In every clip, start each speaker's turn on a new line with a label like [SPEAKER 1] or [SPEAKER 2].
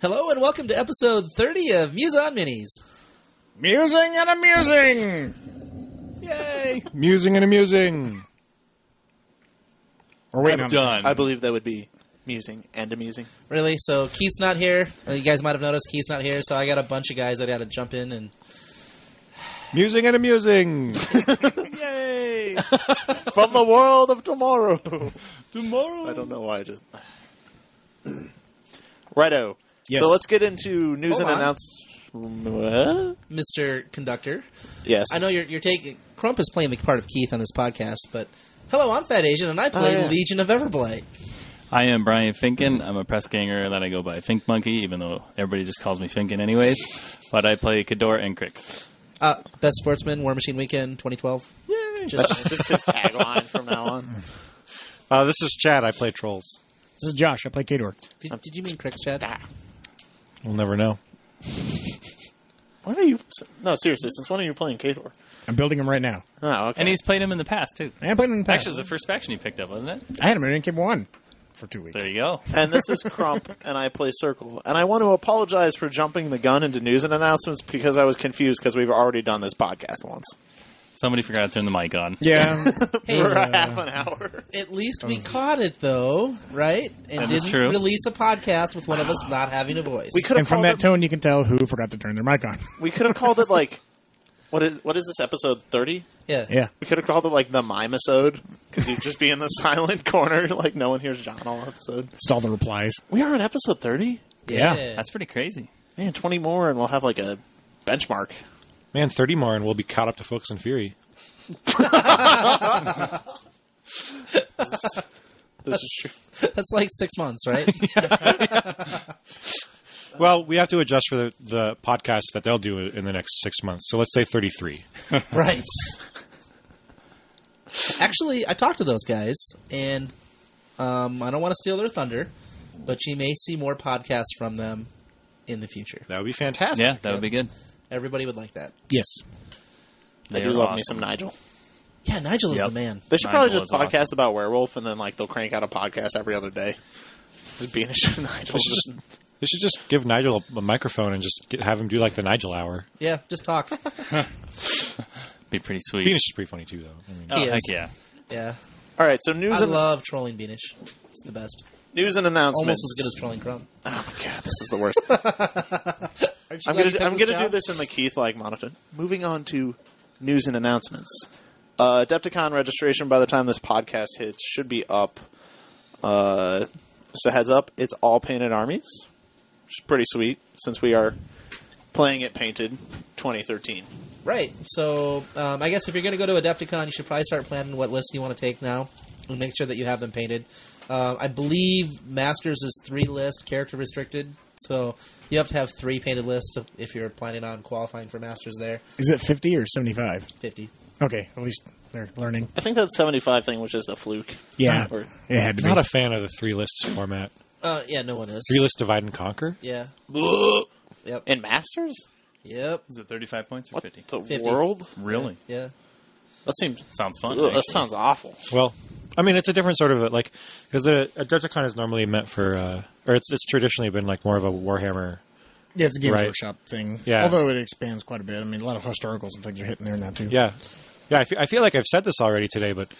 [SPEAKER 1] Hello and welcome to episode 30 of Muse on Minis.
[SPEAKER 2] Musing and amusing!
[SPEAKER 1] Yay!
[SPEAKER 3] Musing and amusing.
[SPEAKER 2] We're waiting
[SPEAKER 4] I'm
[SPEAKER 2] on
[SPEAKER 4] done. I believe that would be musing and amusing.
[SPEAKER 1] Really? So Keith's not here. You guys might have noticed Keith's not here, so I got a bunch of guys that got to jump in and...
[SPEAKER 3] Musing and amusing.
[SPEAKER 4] Yay! From the world of tomorrow.
[SPEAKER 3] Tomorrow.
[SPEAKER 4] I don't know why I just... Righto.
[SPEAKER 2] Yes.
[SPEAKER 4] So let's get into news
[SPEAKER 1] Hold
[SPEAKER 4] and
[SPEAKER 1] on.
[SPEAKER 4] announcements.
[SPEAKER 1] Mr. Conductor.
[SPEAKER 4] Yes.
[SPEAKER 1] I know you're taking... Crump is playing the part of Keith on this podcast, but... Hello, I'm Fat Asian, and I play
[SPEAKER 4] yeah.
[SPEAKER 1] Legion of Everblight.
[SPEAKER 5] I am Brian Finken. I'm a press ganger that I go by Fink Monkey, even though everybody just calls me Finken anyways. But I play Kador and Crix.
[SPEAKER 1] Best Sportsman, War Machine Weekend 2012.
[SPEAKER 4] Yay.
[SPEAKER 1] Just-
[SPEAKER 4] That's just his tagline from now on.
[SPEAKER 3] This is Chad. I play Trolls.
[SPEAKER 2] This is Josh. I play Kador.
[SPEAKER 1] Did you mean Crix, Chad?
[SPEAKER 3] We'll never know.
[SPEAKER 4] When are you... No, seriously, since when are you playing Kador?
[SPEAKER 2] I'm building him right now.
[SPEAKER 4] Oh, okay.
[SPEAKER 5] And he's played him in the past, too.
[SPEAKER 2] I am playing him in the past.
[SPEAKER 5] Actually, it was the first faction he picked up, wasn't it?
[SPEAKER 2] I had him in Cable 1 for 2 weeks.
[SPEAKER 5] There you go.
[SPEAKER 4] And this is Crump, and I play Circle. And I want to apologize for jumping the gun into news and announcements because I was confused because we've already done this podcast once.
[SPEAKER 5] Somebody forgot to turn the mic on.
[SPEAKER 2] Yeah.
[SPEAKER 1] Hey,
[SPEAKER 4] For a half an hour.
[SPEAKER 1] at least we caught it, though, right? And
[SPEAKER 5] That is
[SPEAKER 1] didn't
[SPEAKER 5] true.
[SPEAKER 1] release a podcast with one of us not having a voice.
[SPEAKER 4] We could have
[SPEAKER 2] And from
[SPEAKER 4] called
[SPEAKER 2] that
[SPEAKER 4] it,
[SPEAKER 2] tone, you can tell who forgot to turn their mic on.
[SPEAKER 4] we could have called it like what is this episode 30?
[SPEAKER 1] Yeah.
[SPEAKER 2] Yeah.
[SPEAKER 4] We could have called it like the mime-isode because you'd just be in the silent corner like no one hears John all episode.
[SPEAKER 2] Stall the replies.
[SPEAKER 4] We are on episode 30?
[SPEAKER 2] Yeah.
[SPEAKER 5] That's pretty crazy.
[SPEAKER 4] Man, 20 more and we'll have like a benchmark.
[SPEAKER 3] Man, 30 more and we'll be caught up to Focus and Fury.
[SPEAKER 4] This is true.
[SPEAKER 1] That's like 6 months, right?
[SPEAKER 3] Well, we have to adjust for the podcast that they'll do in the next 6 months. So let's say 33.
[SPEAKER 1] Right. Actually, I talked to those guys, and I don't want to steal their thunder, but you may see more podcasts from them in the future.
[SPEAKER 3] That would be fantastic.
[SPEAKER 5] Yeah, that would be good.
[SPEAKER 1] Everybody would like that.
[SPEAKER 2] Yes.
[SPEAKER 4] I
[SPEAKER 5] They
[SPEAKER 4] do
[SPEAKER 5] are
[SPEAKER 4] love me
[SPEAKER 5] awesome.
[SPEAKER 4] some Nigel.
[SPEAKER 1] Yeah, Nigel is
[SPEAKER 5] Yep.
[SPEAKER 1] the man.
[SPEAKER 4] They should
[SPEAKER 5] Nigel
[SPEAKER 4] probably just
[SPEAKER 5] is
[SPEAKER 4] podcast
[SPEAKER 5] awesome.
[SPEAKER 4] about Werewolf and then like they'll crank out a podcast every other day. Just being a Nigel.
[SPEAKER 3] They should just give Nigel a microphone and just have him do like the Nigel hour.
[SPEAKER 1] Yeah, just talk.
[SPEAKER 5] Be pretty sweet.
[SPEAKER 3] Beanish is pretty funny too, though. I mean,
[SPEAKER 5] Oh,
[SPEAKER 1] He
[SPEAKER 5] heck
[SPEAKER 1] is.
[SPEAKER 5] yeah.
[SPEAKER 1] Yeah.
[SPEAKER 4] All right, so news
[SPEAKER 1] I
[SPEAKER 4] and
[SPEAKER 1] love trolling Beanish. It's the best.
[SPEAKER 4] news and
[SPEAKER 1] Almost
[SPEAKER 4] announcements.
[SPEAKER 1] as good as trolling Crump.
[SPEAKER 4] Oh my god, this is the worst.
[SPEAKER 1] Aren't you
[SPEAKER 4] I'm
[SPEAKER 1] glad you took
[SPEAKER 4] gonna do
[SPEAKER 1] job?
[SPEAKER 4] this in the Keith-like monotone. Moving on to news and announcements. Adepticon registration by the time this podcast hits should be up. Just a heads up, it's all painted armies, which is pretty sweet since we are playing it painted 2013.
[SPEAKER 1] Right. So, I guess if you're going to go to Adepticon, you should probably start planning what list you want to take now and make sure that you have them painted. I believe Masters is 3 list, character restricted. So, you have to have 3 painted lists if you're planning on qualifying for Masters there.
[SPEAKER 2] Is it 50 or 75?
[SPEAKER 1] 50.
[SPEAKER 2] Okay. At least they're learning.
[SPEAKER 4] I think that 75 thing was just a fluke.
[SPEAKER 2] Yeah.
[SPEAKER 4] Or-
[SPEAKER 2] It had to be.
[SPEAKER 3] not a fan of the 3 lists format.
[SPEAKER 1] Yeah, no one is.
[SPEAKER 3] 3 lists divide and conquer?
[SPEAKER 1] Yeah. Yep.
[SPEAKER 4] In Masters?
[SPEAKER 1] Yep.
[SPEAKER 5] Is it 35 points or
[SPEAKER 4] What
[SPEAKER 5] 50?
[SPEAKER 4] the
[SPEAKER 1] 50.
[SPEAKER 4] world?
[SPEAKER 5] Really?
[SPEAKER 1] Yeah.
[SPEAKER 4] That seems
[SPEAKER 5] Sounds fun.
[SPEAKER 4] that
[SPEAKER 5] actually.
[SPEAKER 4] sounds awful.
[SPEAKER 3] Well, I mean, it's a different sort of like because the Adepticon is normally meant for, or it's traditionally been like more of a Warhammer.
[SPEAKER 2] Yeah, it's a Games
[SPEAKER 3] Right.
[SPEAKER 2] Workshop thing.
[SPEAKER 3] Yeah.
[SPEAKER 2] Although it expands quite a bit. I mean, a lot of historicals and things are hitting there now, too.
[SPEAKER 3] Yeah, I feel like I've said this already today, but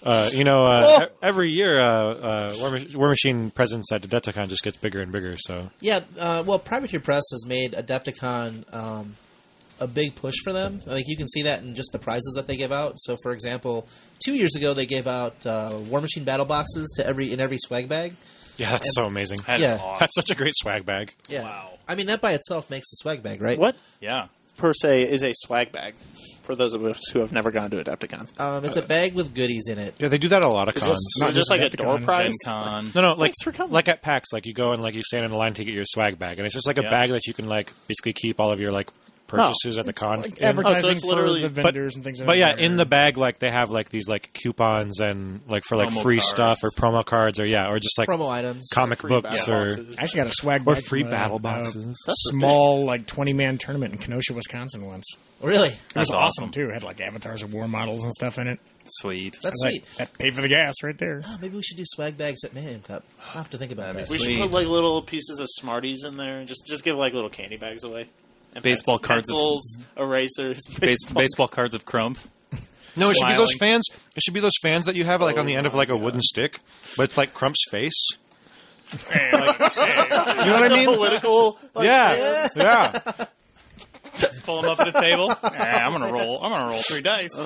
[SPEAKER 3] every year War Machine presence at Adepticon just gets bigger and bigger. So
[SPEAKER 1] Yeah, well, Privateer Press has made Adepticon a big push for them. Like, you can see that in just the prizes that they give out. So, for example, 2 years ago, they gave out War Machine battle boxes to every swag bag.
[SPEAKER 3] yeah, that's so amazing.
[SPEAKER 5] That is
[SPEAKER 1] Yeah.
[SPEAKER 5] awesome.
[SPEAKER 3] That's such a great swag bag.
[SPEAKER 1] Yeah.
[SPEAKER 5] Wow.
[SPEAKER 1] I mean, that by itself makes a swag bag, right?
[SPEAKER 4] What
[SPEAKER 5] Yeah.
[SPEAKER 4] per se is a swag bag for those of us who have never gone to Adepticon?
[SPEAKER 1] It's a bag with goodies in it.
[SPEAKER 3] Yeah, they do that at a lot of
[SPEAKER 4] Is
[SPEAKER 3] cons.
[SPEAKER 4] this just like a
[SPEAKER 2] Adepticon,
[SPEAKER 4] door prize?
[SPEAKER 5] Gen Con.
[SPEAKER 3] No, like
[SPEAKER 4] Thanks for coming.
[SPEAKER 3] like at PAX, like you go and like you stand in a line to get your swag bag, and it's just like a
[SPEAKER 4] Yeah.
[SPEAKER 3] bag that you can like basically keep all of your like purchases at the con.
[SPEAKER 2] Like
[SPEAKER 3] And-
[SPEAKER 2] advertising
[SPEAKER 4] it's literally-
[SPEAKER 2] for the vendors and things like
[SPEAKER 3] But
[SPEAKER 2] that.
[SPEAKER 3] yeah, in the bag, like they have like these like coupons and like for like
[SPEAKER 5] Promo
[SPEAKER 3] free
[SPEAKER 5] cards.
[SPEAKER 3] stuff or promo cards or or just like
[SPEAKER 1] Promo items.
[SPEAKER 3] comic
[SPEAKER 4] Free
[SPEAKER 3] books
[SPEAKER 4] battle
[SPEAKER 3] or
[SPEAKER 4] boxes.
[SPEAKER 2] I actually got a swag
[SPEAKER 3] or
[SPEAKER 2] bag
[SPEAKER 3] free
[SPEAKER 2] from
[SPEAKER 3] battle
[SPEAKER 2] a
[SPEAKER 3] boxes.
[SPEAKER 2] small like 20-man tournament in Kenosha, Wisconsin once.
[SPEAKER 1] Really?
[SPEAKER 2] It was
[SPEAKER 5] That's
[SPEAKER 2] awesome
[SPEAKER 5] awesome.
[SPEAKER 2] too. It had like avatars of war models and stuff in it.
[SPEAKER 5] Sweet.
[SPEAKER 1] That's
[SPEAKER 2] I was
[SPEAKER 1] sweet.
[SPEAKER 2] like, that paid for the gas right there.
[SPEAKER 1] Oh, maybe we should do swag bags at Mayhem Cup. I'll have to think about
[SPEAKER 5] That'd
[SPEAKER 1] that.
[SPEAKER 5] be
[SPEAKER 4] We should
[SPEAKER 5] Sweet.
[SPEAKER 4] put like little pieces of Smarties in there and just give like little candy bags away. And
[SPEAKER 5] Baseball cards of-
[SPEAKER 4] pencils, erasers,
[SPEAKER 5] Baseball cards of Crump.
[SPEAKER 3] No, it should be those
[SPEAKER 5] Smiling.
[SPEAKER 3] fans. It should be those fans that you have like on the end of like a wooden stick, but it's like Crump's face. You know what I mean?
[SPEAKER 4] Political. Like,
[SPEAKER 3] Yeah.
[SPEAKER 5] Just pull them up at the table. I'm gonna roll 3 dice.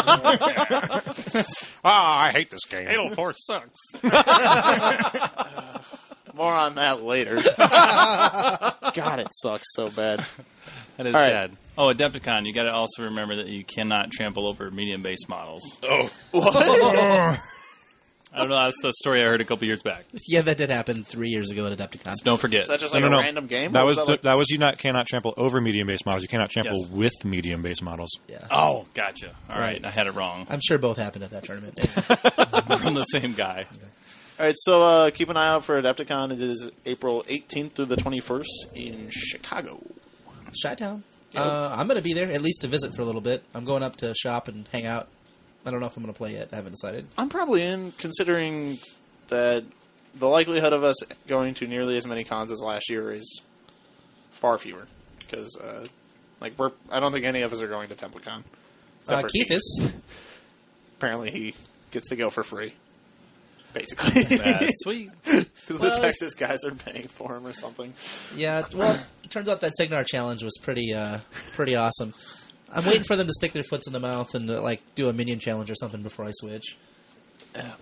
[SPEAKER 3] I hate this game.
[SPEAKER 5] 804 sucks.
[SPEAKER 4] More on that later. God, it sucks so bad.
[SPEAKER 5] That is
[SPEAKER 4] All right.
[SPEAKER 5] sad. Oh, Adepticon, you got to also remember that you cannot trample over medium base models.
[SPEAKER 4] What?
[SPEAKER 5] I don't know. That's the story I heard a couple years back.
[SPEAKER 1] Yeah, that did happen 3 years ago at Adepticon.
[SPEAKER 5] Don't forget.
[SPEAKER 4] Is that just like
[SPEAKER 3] No.
[SPEAKER 4] a random game?
[SPEAKER 3] That
[SPEAKER 4] Or
[SPEAKER 3] was
[SPEAKER 4] is like-
[SPEAKER 3] you cannot trample over medium base models. You cannot trample
[SPEAKER 5] Yes.
[SPEAKER 3] with medium base models.
[SPEAKER 1] Yeah.
[SPEAKER 5] Oh, gotcha. All right,
[SPEAKER 1] Right.
[SPEAKER 5] I had it wrong.
[SPEAKER 1] I'm sure both happened at that tournament.
[SPEAKER 5] From the same guy.
[SPEAKER 4] All right, so keep an eye out for Adepticon. It is April 18th through the 21st in Chicago.
[SPEAKER 1] Chi-Town. I'm going to be there, at least to visit for a little bit. I'm going up to shop and hang out. I don't know if I'm going to play yet. I haven't decided.
[SPEAKER 4] I'm probably in, considering that the likelihood of us going to nearly as many cons as last year is far fewer. Because, I don't think any of us are going to TempleCon. Except for
[SPEAKER 1] Keith is.
[SPEAKER 4] Apparently he gets to go for free. Basically.
[SPEAKER 5] That's sweet.
[SPEAKER 4] Because
[SPEAKER 1] Well,
[SPEAKER 4] the Texas guys are paying for him or something.
[SPEAKER 1] Yeah, well, it turns out that Signar challenge was pretty awesome. I'm waiting for them to stick their foots in the mouth and do a minion challenge or something before I switch.
[SPEAKER 4] Oh, man.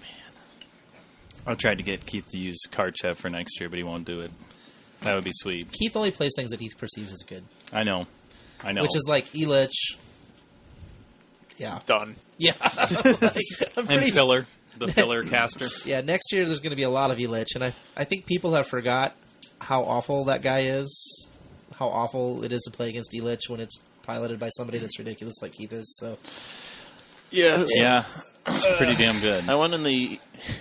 [SPEAKER 5] I tried to get Keith to use Karchev for next year, but he won't do it. That would be sweet.
[SPEAKER 1] Keith only plays things that he perceives as good,
[SPEAKER 5] I know.
[SPEAKER 1] which is like Elich. Yeah,
[SPEAKER 4] Done.
[SPEAKER 1] yeah. I'm
[SPEAKER 5] and
[SPEAKER 1] pretty
[SPEAKER 5] filler, the filler caster.
[SPEAKER 1] Yeah, next year there's going to be a lot of Elich, and I think people have forgot how awful that guy is, how awful it is to play against Elich when it's piloted by somebody that's ridiculous like Keith is. So
[SPEAKER 4] Yeah.
[SPEAKER 5] Yeah, it's pretty damn good.
[SPEAKER 4] I went in the...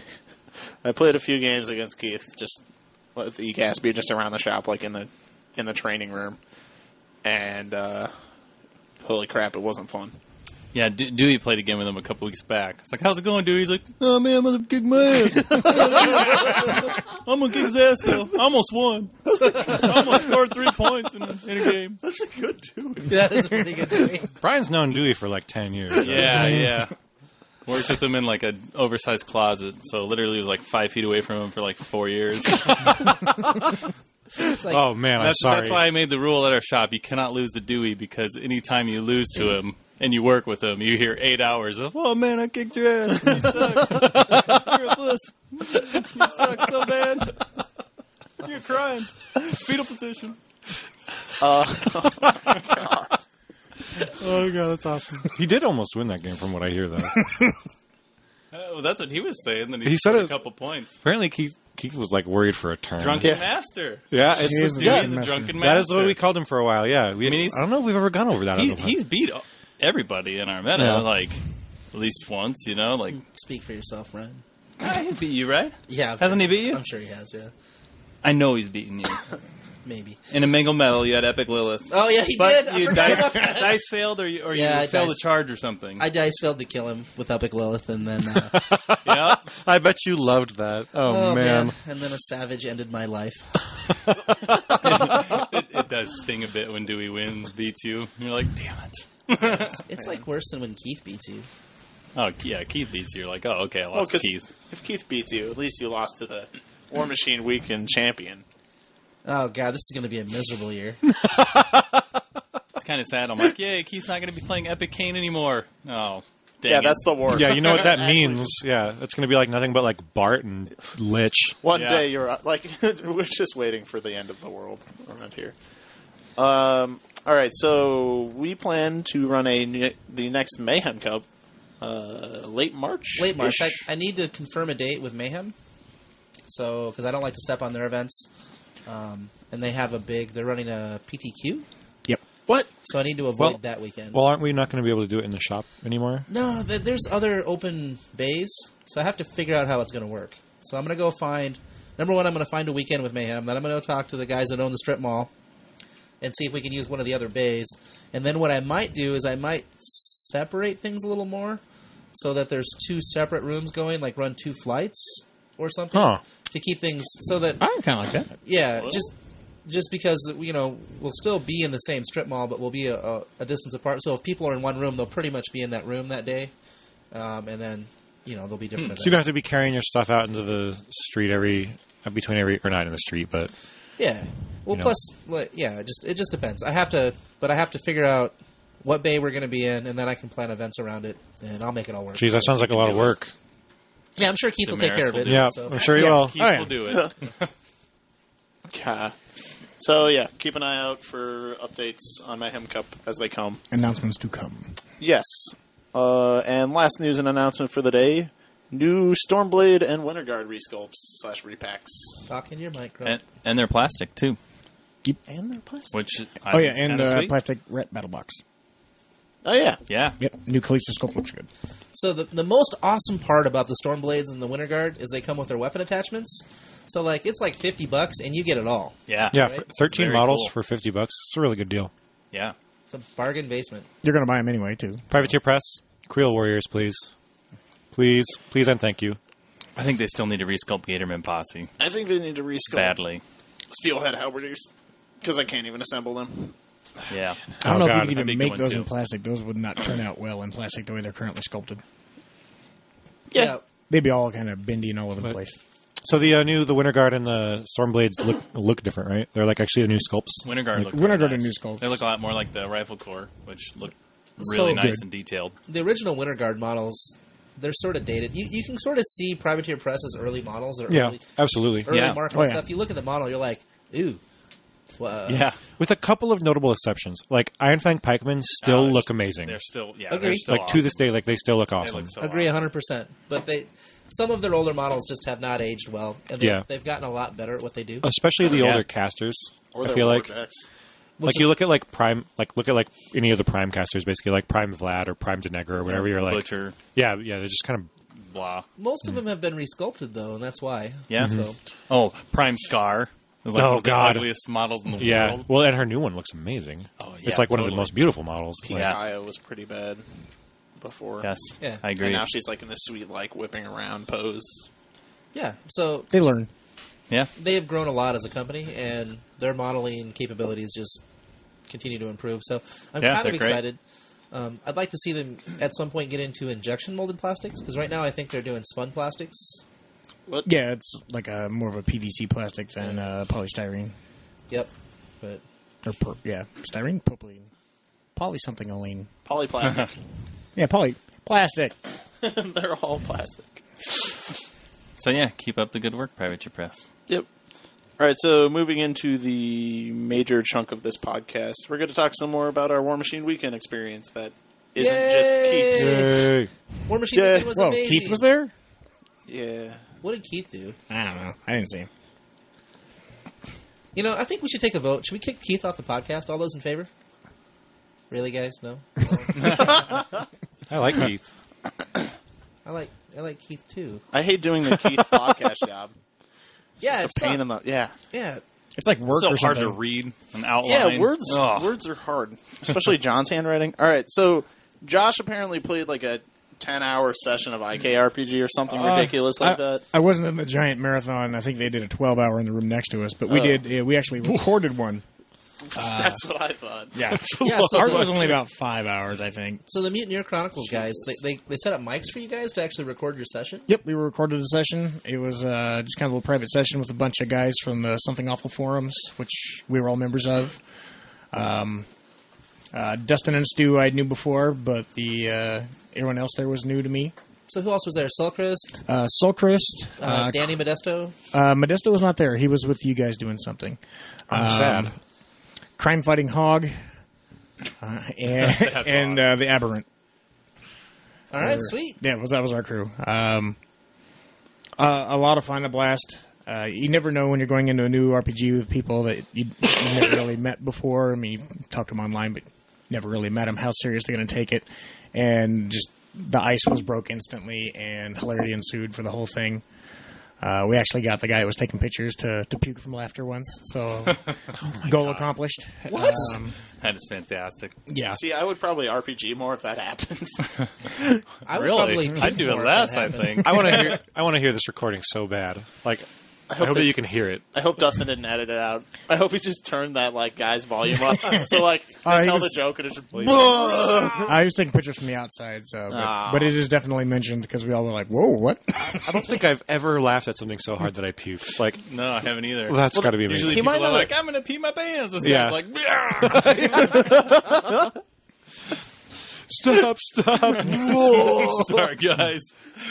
[SPEAKER 4] I played a few games against Keith, just with the Gatsby, just around the shop, like in the training room. And, holy crap, it wasn't fun.
[SPEAKER 5] Yeah, Dewey played a game with him a couple weeks back. It's like, how's it going, Dewey? He's like, oh man, I'm gonna kick my ass. I'm gonna kick his ass though. I almost won. I almost scored 3 points in a game.
[SPEAKER 4] That's a good dude.
[SPEAKER 1] that is a pretty good doing.
[SPEAKER 3] Brian's known Dewey for like 10 years.
[SPEAKER 5] Yeah. Worked with him in like an oversized closet, so literally was like 5 feet away from him for like 4 years.
[SPEAKER 1] It's like,
[SPEAKER 3] Oh man, I'm
[SPEAKER 5] That's
[SPEAKER 3] sorry.
[SPEAKER 5] why I made the rule at our shop: you cannot lose to Dewey, because anytime you lose to him and you work with him, you hear 8 hours of "Oh man, I kicked your ass. You suck. You're a puss. You suck so bad. You're crying. Fetal position."
[SPEAKER 3] Oh god, that's awesome. He did almost win that game, from what I hear, though.
[SPEAKER 5] Well, that's what he was saying. Then
[SPEAKER 3] He
[SPEAKER 5] he
[SPEAKER 3] said
[SPEAKER 5] scored
[SPEAKER 3] it
[SPEAKER 5] a
[SPEAKER 3] was-
[SPEAKER 5] couple points.
[SPEAKER 3] Apparently, Keith was like worried for a turn.
[SPEAKER 5] Drunken master.
[SPEAKER 3] Yeah, it's
[SPEAKER 2] He is
[SPEAKER 3] the-
[SPEAKER 2] the
[SPEAKER 3] yeah,
[SPEAKER 2] drunken
[SPEAKER 5] He's a
[SPEAKER 2] master.
[SPEAKER 5] drunken master.
[SPEAKER 3] that is what we called him for a while. Yeah,
[SPEAKER 5] mean, he's-
[SPEAKER 3] I don't know if we've ever gone over that.
[SPEAKER 5] He's beat everybody in our meta,
[SPEAKER 3] Yeah.
[SPEAKER 5] like at least once. You know, like
[SPEAKER 1] speak for yourself, Ryan.
[SPEAKER 5] he beat you, right?
[SPEAKER 1] Yeah, I'm
[SPEAKER 5] Hasn't
[SPEAKER 1] sure
[SPEAKER 5] he beat you?
[SPEAKER 1] I'm sure he has. Yeah,
[SPEAKER 5] I know he's beaten you.
[SPEAKER 1] maybe.
[SPEAKER 5] In a Mingle Medal, you had Epic Lilith.
[SPEAKER 1] Oh yeah, he
[SPEAKER 5] But
[SPEAKER 1] did. I
[SPEAKER 5] you
[SPEAKER 1] forgot
[SPEAKER 5] dice,
[SPEAKER 1] about that.
[SPEAKER 5] dice failed, or you
[SPEAKER 1] Yeah, I
[SPEAKER 5] failed
[SPEAKER 1] dice-
[SPEAKER 5] a charge or something.
[SPEAKER 1] I dice failed to kill him with Epic Lilith, and then
[SPEAKER 5] Yeah.
[SPEAKER 3] I bet you loved that. Oh, man.
[SPEAKER 1] and then a savage ended my life.
[SPEAKER 5] It does sting a bit when Dewey wins, beats you. You're like, damn it.
[SPEAKER 1] It's like worse than when Keith beats you.
[SPEAKER 5] Oh, yeah, Keith beats you. You're like, oh, okay, I
[SPEAKER 4] Well,
[SPEAKER 5] lost to
[SPEAKER 4] 'cause
[SPEAKER 5] Keith.
[SPEAKER 4] if Keith beats you, at least you lost to the War Machine Weekend champion.
[SPEAKER 1] Oh god, this is going to be a miserable year.
[SPEAKER 5] It's kind of sad. I'm like, yay, Keith's not going to be playing Epic Kane anymore. Oh, dang
[SPEAKER 4] Yeah,
[SPEAKER 5] it.
[SPEAKER 4] that's the war.
[SPEAKER 3] Yeah, you know what that
[SPEAKER 4] Actually,
[SPEAKER 3] means. Yeah, it's going to be like nothing but like Bart and Lich.
[SPEAKER 4] One
[SPEAKER 5] Yeah.
[SPEAKER 4] day you're like, we're just waiting for the end of the world around here. All right, so we plan to run the next Mayhem Cup late March.
[SPEAKER 1] Late March. I need to confirm a date with Mayhem. So, because I don't like to step on their events. And they have they're running a PTQ.
[SPEAKER 4] What?
[SPEAKER 1] So I need to avoid
[SPEAKER 3] Well-
[SPEAKER 1] that weekend.
[SPEAKER 3] Well, aren't we not going to be able to do it in the shop anymore?
[SPEAKER 1] No, there's other open bays, so I have to figure out how it's going to work. So I'm going to go find... Number one, I'm going to find a weekend with Mayhem. Then I'm going to talk to the guys that own the strip mall and see if we can use one of the other bays. And then what I might do is I might separate things a little more so that there's 2 separate rooms going, like run 2 flights or something
[SPEAKER 3] Huh.
[SPEAKER 1] to keep things so that...
[SPEAKER 2] I'm kind of like that.
[SPEAKER 1] Yeah,
[SPEAKER 4] Well.
[SPEAKER 1] just because, we'll still be in the same strip mall, but we'll be a distance apart. So if people are in one room, they'll pretty much be in that room that day. And then, they'll be different
[SPEAKER 3] So you don't have to be carrying your stuff out into the street or not in the street, but
[SPEAKER 1] Yeah. Well,
[SPEAKER 3] know.
[SPEAKER 1] plus, it just depends. I have to figure out what bay we're going to be in, and then I can plan events around it, and I'll make it all work.
[SPEAKER 3] geez, that sounds like a lot of work.
[SPEAKER 1] Yeah, I'm sure Keith will take
[SPEAKER 5] Damaris
[SPEAKER 1] care of
[SPEAKER 5] will
[SPEAKER 1] it.
[SPEAKER 5] do
[SPEAKER 3] Yeah,
[SPEAKER 1] So.
[SPEAKER 3] I'm sure you will.
[SPEAKER 5] Keith
[SPEAKER 2] Oh, yeah.
[SPEAKER 5] will do it.
[SPEAKER 4] Okay. So, yeah, keep an eye out for updates on Mayhem Cup as they come.
[SPEAKER 2] Announcements to come.
[SPEAKER 4] Yes. And last news and announcement for the day. New Stormblade and Winterguard resculpts / repacks.
[SPEAKER 1] Talk into your mic, Grump.
[SPEAKER 5] And they're plastic, too.
[SPEAKER 4] And they're plastic.
[SPEAKER 5] Which
[SPEAKER 2] Oh, yeah,
[SPEAKER 5] is
[SPEAKER 2] and
[SPEAKER 5] kinda sweet.
[SPEAKER 2] plastic ret battle box.
[SPEAKER 4] Oh, yeah.
[SPEAKER 5] Yeah.
[SPEAKER 2] Yep, new Kalista scope looks good.
[SPEAKER 1] So the most awesome part about the Stormblades and the Winter Guard is they come with their weapon attachments. So it's like $50 and you get it all.
[SPEAKER 5] Yeah.
[SPEAKER 3] Yeah,
[SPEAKER 1] Right?
[SPEAKER 3] for
[SPEAKER 1] It's
[SPEAKER 3] 13
[SPEAKER 5] very
[SPEAKER 3] models
[SPEAKER 5] cool.
[SPEAKER 3] for $50. It's a really good deal.
[SPEAKER 5] Yeah.
[SPEAKER 1] It's a bargain basement.
[SPEAKER 2] You're going to buy them anyway, too.
[SPEAKER 3] Privateer Press, Creel Warriors, please. Please, please, and thank you.
[SPEAKER 5] I think they still need to resculpt Gatorman Posse
[SPEAKER 4] I think they need to resculpt
[SPEAKER 5] badly.
[SPEAKER 4] Steelhead Halberders because I can't even assemble them.
[SPEAKER 5] Yeah.
[SPEAKER 2] I don't
[SPEAKER 3] Oh,
[SPEAKER 2] know
[SPEAKER 3] God.
[SPEAKER 2] if you
[SPEAKER 5] That'd
[SPEAKER 2] could
[SPEAKER 5] be
[SPEAKER 2] even
[SPEAKER 5] a
[SPEAKER 2] make
[SPEAKER 5] good
[SPEAKER 2] those
[SPEAKER 5] one,
[SPEAKER 2] in
[SPEAKER 5] too.
[SPEAKER 2] plastic. Those would not turn out well in plastic the way they're currently sculpted.
[SPEAKER 4] Yeah.
[SPEAKER 2] They'd be all kind of bendy and all over the
[SPEAKER 3] But-
[SPEAKER 2] place.
[SPEAKER 3] So the Winter Guard and the Stormblades look different, right? They're like actually the new sculpts.
[SPEAKER 5] Winter Guard look
[SPEAKER 2] Winter
[SPEAKER 5] really
[SPEAKER 2] Guard
[SPEAKER 5] nice.
[SPEAKER 2] and new sculpts.
[SPEAKER 5] They look a lot more like the Rifle Corps, which look
[SPEAKER 1] So
[SPEAKER 5] really nice
[SPEAKER 2] good.
[SPEAKER 5] and detailed.
[SPEAKER 1] The original Winter Guard models, they're sort of dated. You can sort of see Privateer Press's early models or
[SPEAKER 3] Yeah,
[SPEAKER 1] early
[SPEAKER 3] absolutely.
[SPEAKER 5] Yeah.
[SPEAKER 1] Markle
[SPEAKER 2] Oh, yeah.
[SPEAKER 1] stuff. You look at the model, you're like, ooh.
[SPEAKER 5] Yeah.
[SPEAKER 3] With a couple of notable exceptions, like Iron Fang Pikemen still
[SPEAKER 5] they're-
[SPEAKER 3] look amazing.
[SPEAKER 5] They're still, yeah,
[SPEAKER 1] Agree.
[SPEAKER 5] they're still
[SPEAKER 3] Like to this
[SPEAKER 5] awesome.
[SPEAKER 3] day, like they still look
[SPEAKER 5] They
[SPEAKER 3] awesome.
[SPEAKER 5] look so
[SPEAKER 1] Agree
[SPEAKER 5] awesome.
[SPEAKER 1] 100%. But some of their older models just have not aged well, and
[SPEAKER 3] Yeah.
[SPEAKER 1] they've gotten a lot better at what they do.
[SPEAKER 3] Especially the
[SPEAKER 5] Yeah.
[SPEAKER 3] older casters.
[SPEAKER 4] Or
[SPEAKER 3] I
[SPEAKER 4] their
[SPEAKER 3] feel like
[SPEAKER 4] Vortex.
[SPEAKER 1] Which
[SPEAKER 3] you look at like Prime, look at any of the Prime casters, basically like Prime Vlad or Prime Denegar or whatever. You're like,
[SPEAKER 5] Butcher,
[SPEAKER 3] yeah, they're just kind of
[SPEAKER 5] blah.
[SPEAKER 1] most of them have been resculpted though, and that's why.
[SPEAKER 5] Yeah.
[SPEAKER 1] So
[SPEAKER 5] Oh, Prime Scar. Is like
[SPEAKER 3] Oh,
[SPEAKER 5] one of the
[SPEAKER 3] God.
[SPEAKER 5] ugliest models in the
[SPEAKER 3] yeah.
[SPEAKER 5] world.
[SPEAKER 3] Well, and her new one looks amazing.
[SPEAKER 5] Oh, yeah,
[SPEAKER 3] it's like one of the
[SPEAKER 5] totally.
[SPEAKER 3] most beautiful models. Like,
[SPEAKER 5] Yeah.
[SPEAKER 4] Kaya was pretty bad before.
[SPEAKER 5] Yes.
[SPEAKER 1] Yeah.
[SPEAKER 5] I
[SPEAKER 4] And
[SPEAKER 5] agree.
[SPEAKER 4] now she's like in this sweet, like, whipping around pose.
[SPEAKER 1] yeah, so
[SPEAKER 2] They learn.
[SPEAKER 5] Yeah.
[SPEAKER 1] they have grown a lot as a company, and their modeling capabilities just continue to improve. So I'm
[SPEAKER 5] Yeah,
[SPEAKER 1] kind of
[SPEAKER 5] they're great.
[SPEAKER 1] excited. I'd like to see them at some point get into injection molded plastics because right now I think they're doing spun plastics.
[SPEAKER 2] Yeah, it's like more of a PVC plastic than polystyrene.
[SPEAKER 1] Yep, but
[SPEAKER 2] Styrene, propylene, poly something oleine.
[SPEAKER 4] Polyplastic.
[SPEAKER 2] Yeah, plastic.
[SPEAKER 4] They're all plastic.
[SPEAKER 5] So yeah, keep up the good work, Privateer Press.
[SPEAKER 4] Yep. All right, so moving into the major chunk of this podcast, we're going to talk some more about our War Machine weekend experience that isn't just Keith's.
[SPEAKER 3] Yay.
[SPEAKER 1] War Machine
[SPEAKER 4] Yeah.
[SPEAKER 1] Weekend was
[SPEAKER 2] Whoa,
[SPEAKER 1] amazing.
[SPEAKER 2] Keith was there?
[SPEAKER 4] Yeah.
[SPEAKER 1] What did Keith do?
[SPEAKER 2] I don't know. I didn't see him.
[SPEAKER 1] I think we should take a vote. Should we kick Keith off the podcast? All those in favor? Really, guys? No.
[SPEAKER 3] I like Keith.
[SPEAKER 1] I like Keith too.
[SPEAKER 4] I hate doing the Keith podcast job.
[SPEAKER 1] Yeah,
[SPEAKER 4] A
[SPEAKER 1] it's
[SPEAKER 4] pain in the... Yeah.
[SPEAKER 1] yeah.
[SPEAKER 2] It's like work
[SPEAKER 5] so
[SPEAKER 2] or
[SPEAKER 5] hard
[SPEAKER 2] something.
[SPEAKER 5] to read an outline.
[SPEAKER 4] Yeah, words
[SPEAKER 5] Ugh.
[SPEAKER 4] words are hard, especially John's handwriting. All right, so Josh apparently played like a 10-hour session of IKRPG or something ridiculous like that.
[SPEAKER 2] I wasn't in the giant marathon. I think they did a 12-hour in the room next to us, but we
[SPEAKER 4] Oh.
[SPEAKER 2] did. Yeah, we actually recorded one.
[SPEAKER 4] That's what I thought.
[SPEAKER 2] Yeah,
[SPEAKER 1] Yeah, so
[SPEAKER 2] ours
[SPEAKER 1] the-
[SPEAKER 2] was only about 5 hours, I think.
[SPEAKER 1] So the Mutineer Chronicles guys, they set up mics for you guys to actually record your session.
[SPEAKER 2] Yep, we recorded a session. It was just kind of a little private session with a bunch of guys from the Something Awful forums, which we were all members of. Dustin and Stu I knew before, but everyone else there was new to me.
[SPEAKER 1] So who else was there? Sulchrist,
[SPEAKER 2] Soulchrist,
[SPEAKER 1] Danny Modesto.
[SPEAKER 2] Modesto was not there. He was with you guys doing something.
[SPEAKER 3] I'm sad.
[SPEAKER 2] Crime Fighting Hog, and the Aberrant.
[SPEAKER 1] All right, sweet.
[SPEAKER 2] Yeah, that was our crew. A lot of fun, a blast. You never know when you're going into a new RPG with people that you never really met before. I mean, you talk to them online, but never really met them, how serious they're going to take it. And just the ice was broke instantly, and hilarity ensued for the whole thing. We actually got the guy that was taking pictures to puke from laughter once, so goal accomplished.
[SPEAKER 1] What?
[SPEAKER 5] That is fantastic.
[SPEAKER 2] Yeah.
[SPEAKER 4] See, I would probably RPG more if that happens.
[SPEAKER 1] I would
[SPEAKER 5] Really?
[SPEAKER 1] probably
[SPEAKER 5] I'd do it
[SPEAKER 1] more if
[SPEAKER 5] less,
[SPEAKER 1] that
[SPEAKER 5] I
[SPEAKER 1] happened.
[SPEAKER 5] think.
[SPEAKER 3] I want to hear this recording so bad. Like, I hope that you can hear it.
[SPEAKER 4] I hope Dustin didn't edit it out. I hope he just turned that guy's volume up. So they
[SPEAKER 2] he
[SPEAKER 4] tell
[SPEAKER 2] was-
[SPEAKER 4] the joke and it's just.
[SPEAKER 2] I was taking pictures from the outside, so
[SPEAKER 4] Aw.
[SPEAKER 2] but it is definitely mentioned because we all were like, "Whoa, what?"
[SPEAKER 3] I don't think I've ever laughed at something so hard that I puked. Like,
[SPEAKER 5] No, I haven't either.
[SPEAKER 3] that's got to be amazing.
[SPEAKER 5] Usually
[SPEAKER 4] He
[SPEAKER 5] people
[SPEAKER 4] might
[SPEAKER 5] are
[SPEAKER 4] not-
[SPEAKER 5] like, I'm going to pee my pants. This
[SPEAKER 3] Yeah.
[SPEAKER 5] guy's like,
[SPEAKER 3] Stop!
[SPEAKER 5] sorry, guys.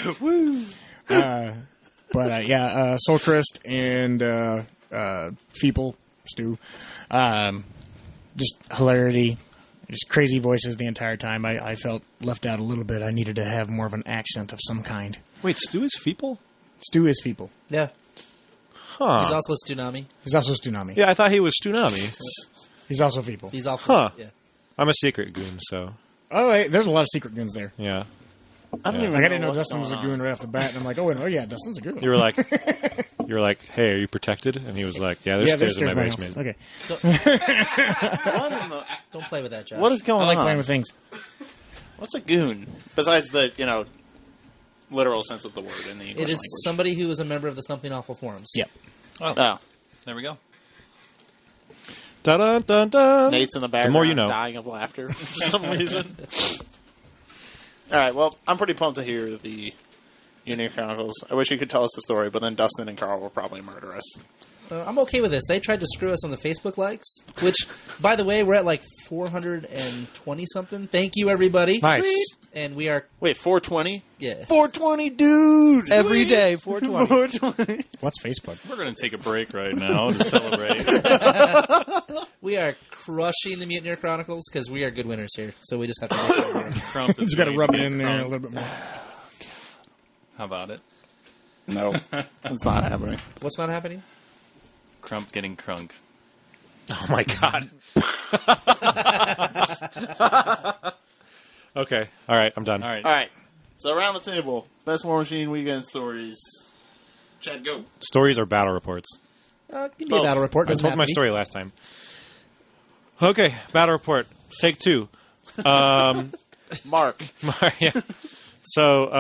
[SPEAKER 2] Soul Crest and Feeple Stew, just hilarity, just crazy voices the entire time. I felt left out a little bit. I needed to have more of an accent of some kind.
[SPEAKER 3] Wait, Stu is Feeple?
[SPEAKER 2] Stu is Feeple.
[SPEAKER 1] Yeah,
[SPEAKER 3] Huh.
[SPEAKER 1] he's also a tsunami.
[SPEAKER 2] He's also Stunami.
[SPEAKER 3] Yeah, I thought he was Stunami.
[SPEAKER 2] He's also Feeple.
[SPEAKER 1] He's also
[SPEAKER 3] Huh.
[SPEAKER 1] yeah.
[SPEAKER 3] I'm a secret goon, so
[SPEAKER 2] Oh, wait, there's a lot of secret goons there.
[SPEAKER 3] yeah.
[SPEAKER 4] I don't
[SPEAKER 3] Yeah.
[SPEAKER 4] even
[SPEAKER 2] Like, I didn't know
[SPEAKER 4] what's
[SPEAKER 2] Dustin was a
[SPEAKER 4] going
[SPEAKER 2] goon
[SPEAKER 4] on.
[SPEAKER 2] right off the bat, and I'm like, oh yeah, Dustin's a goon.
[SPEAKER 3] You were like, hey, are you protected? And he was like, yeah, there's stairs in my
[SPEAKER 2] house.
[SPEAKER 3] basement.
[SPEAKER 2] Okay,
[SPEAKER 4] What in the-
[SPEAKER 1] Don't play with that, Josh.
[SPEAKER 4] What is going
[SPEAKER 2] I like
[SPEAKER 4] on?
[SPEAKER 2] playing with things.
[SPEAKER 4] What's a goon? Besides the, literal sense of the word in the English
[SPEAKER 1] It is
[SPEAKER 4] language.
[SPEAKER 1] somebody who is a member of the Something Awful forums.
[SPEAKER 2] Yep.
[SPEAKER 5] Oh,
[SPEAKER 4] Oh,
[SPEAKER 5] there we go.
[SPEAKER 3] Dun dun dun dun.
[SPEAKER 4] Nate's in the background
[SPEAKER 3] more you know.
[SPEAKER 4] dying of laughter for some reason. All right, well, I'm pretty pumped to hear the Unir Chronicles. I wish you could tell us the story, but then Dustin and Carl will probably murder us.
[SPEAKER 1] I'm okay with this. They tried to screw us on the Facebook likes, which, by the way, we're at like 420 something. Thank you, everybody.
[SPEAKER 3] Nice.
[SPEAKER 1] Sweet. And we are,
[SPEAKER 4] Wait, 420?
[SPEAKER 1] yeah.
[SPEAKER 4] 420 dudes!
[SPEAKER 3] Every day, 420.
[SPEAKER 4] 420.
[SPEAKER 2] What's Facebook?
[SPEAKER 5] We're going to take a break right now to celebrate.
[SPEAKER 1] We are crushing the Mutineer Chronicles because we are good winners here. So we just have to make sure. we're-
[SPEAKER 5] Crump is
[SPEAKER 2] Just got to
[SPEAKER 5] going
[SPEAKER 2] rub it
[SPEAKER 5] be
[SPEAKER 2] in there a
[SPEAKER 5] crump.
[SPEAKER 2] little bit more.
[SPEAKER 5] How about it?
[SPEAKER 4] No, it's not happening.
[SPEAKER 1] What's not happening?
[SPEAKER 5] Crump getting crunk.
[SPEAKER 3] Oh my god. Okay. All right. I'm done.
[SPEAKER 5] All right.
[SPEAKER 4] All right, so around the table, best War Machine weekend stories. Chad, go.
[SPEAKER 3] Stories or battle reports?
[SPEAKER 1] Give me a
[SPEAKER 4] Both.
[SPEAKER 1] battle report.
[SPEAKER 3] I
[SPEAKER 1] Doesn't
[SPEAKER 3] told
[SPEAKER 1] have
[SPEAKER 3] my
[SPEAKER 1] to be.
[SPEAKER 3] story last time. Okay. Battle report. Take two.
[SPEAKER 4] Mark.
[SPEAKER 3] Yeah. So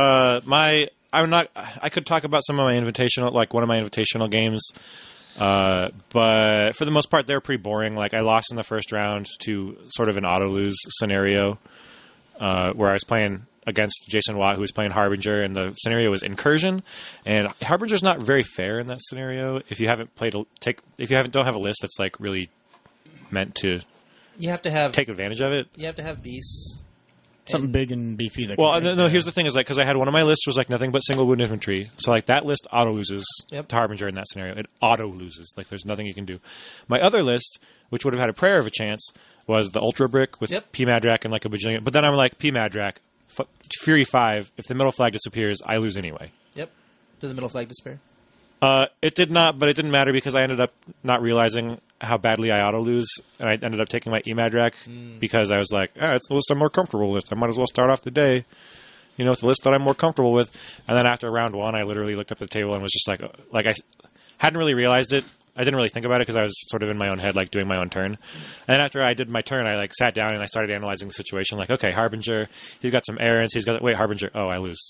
[SPEAKER 3] I could talk about some of my invitational, like one of my invitational games, but for the most part they're pretty boring. Like I lost in the first round to sort of an auto lose scenario, where I was playing against Jason Watt, who was playing Harbinger, and the scenario was Incursion, and Harbinger's not very fair in that scenario. If you haven't don't have a list that's like really meant to
[SPEAKER 1] You have to have.
[SPEAKER 3] take advantage of it.
[SPEAKER 1] You have to have beasts.
[SPEAKER 2] Something big and beefy. That
[SPEAKER 3] Well,
[SPEAKER 2] can take
[SPEAKER 3] no.
[SPEAKER 2] the-
[SPEAKER 3] Here's the thing: is like because I had one of my lists was like nothing but single wound infantry, so like that list auto loses
[SPEAKER 1] Yep.
[SPEAKER 3] to Harbinger in that scenario. It auto loses. Like there's nothing you can do. My other list, which would have had a prayer of a chance, was the Ultra Brick with
[SPEAKER 1] Yep.
[SPEAKER 3] P Madrak and like a bajillion. But then I'm like P Madrak, Fury 5. If the middle flag disappears, I lose anyway.
[SPEAKER 1] Yep. To the middle flag despair.
[SPEAKER 3] It did not, but it didn't matter because I ended up not realizing how badly I auto lose, and I ended up taking my Emadrak because I was like, it's the list I'm more comfortable with. I might as well start off the day, with the list that I'm more comfortable with. And then after round one, I literally looked up at the table and was just like I hadn't really realized it. I didn't really think about it because I was sort of in my own head, like doing my own turn. And after I did my turn, I like sat down and I started analyzing the situation. Like, okay, Harbinger, he's got some errands. Wait, Harbinger. Oh, I lose.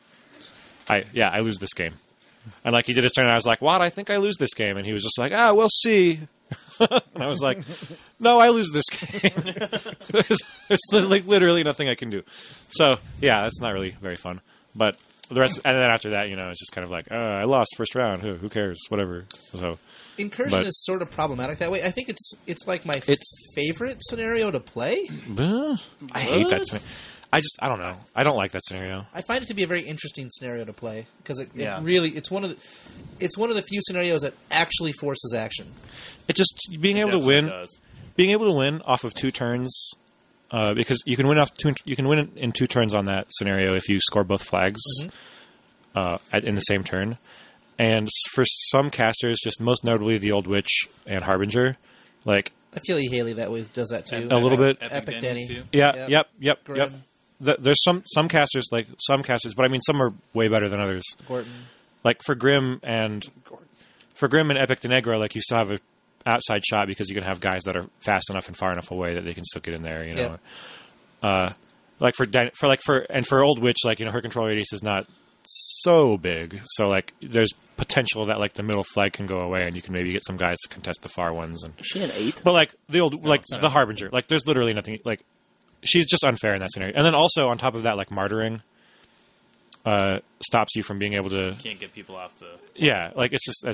[SPEAKER 3] I lose this game. And like he did his turn, and I was like, "What? I think I lose this game." And he was just like, we'll see." And I was like, "No, I lose this game." there's like literally nothing I can do. So yeah, that's not really very fun. But the rest, and then after that, it's just kind of like, I lost first round. Who cares? Whatever. So
[SPEAKER 1] Incursion
[SPEAKER 3] But-
[SPEAKER 1] is sort of problematic that way. I think it's like my favorite scenario to play.
[SPEAKER 3] I hate that scenario. I don't know. I don't like that scenario.
[SPEAKER 1] I find it to be a very interesting scenario to play because it
[SPEAKER 5] Yeah.
[SPEAKER 1] really it's one of the few scenarios that actually forces action.
[SPEAKER 3] It just being able to
[SPEAKER 5] Definitely
[SPEAKER 3] win.
[SPEAKER 5] does.
[SPEAKER 3] Being able to win off of 2 turns, because you can win in 2 turns on that scenario if you score both flags in the same turn. And for some casters, just most notably the Old Witch and Harbinger, like
[SPEAKER 1] I feel Haley that way does that too.
[SPEAKER 3] a little bit.
[SPEAKER 1] Epic Denny.
[SPEAKER 5] too.
[SPEAKER 3] Yeah, yep.
[SPEAKER 1] Grim.
[SPEAKER 3] There's some casters, but I mean some are way better than others.
[SPEAKER 1] Gordon.
[SPEAKER 3] Like for Grim and Epic Denegro, like you still have a outside shot because you can have guys that are fast enough and far enough away that they can still get in there. You know, like for Old Witch, like, you know, her control radius is not so big, so like there's potential that like the middle flag can go away and you can maybe get some guys to contest the far ones. And
[SPEAKER 4] Is she an 8?
[SPEAKER 3] but like the old like
[SPEAKER 5] it's not
[SPEAKER 3] the Harbinger, like there's literally nothing, like she's just unfair in that scenario. And then also on top of that, like martyring stops you from being able to
[SPEAKER 5] Can't get people off the.
[SPEAKER 3] yeah, like it's just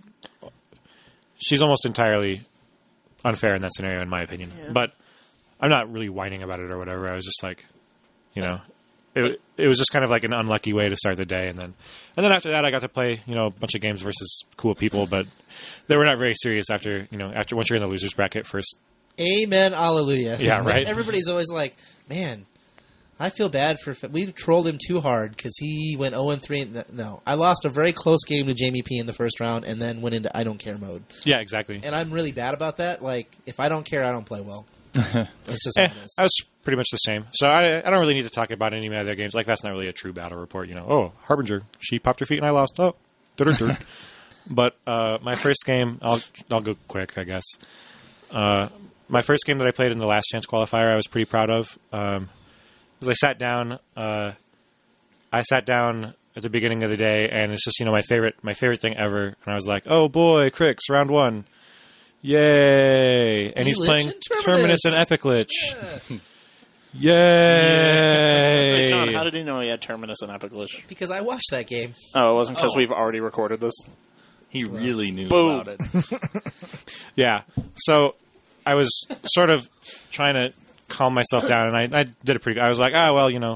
[SPEAKER 3] she's almost entirely unfair in that scenario in my opinion. But I'm not really whining about it or whatever. I was just like, you know, it was just kind of like an unlucky way to start the day, and then after that I got to play, you know, a bunch of games versus cool people, but they were not very serious after once you're in the losers bracket first.
[SPEAKER 1] Amen, hallelujah.
[SPEAKER 3] Yeah, right.
[SPEAKER 1] Everybody's always like, man, I feel bad for... We trolled him too hard because he went 0-3. No, I lost a very close game to Jamie P in the first round and then went into I don't care mode.
[SPEAKER 3] Yeah, exactly.
[SPEAKER 1] And I'm really bad about that. Like, if I don't care, I don't play well. It's just how it is.
[SPEAKER 3] I was pretty much the same. So I don't really need to talk about any of my other games. Like, that's not really a true battle report, you know. Oh, Harbinger, she popped her feet and I lost. Oh, dur-dur-dur. But my first game, I'll go quick, I guess. My first game that I played in the Last Chance qualifier, I was pretty proud of. Because I sat down at the beginning of the day, and it's just, you know, my favorite thing ever. And I was like, oh boy, Crix, round 1. Yay! And he's playing Terminus and Epic Lich. Yay!
[SPEAKER 4] Wait, John, how did he know he had Terminus and Epic Lich?
[SPEAKER 1] Because I watched that game.
[SPEAKER 4] Oh, it wasn't because we've already recorded this.
[SPEAKER 5] He really knew
[SPEAKER 4] Boom.
[SPEAKER 5] about it.
[SPEAKER 3] Yeah. So I was sort of trying to calm myself down, and I did it pretty good. I was like, well, you know.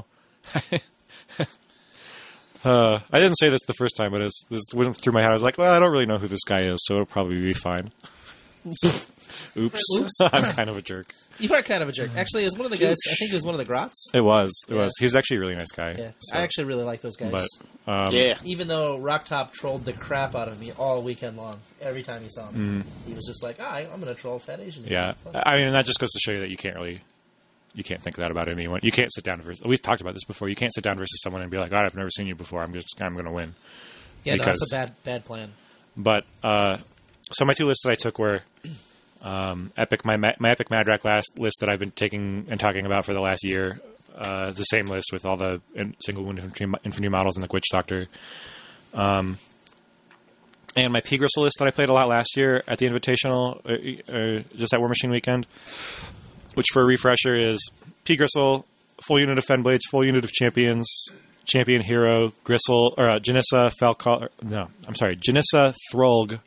[SPEAKER 3] I didn't say this the first time, but this went through my head. I was like, well, I don't really know who this guy is, so it'll probably be fine. Oops. I'm kind of a jerk.
[SPEAKER 1] You are kind of a jerk. Actually, it was one of the guys, I think it was one of the Grots.
[SPEAKER 3] It was. He's actually a really nice guy.
[SPEAKER 1] Yeah,
[SPEAKER 3] so.
[SPEAKER 1] I actually really like those guys.
[SPEAKER 3] But,
[SPEAKER 4] Yeah.
[SPEAKER 1] Even though Rocktop trolled the crap out of me all weekend long, every time he saw me, he was just like, I'm going to troll Fat Asian.
[SPEAKER 3] yeah. I mean, that just goes to show you that you can't think that about anyone. You can't sit down versus. We've talked about this before. You can't sit down versus someone and be like, I've never seen you before. I'm going to win.
[SPEAKER 1] Yeah, no, that's a bad plan.
[SPEAKER 3] But so my two lists that I took were Epic, my Epic Madrak list that I've been taking and talking about for the last year. The same list with all the single wound infantry models and the Gwitch Doctor. And my P. Gristle list that I played a lot last year at the Invitational, just at War Machine Weekend, which for a refresher is P. Gristle, full unit of Fenblades, full unit of champions, champion hero, Gristle, or Janissa, Janissa, Throlg,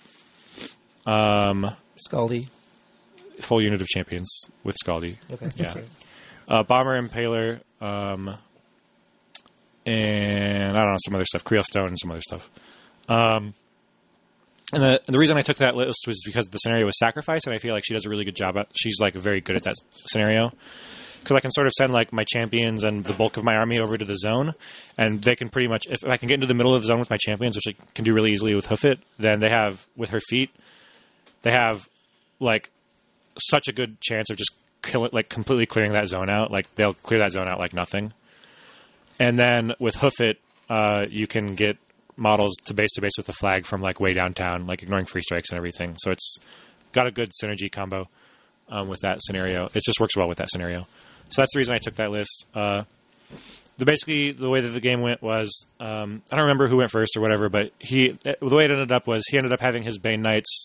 [SPEAKER 1] Scaldy.
[SPEAKER 3] full unit of champions with Scaldy.
[SPEAKER 1] Okay,
[SPEAKER 3] Yeah.
[SPEAKER 1] that's right.
[SPEAKER 3] Bomber, Impaler, and I don't know, some other stuff, Creel Stone and some other stuff. And the reason I took that list was because the scenario was Sacrifice, and I feel like she does a really good job at. She's like very good at that scenario, because I can sort of send like my champions and the bulk of my army over to the zone, and they can pretty much, if I can get into the middle of the zone with my champions, which I can do really easily with Hoofit, then they have with her feet, they have like such a good chance of just completely clearing that zone out. Like they'll clear that zone out like nothing. And then with Hoofit, you can get models to base with the flag from like way downtown, like ignoring free strikes and everything. So it's got a good synergy combo with that scenario. It just works well with that scenario. So that's the reason I took that list. Basically, the way that the game went was, I don't remember who went first or whatever, but the way it ended up was he ended up having his Bane Knights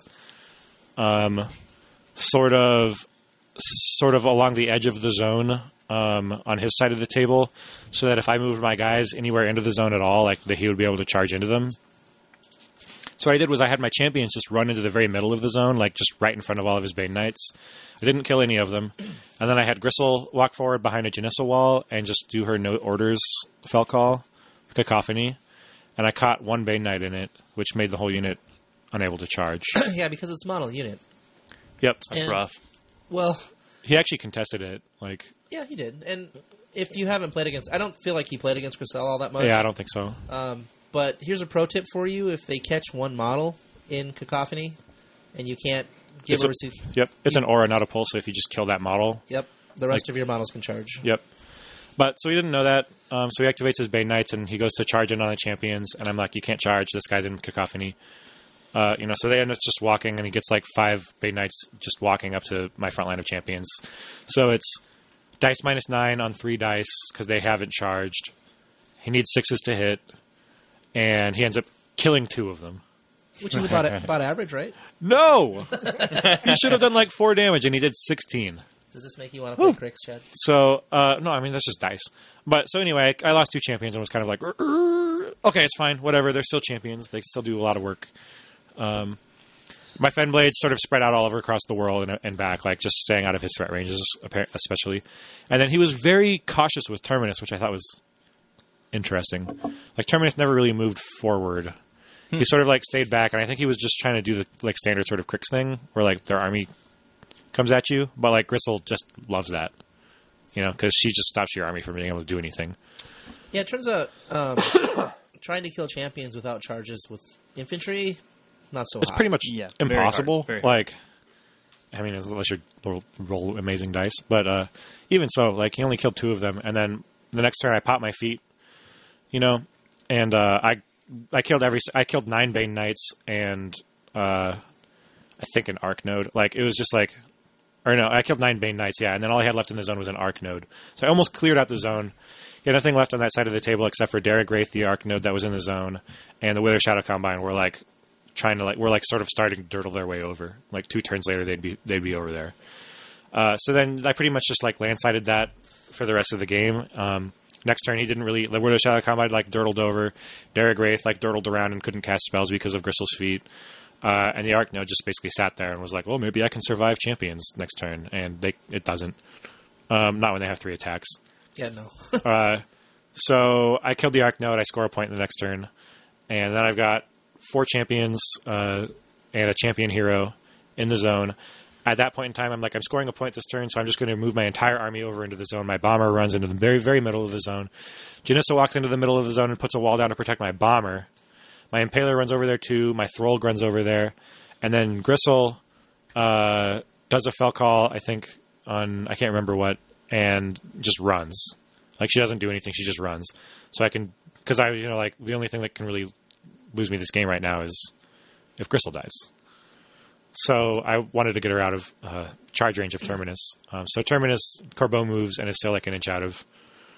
[SPEAKER 3] sort of along the edge of the zone on his side of the table, so that if I moved my guys anywhere into the zone at all, like he would be able to charge into them. So what I did was I had my champions just run into the very middle of the zone, like just right in front of all of his Bane Knights. I didn't kill any of them. And then I had Gristle walk forward behind a Janissa wall and just do her no orders felt call, Cacophony. And I caught one Bane Knight in it, which made the whole unit unable to charge.
[SPEAKER 1] Yeah, because it's model unit.
[SPEAKER 3] Yep.
[SPEAKER 5] That's
[SPEAKER 1] And-
[SPEAKER 5] rough.
[SPEAKER 1] Well,
[SPEAKER 3] He actually contested it.
[SPEAKER 1] yeah, he did. And if you haven't played against... I don't feel like he played against Griselle all that much.
[SPEAKER 3] Yeah, I don't think so.
[SPEAKER 1] But here's a pro tip for you: if they catch one model in Cacophony, and you can't give
[SPEAKER 3] It's
[SPEAKER 1] or
[SPEAKER 3] a-
[SPEAKER 1] receive,
[SPEAKER 3] Yep, it's an aura, not a pulse. So if you just kill that model,
[SPEAKER 1] yep, the rest of your models can charge.
[SPEAKER 3] yep. But so he didn't know that. So he activates his Bane Knights and he goes to charge in on the champions. And I'm like, you can't charge. This guy's in Cacophony. So they end up just walking, and he gets like 5 Bane Knights just walking up to my front line of champions. So it's dice -9 on 3 dice because they haven't charged. He needs 6s to hit, and he ends up killing 2 of them.
[SPEAKER 1] Which is about average, right?
[SPEAKER 3] No! He should have done like 4 damage, and he did 16.
[SPEAKER 1] Does this make you want to play Crix, Chad?
[SPEAKER 3] So, no, I mean, that's just dice. But, so anyway, I lost 2 champions and was kind of like, okay, it's fine, whatever. They're still champions. They still do a lot of work. My Fenblades sort of spread out all over across the world and back, like just staying out of his threat ranges, especially. And then he was very cautious with Terminus, which I thought was interesting. Like, Terminus never really moved forward. He sort of, like, stayed back, and I think he was just trying to do the, like, standard sort of Crix thing, where, like, their army comes at you. But, like, Gristle just loves that, because she just stops your army from being able to do anything.
[SPEAKER 1] Yeah, it turns out trying to kill champions without charges with infantry, not so
[SPEAKER 3] It's
[SPEAKER 1] hot.
[SPEAKER 3] pretty much
[SPEAKER 5] Yeah, very
[SPEAKER 3] impossible.
[SPEAKER 5] hard, very hard.
[SPEAKER 3] Like, I mean, unless you roll amazing dice. But even so, like, he only killed 2 of them. And then the next turn I popped my feet, and I killed 9 Bane Knights and I think an Arc Node. Like, it was just like, or no, I killed 9 Bane Knights, yeah, and then all I had left in the zone was an Arc Node. So I almost cleared out the zone. He had nothing left on that side of the table except for Derek Wraith, the Arc Node that was in the zone, and the Wither Shadow Combine were like we're like sort of starting to dirtle their way over. Like 2 turns later, they'd be over there. So then I pretty much just like landsided that for the rest of the game. Next turn, he didn't really. The Wither Shadow Combine like dirtled over. Derek Wraith like dirtled around and couldn't cast spells because of Gristle's feet. And the Arc Node just basically sat there and was like, well, maybe I can survive champions next turn. And it doesn't. Not when they have 3 attacks.
[SPEAKER 1] Yeah, no.
[SPEAKER 3] So I killed the Arc Node. I score a point in the next turn. And then I've got 4 champions and a champion hero in the zone. At that point in time, I'm like, I'm scoring a point this turn, so I'm just going to move my entire army over into the zone. My bomber runs into the very, very middle of the zone. Janissa walks into the middle of the zone and puts a wall down to protect my bomber. My Impaler runs over there too. My Thrall runs over there. And then Gristle does a Fell Call, I think, on I can't remember what, and just runs. Like, she doesn't do anything. She just runs. So I can, because the only thing that can really lose me this game right now is if Gristle dies. So I wanted to get her out of charge range of Terminus. So Terminus Corbeau moves and is still like an inch out of,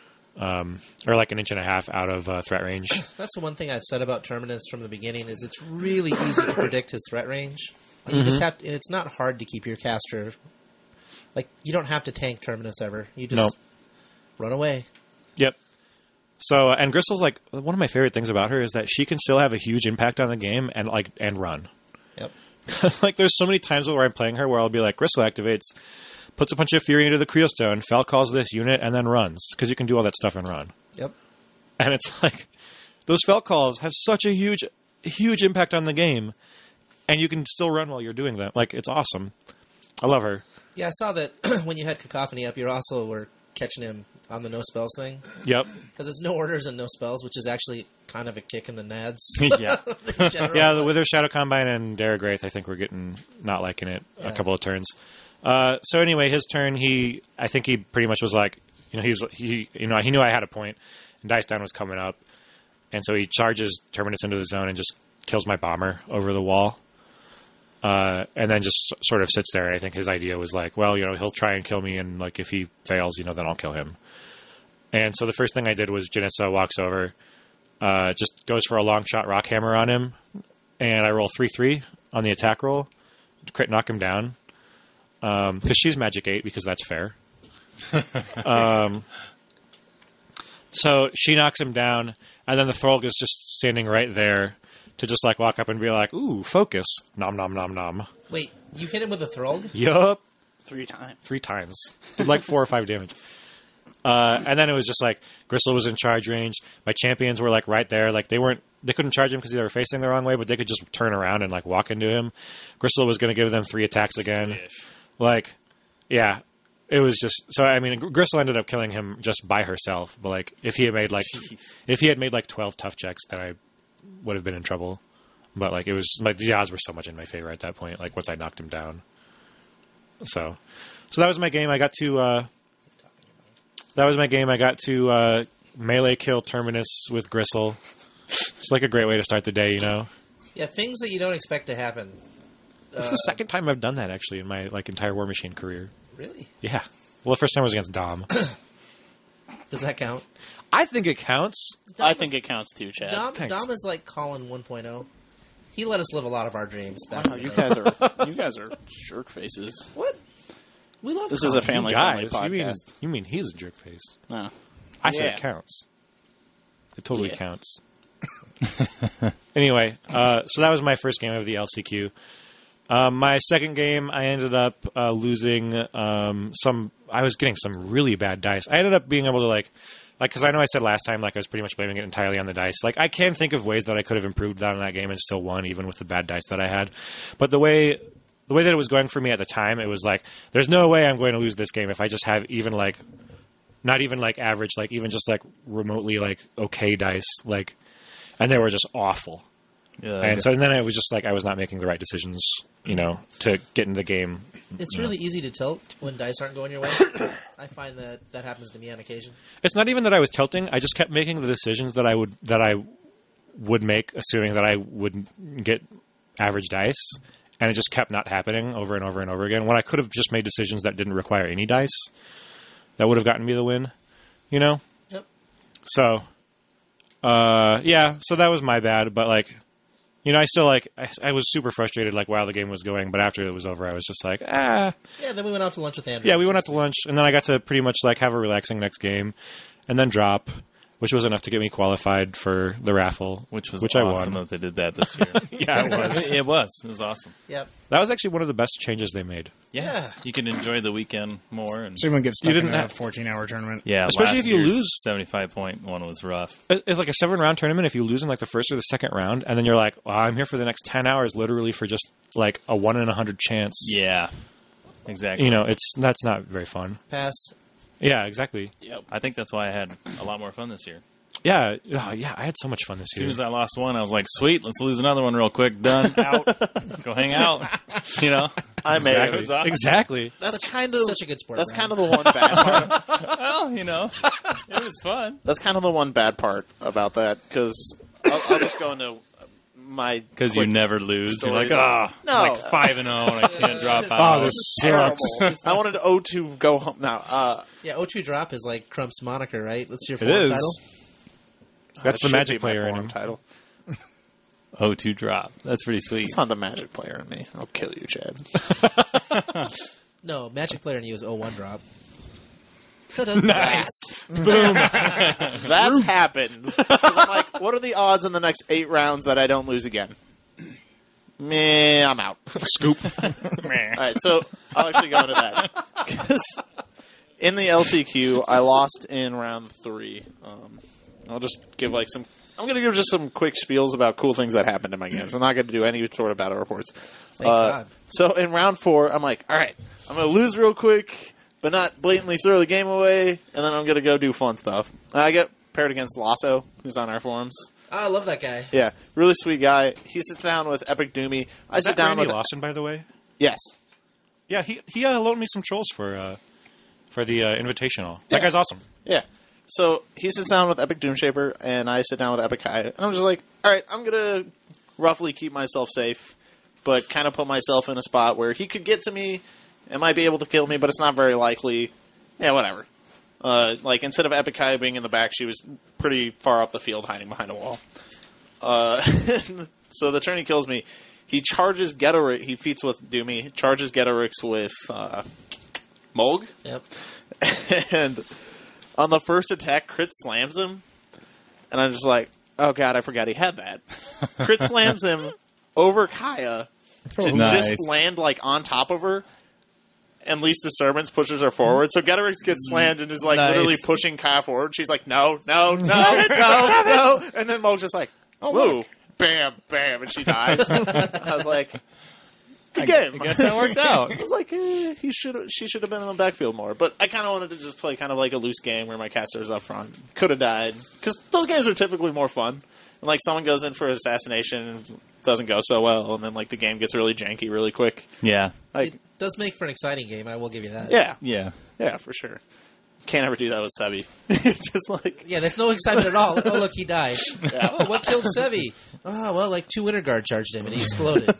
[SPEAKER 3] or like an inch and a half out of threat range.
[SPEAKER 1] That's the one thing I've said about Terminus from the beginning is it's really easy to predict his threat range. And you just have to, and it's not hard to keep your caster. Like, you don't have to tank Terminus ever. You just run away.
[SPEAKER 3] Yep. So, and Gristle's like, one of my favorite things about her is that she can still have a huge impact on the game and run.
[SPEAKER 1] Yep.
[SPEAKER 3] Like, there's so many times where I'm playing her where I'll be like, Gristle activates, puts a bunch of Fury into the Creostone, Fel calls this unit, and then runs. Because you can do all that stuff and run.
[SPEAKER 1] Yep.
[SPEAKER 3] And it's like, those Fel calls have such a huge impact on the game, and you can still run while you're doing that. Like, it's awesome. I love her.
[SPEAKER 1] Yeah, I saw that when you had Cacophony up, you also were catching him on the no spells thing.
[SPEAKER 3] Yep.
[SPEAKER 1] Because it's no orders and no spells, which is actually kind of a kick in the nads.
[SPEAKER 3] Yeah.
[SPEAKER 1] in general.
[SPEAKER 3] Yeah, the Wither Shadow Combine and Derek Wraith, I think we're getting not liking it a couple of turns. So anyway, his turn, I think he pretty much was like, he knew I had a point, and Dice Down was coming up, and so he charges Terminus into the zone and just kills my bomber over the wall. And then just sort of sits there. I think his idea was like, well, he'll try and kill me, and like if he fails, then I'll kill him. And so the first thing I did was Janissa walks over, just goes for a long shot rock hammer on him, and I roll 3/3 on the attack roll, crit knock him down, because she's magic 8 because that's fair. So she knocks him down, and then the Thrall is just standing right there to just like walk up and be like, ooh, focus, nom nom nom nom.
[SPEAKER 1] Wait, you hit him with a Thrall?
[SPEAKER 3] Yup.
[SPEAKER 4] 3 times.
[SPEAKER 3] 3 times. Did like 4 or 5 damage. And then it was just like Gristle was in charge range. My champions were like right there. Like they couldn't charge him because they were facing the wrong way, but they could just turn around and like walk into him. Gristle was going to give them 3 attacks again. Like, yeah, it was just so. I mean, Gristle ended up killing him just by herself. But like, if he had made like 12 tough checks, then would have been in trouble. But like it was like the odds were so much in my favor at that point. Like once I knocked him down, so that was my game. I got to melee kill Terminus with Gristle. It's like a great way to start the day, you know.
[SPEAKER 1] Yeah, things that you don't expect to happen.
[SPEAKER 3] It's the second time I've done that actually in my like entire War Machine career.
[SPEAKER 1] Really?
[SPEAKER 3] Yeah. Well, the first time was against Dom.
[SPEAKER 1] Does that count?
[SPEAKER 3] I think it counts.
[SPEAKER 4] I think it counts too, Chad.
[SPEAKER 1] Dom is like Colin 1.0. He let us live a lot of our dreams back.
[SPEAKER 4] Wow,
[SPEAKER 1] in
[SPEAKER 4] you
[SPEAKER 1] the day.
[SPEAKER 4] guys are jerk faces.
[SPEAKER 1] What? We love.
[SPEAKER 4] This is a family friendly
[SPEAKER 3] Guys,
[SPEAKER 4] podcast.
[SPEAKER 3] you mean he's a jerk face?
[SPEAKER 4] No.
[SPEAKER 3] I said
[SPEAKER 4] Yeah.
[SPEAKER 3] it counts. It totally
[SPEAKER 4] Yeah.
[SPEAKER 3] counts. Anyway, so that was my first game of the LCQ. My second game, I ended up losing I was getting some really bad dice. I ended up being able to because I know I said last time, like I was pretty much blaming it entirely on the dice. Like I can think of ways that I could have improved that in that game and still won, even with the bad dice that I had. But the way that it was going for me at the time, it was like, there's no way I'm going to lose this game if I just have even like, not even like average, like even just like remotely like okay dice, like, and they were just awful. And then it was just like I was not making the right decisions, you know, to get in the game.
[SPEAKER 1] It's really easy to tilt when dice aren't going your way. I find that happens to me on occasion.
[SPEAKER 3] It's not even that I was tilting. I just kept making the decisions that I would make, assuming that I would get average dice, and it just kept not happening over and over and over again. When I could have just made decisions that didn't require any dice, that would have gotten me the win, you know.
[SPEAKER 1] Yep.
[SPEAKER 3] So, yeah. So that was my bad, but like. You know, I still, I was super frustrated, like, while the game was going, but after it was over, I was just like,
[SPEAKER 1] Yeah, then we went out to lunch with Andrew.
[SPEAKER 3] Yeah, we went out to lunch, and then I got to pretty much, like, have a relaxing next game, and then drop, which was enough to get me qualified for the raffle.
[SPEAKER 5] Which was
[SPEAKER 3] I
[SPEAKER 5] awesome
[SPEAKER 3] won.
[SPEAKER 5] that they did that this year.
[SPEAKER 3] Yeah, it was.
[SPEAKER 5] It was. It was awesome.
[SPEAKER 1] Yep.
[SPEAKER 3] That was actually one of the best changes they made.
[SPEAKER 1] Yeah.
[SPEAKER 5] You can enjoy the weekend more. And
[SPEAKER 2] So everyone gets stuck in
[SPEAKER 3] didn't
[SPEAKER 2] a
[SPEAKER 3] have-
[SPEAKER 2] 14-hour tournament.
[SPEAKER 5] yeah,
[SPEAKER 3] Especially
[SPEAKER 5] last
[SPEAKER 3] if you
[SPEAKER 5] year's
[SPEAKER 3] lose.
[SPEAKER 5] 75-point one was rough.
[SPEAKER 3] It's like a 7-round tournament. If you lose in, like, the first or the second round, and then you're like, well, I'm here for the next 10 hours literally for just, like, a 1 in 100 chance.
[SPEAKER 5] Yeah, exactly.
[SPEAKER 3] You know, that's not very fun.
[SPEAKER 1] Pass.
[SPEAKER 3] Yeah, exactly.
[SPEAKER 5] Yep. I think that's why I had a lot more fun this year.
[SPEAKER 3] Yeah, yeah, I had so much fun this
[SPEAKER 5] As soon
[SPEAKER 3] year.
[SPEAKER 5] as I lost one, I was like, sweet, let's lose another one real quick. Done. Out. Go hang out. You know?
[SPEAKER 4] I made
[SPEAKER 3] Exactly.
[SPEAKER 4] it.
[SPEAKER 3] Exactly.
[SPEAKER 4] That's kind of
[SPEAKER 1] Such a good sport.
[SPEAKER 4] That's
[SPEAKER 1] Ryan.
[SPEAKER 4] kind of the one bad part.
[SPEAKER 5] Well, you know, it was fun.
[SPEAKER 4] That's kind of the one bad part about that because I'll just go into my
[SPEAKER 5] Because you never lose. You're like,
[SPEAKER 4] stories.
[SPEAKER 5] ah,
[SPEAKER 4] No.
[SPEAKER 5] I'm like 5-0 and I can't drop out.
[SPEAKER 2] Oh, this
[SPEAKER 4] terrible.
[SPEAKER 2] sucks.
[SPEAKER 4] I wanted O2 go home now.
[SPEAKER 1] Yeah, O2 Drop is like Crump's moniker, right? That's your
[SPEAKER 3] It
[SPEAKER 1] fourth
[SPEAKER 3] is.
[SPEAKER 1] title.
[SPEAKER 3] That's
[SPEAKER 4] that
[SPEAKER 3] the Magic
[SPEAKER 4] should be my
[SPEAKER 3] player in
[SPEAKER 4] forum
[SPEAKER 3] him.
[SPEAKER 4] title.
[SPEAKER 5] O2 drop. That's pretty sweet.
[SPEAKER 4] It's not the Magic player in me. I'll kill you, Chad.
[SPEAKER 1] No, Magic player in you is 01 Drop.
[SPEAKER 3] Nice.
[SPEAKER 4] That's happened. 'Cause I'm like, what are the odds in the next 8 rounds that I don't lose again? Meh, I'm out.
[SPEAKER 3] Scoop.
[SPEAKER 4] All right, so I'll actually go into that. 'Cause in the LCQ, I lost in round 3. I'll just give I'm going to give just some quick spiels about cool things that happened in my games. I'm not going to do any sort of battle reports.
[SPEAKER 1] Thank God.
[SPEAKER 4] So in round 4, I'm like, all right, I'm going to lose real quick, but not blatantly throw the game away, and then I'm going to go do fun stuff. I get paired against Lasso, who's on our forums.
[SPEAKER 1] I love that guy.
[SPEAKER 4] Yeah, really sweet guy. He sits down with Epic Doomy. I
[SPEAKER 3] Is
[SPEAKER 4] sit
[SPEAKER 3] that
[SPEAKER 4] down
[SPEAKER 3] Randy
[SPEAKER 4] with
[SPEAKER 3] Lawson, by the way?
[SPEAKER 4] Yes.
[SPEAKER 3] Yeah, he loaned me some trolls for the Invitational. That
[SPEAKER 4] Yeah.
[SPEAKER 3] guy's awesome.
[SPEAKER 4] Yeah. So he sits down with Epic Doomshaper, and I sit down with Epic Kai. And I'm just like, all right, I'm going to roughly keep myself safe, but kind of put myself in a spot where he could get to me and might be able to kill me, but it's not very likely. Yeah, whatever. Like, instead of Epic Kai being in the back, she was pretty far up the field hiding behind a wall. So the turn he kills me. He charges Getorix. He feats with Doomy. Charges Getorix with Mulg.
[SPEAKER 1] Yep.
[SPEAKER 4] And on the first attack, crit slams him. And I'm just like, oh god, I forgot he had that. Crit slams him over Kaya to
[SPEAKER 5] Nice.
[SPEAKER 4] just land like on top of her. And Least Disturbance pushes her forward. So Getorix gets slammed and is like
[SPEAKER 5] Nice.
[SPEAKER 4] literally pushing Kaya forward. She's like, no. And then Mulg's just like, woo. Bam, bam, and she dies. I was like, good game.
[SPEAKER 5] I guess that worked out.
[SPEAKER 4] I was like, she should have been in the backfield more. But I kind of wanted to just play kind of like a loose game where my caster's up front. Could have died. Because those games are typically more fun. when like someone goes in for assassination and doesn't go so well, and then like the game gets really janky really quick.
[SPEAKER 5] Yeah.
[SPEAKER 4] Like,
[SPEAKER 1] It does make for an exciting game. I will give you that.
[SPEAKER 4] yeah,
[SPEAKER 5] Yeah.
[SPEAKER 4] for sure. Can't ever do that with Sebi. Just like
[SPEAKER 1] Yeah, there's no excitement at all. Oh, look, he died. Oh, what killed Sevi? Oh, well, like 2 Winter Guard charged him and he exploded.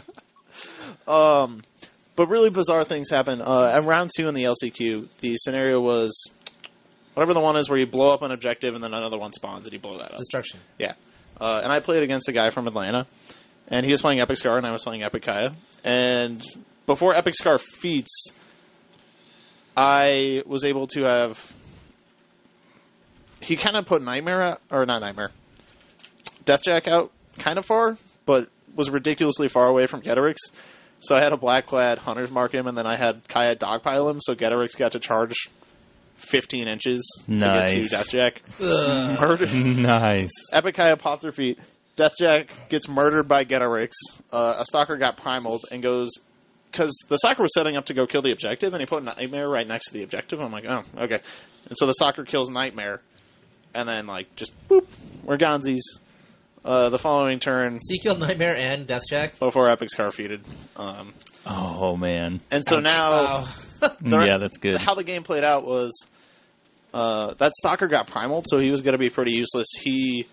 [SPEAKER 4] But really bizarre things happen. At round 2 in the LCQ, the scenario was whatever the one is where you blow up an objective and then another one spawns and you blow that up.
[SPEAKER 1] Destruction.
[SPEAKER 4] Yeah. And I played against a guy from Atlanta, and he was playing Epic Scar and I was playing Epic Kaya. And before Epic Scar feats, I was able to have... He kind of put Nightmare out, or not Nightmare, Deathjack out kind of far, but was ridiculously far away from Getarix. So I had a Blackclad Hunters mark him, and then I had Kaya dogpile him, so Getarix got to charge 15 inches to get to
[SPEAKER 5] Nice.
[SPEAKER 4] Deathjack. Murdered.
[SPEAKER 5] Nice.
[SPEAKER 4] Epic Kaya popped their feet. Deathjack gets murdered by Getarix. A Stalker got primaled and goes... Because the Stalker was setting up to go kill the objective, and he put Nightmare right next to the objective. I'm like, oh, okay. And so the Stalker kills Nightmare, and then, like, just, boop, we're gonesies. The following turn,
[SPEAKER 1] So you killed Nightmare and Deathjack?
[SPEAKER 4] before Epic Scar feated.
[SPEAKER 5] Oh, man.
[SPEAKER 4] And so now...
[SPEAKER 1] Wow.
[SPEAKER 5] Yeah, that's good.
[SPEAKER 4] How the game played out was that Stalker got primaled, so he was going to be pretty useless. He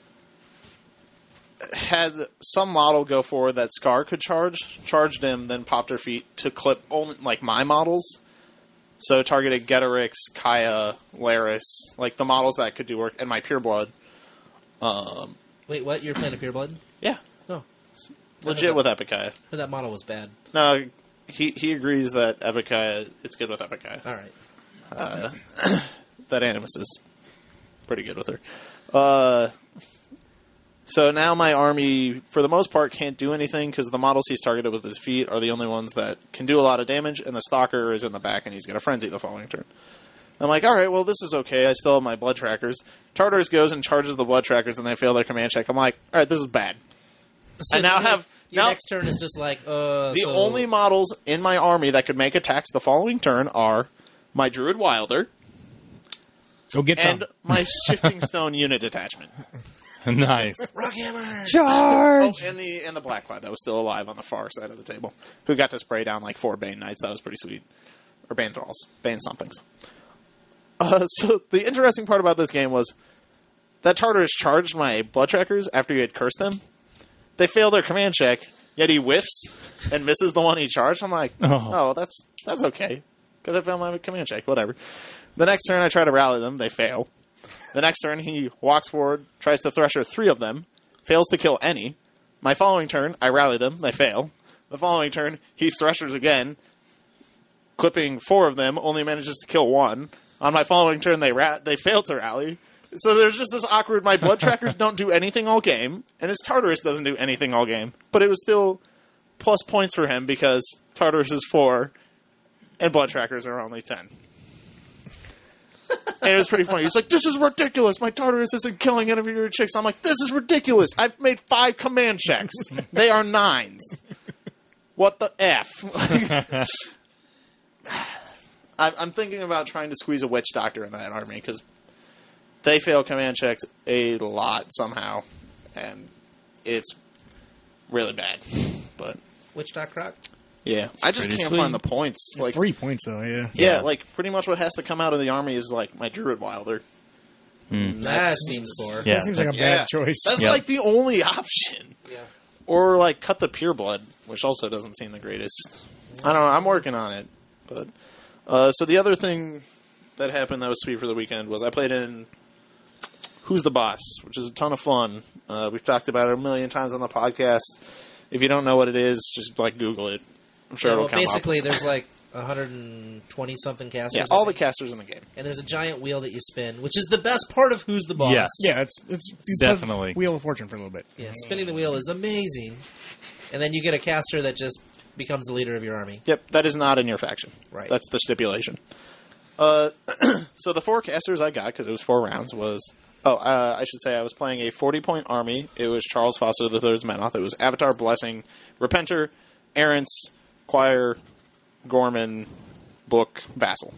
[SPEAKER 4] had some model go forward that Scar could charged him, then popped her feet to clip only like my models. So targeted Getarix, Kaya, Laris, like the models that could do work, and my Pureblood.
[SPEAKER 1] Wait, what? You're playing a Pureblood?
[SPEAKER 4] Yeah,
[SPEAKER 1] No.
[SPEAKER 4] legit with Epic Kaya.
[SPEAKER 1] That model was bad.
[SPEAKER 4] No, he agrees that Epic Kaya, it's good with Epic Kaya.
[SPEAKER 1] All right.
[SPEAKER 4] That Animus is pretty good with her. So now my army, for the most part, can't do anything because the models he's targeted with his feet are the only ones that can do a lot of damage, and the Stalker is in the back and he's going to Frenzy the following turn. I'm like, alright, well, this is okay. I still have my Blood Trackers. Tartarus goes and charges the Blood Trackers and they fail their command check. I'm like, alright, this is bad.
[SPEAKER 1] So
[SPEAKER 4] I now
[SPEAKER 1] your-
[SPEAKER 4] have...
[SPEAKER 1] Your
[SPEAKER 4] now,
[SPEAKER 1] next turn is just like,
[SPEAKER 4] the only models in my army that could make attacks the following turn are my Druid Wilder
[SPEAKER 2] Go get some.
[SPEAKER 4] and my Shifting Stone unit detachment.
[SPEAKER 5] Nice.
[SPEAKER 1] Rockhammer!
[SPEAKER 4] Oh, and the Blackclad that was still alive on the far side of the table, who got to spray down like 4 Bane Knights. That was pretty sweet. Or Bane Thralls. Bane somethings. So the interesting part about this game was that Tartarus charged my Blood Trackers after he had cursed them. They fail their command check, yet he whiffs and misses the one he charged. I'm like, oh that's okay. Because I failed my command check. Whatever. The next turn I try to rally them. They fail. The next turn, he walks forward, tries to Thresher 3 of them, fails to kill any. My following turn, I rally them, they fail. The following turn, he Threshers again, clipping 4 of them, only manages to kill 1. On my following turn, they fail to rally. So there's just this awkward, my Blood Trackers don't do anything all game, and his Tartarus doesn't do anything all game. But it was still plus points for him because Tartarus is 4, and Blood Trackers are only 10. And it was pretty funny. He's like, this is ridiculous. My Tartarus isn't killing any of your chicks. I'm like, this is ridiculous. I've made 5 command checks. They are 9s. What the F? I'm thinking about trying to squeeze a Witch Doctor in that army because they fail command checks a lot somehow. And it's really bad. But
[SPEAKER 1] Witch Doc Croc?
[SPEAKER 4] yeah, I just
[SPEAKER 5] pretty
[SPEAKER 4] can't
[SPEAKER 5] sweet.
[SPEAKER 4] find the points.
[SPEAKER 2] It's
[SPEAKER 4] Like
[SPEAKER 2] 3 points, though, yeah.
[SPEAKER 4] Yeah, like pretty much what has to come out of the army is like my Druid Wilder.
[SPEAKER 1] That seems poor.
[SPEAKER 5] Yeah.
[SPEAKER 2] That seems like a
[SPEAKER 4] Yeah.
[SPEAKER 2] bad choice.
[SPEAKER 4] That's
[SPEAKER 5] Yep.
[SPEAKER 4] like the only option.
[SPEAKER 1] Yeah.
[SPEAKER 4] Or like cut the Pureblood, which also doesn't seem the greatest. I don't know. I'm working on it. But so the other thing that happened that was sweet for the weekend was I played in Who's the Boss, which is a ton of fun. We've talked about it a million times on the podcast. If you don't know what it is, just like Google it. I'm sure
[SPEAKER 1] Yeah,
[SPEAKER 4] it'll
[SPEAKER 1] well,
[SPEAKER 4] come
[SPEAKER 1] basically,
[SPEAKER 4] up.
[SPEAKER 1] there's like 120 something casters.
[SPEAKER 4] Yeah,
[SPEAKER 1] I
[SPEAKER 4] all the
[SPEAKER 1] think.
[SPEAKER 4] casters in the game.
[SPEAKER 1] And there's a giant wheel that you spin, which is the best part of Who's the Boss.
[SPEAKER 5] Yes.
[SPEAKER 2] Yeah, it's you play
[SPEAKER 5] Definitely.
[SPEAKER 2] Wheel of Fortune for a little bit.
[SPEAKER 1] Yeah, spinning the wheel is amazing. And then you get a caster that just becomes the leader of your army.
[SPEAKER 4] Yep, that is not in your faction.
[SPEAKER 1] Right.
[SPEAKER 4] That's the stipulation. So the 4 casters I got, because it was 4 rounds, was... I should say I was playing a 40-point army. It was Charles Foster III's Menoth. It was Avatar, Blessing, Repenter, Errants, Choir, Gorman, Book, Vassal.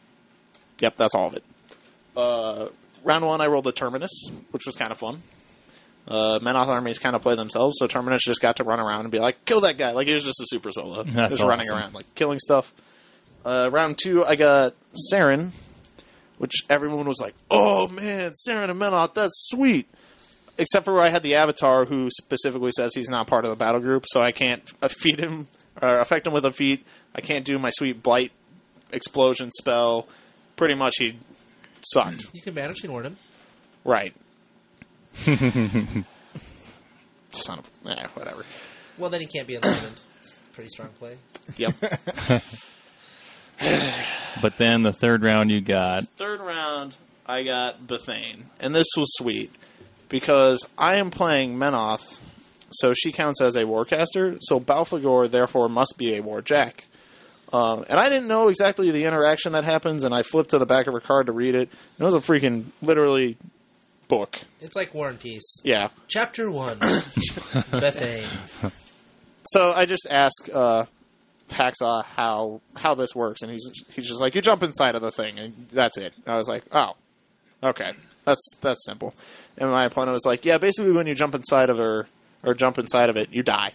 [SPEAKER 4] Yep, that's all of it. Round 1, I rolled the Terminus, which was kind of fun. Menoth armies kind of play themselves, so Terminus just got to run around and be like, kill that guy. Like, he was just a super solo.
[SPEAKER 5] That's
[SPEAKER 4] just running
[SPEAKER 5] awesome.
[SPEAKER 4] around, like, killing stuff. Round 2, I got Saren, which everyone was like, oh, man, Saren and Menoth, that's sweet. Except for where I had the Avatar, who specifically says he's not part of the battle group, so I can't feed him, or affect him with a feat. I can't do my sweet Blight explosion spell. Pretty much he sucked.
[SPEAKER 1] You can manage to warn him.
[SPEAKER 4] Right. Son of... whatever.
[SPEAKER 1] Well, then he can't be enlivened. Pretty strong play.
[SPEAKER 4] Yep.
[SPEAKER 5] But then the third round you got...
[SPEAKER 4] Third round, I got Bethane. And this was sweet. Because I am playing Menoth, so she counts as a Warcaster, so Balfagor, therefore, must be a Warjack. And I didn't know exactly the interaction that happens, and I flipped to the back of her card to read it. And it was a freaking, literally, book.
[SPEAKER 1] It's like War and Peace.
[SPEAKER 4] Yeah.
[SPEAKER 1] Chapter 1. Bethane.
[SPEAKER 4] So I just asked Hacksaw how this works, and he's just like, you jump inside of the thing, and that's it. And I was like, oh, okay. That's simple. And my opponent was like, yeah, basically when you jump inside of her, or jump inside of it, you die.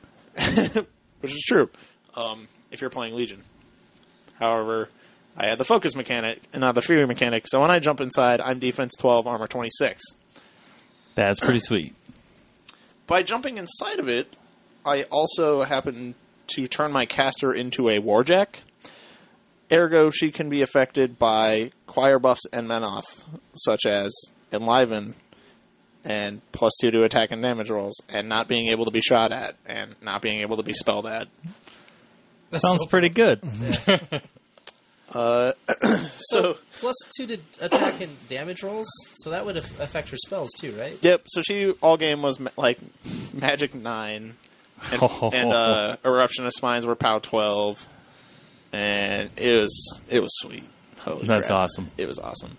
[SPEAKER 4] Which is true. If you're playing Legion. However, I had the focus mechanic and not the fury mechanic, so when I jump inside, I'm defense 12, armor 26.
[SPEAKER 5] That's pretty sweet.
[SPEAKER 4] By jumping inside of it, I also happen to turn my caster into a Warjack. Ergo, she can be affected by choir buffs and Menoth, such as Enliven, and +2 to attack and damage rolls, and not being able to be shot at, and not being able to be spelled at.
[SPEAKER 5] Sounds pretty good.
[SPEAKER 1] Yeah.
[SPEAKER 4] So
[SPEAKER 1] +2 to attack and damage rolls, so that would affect her spells too, right?
[SPEAKER 4] yep. So she all game was like Magic 9, and Eruption of Spines were POW 12, and it was sweet. Holy
[SPEAKER 5] That's
[SPEAKER 4] crap.
[SPEAKER 5] awesome.
[SPEAKER 4] It was awesome.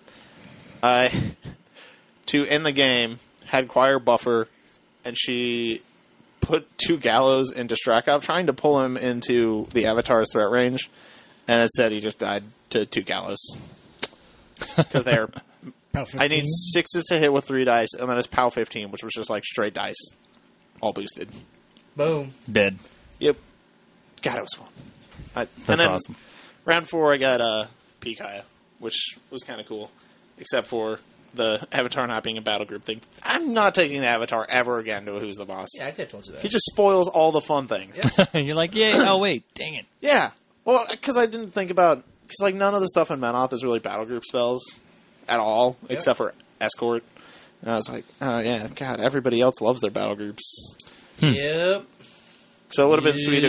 [SPEAKER 4] I to end the game had choir buffer, and she put 2 Gallows into Strakov, trying to pull him into the Avatar's threat range, and instead he just died to 2 Gallows. Because they're... I need 6s to hit with 3 dice, and then it's POW 15, which was just like straight dice. All boosted.
[SPEAKER 1] Boom.
[SPEAKER 5] Dead.
[SPEAKER 4] Yep. God, it was fun.
[SPEAKER 5] That's
[SPEAKER 4] and then
[SPEAKER 5] awesome.
[SPEAKER 4] round 4, I got Pikaya, which was kind of cool, except for the Avatar not being a battle group thing. I'm not taking the Avatar ever again to a Who's the Boss.
[SPEAKER 1] Yeah, I could have told you that.
[SPEAKER 4] He just spoils all the fun things.
[SPEAKER 5] You're like, yay, oh wait, dang it.
[SPEAKER 4] Yeah. Well, because I didn't think about... Because, like, none of the stuff in Menoth is really battle group spells at all, except for Escort. And I was like, oh, yeah, God, everybody else loves their battle groups.
[SPEAKER 1] Yep.
[SPEAKER 4] So it would have been sweet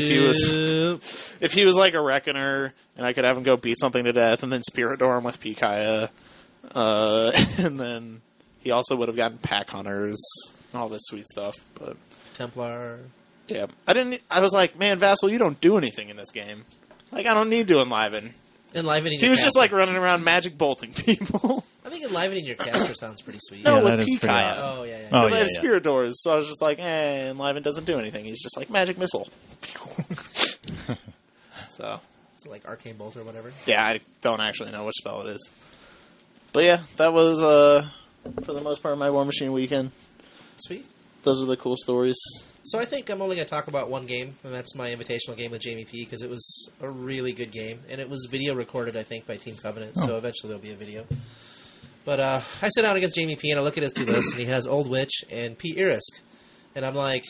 [SPEAKER 4] if he was like a Reckoner, and I could have him go beat something to death, and then Spirit Door him with Pikaya. And then he also would have gotten Pack Hunters, and all this sweet stuff. But
[SPEAKER 1] Templar.
[SPEAKER 4] yeah, I was like, man, Vassal, you don't do anything in this game. Like, I don't need to enliven.
[SPEAKER 1] Enlivening
[SPEAKER 4] He
[SPEAKER 1] your
[SPEAKER 4] was
[SPEAKER 1] caster.
[SPEAKER 4] just like running around magic bolting people.
[SPEAKER 1] I think enlivening your caster sounds pretty sweet.
[SPEAKER 4] No,
[SPEAKER 5] Yeah,
[SPEAKER 4] with
[SPEAKER 5] that is pretty
[SPEAKER 4] Pikaya.
[SPEAKER 5] awesome.
[SPEAKER 1] Oh, yeah, yeah.
[SPEAKER 5] Oh,
[SPEAKER 4] Because I
[SPEAKER 5] yeah,
[SPEAKER 4] have
[SPEAKER 5] yeah.
[SPEAKER 4] Spirit Doors, so I was just like, Enliven doesn't do anything. He's just like Magic Missile. So,
[SPEAKER 1] Is it like Arcane Bolt or whatever?
[SPEAKER 4] yeah, I don't actually know which spell it is. But yeah, that was, for the most part, my War Machine weekend.
[SPEAKER 1] Sweet.
[SPEAKER 4] Those are the cool stories.
[SPEAKER 1] So I think I'm only going to talk about one game, and that's my invitational game with Jamie P, because it was a really good game, and it was video recorded, I think, by Team Covenant, so eventually there'll be a video. But I sit down against Jamie P, and I look at his 2 lists, and he has Old Witch and P. Irisk. And I'm like,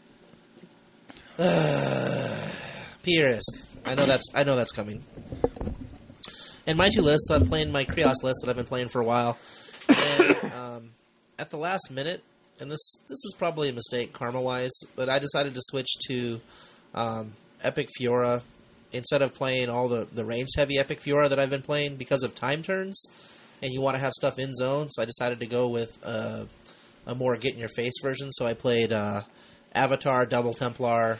[SPEAKER 1] P. Irisk. I know that's coming. And my 2 lists, I'm playing my Krios list that I've been playing for a while. And at the last minute, and this is probably a mistake karma-wise, but I decided to switch to Epic Fiora instead of playing all the ranged-heavy Epic Fiora that I've been playing because of time turns, and you want to have stuff in zone, so I decided to go with a more get-in-your-face version, so I played Avatar, Double Templar,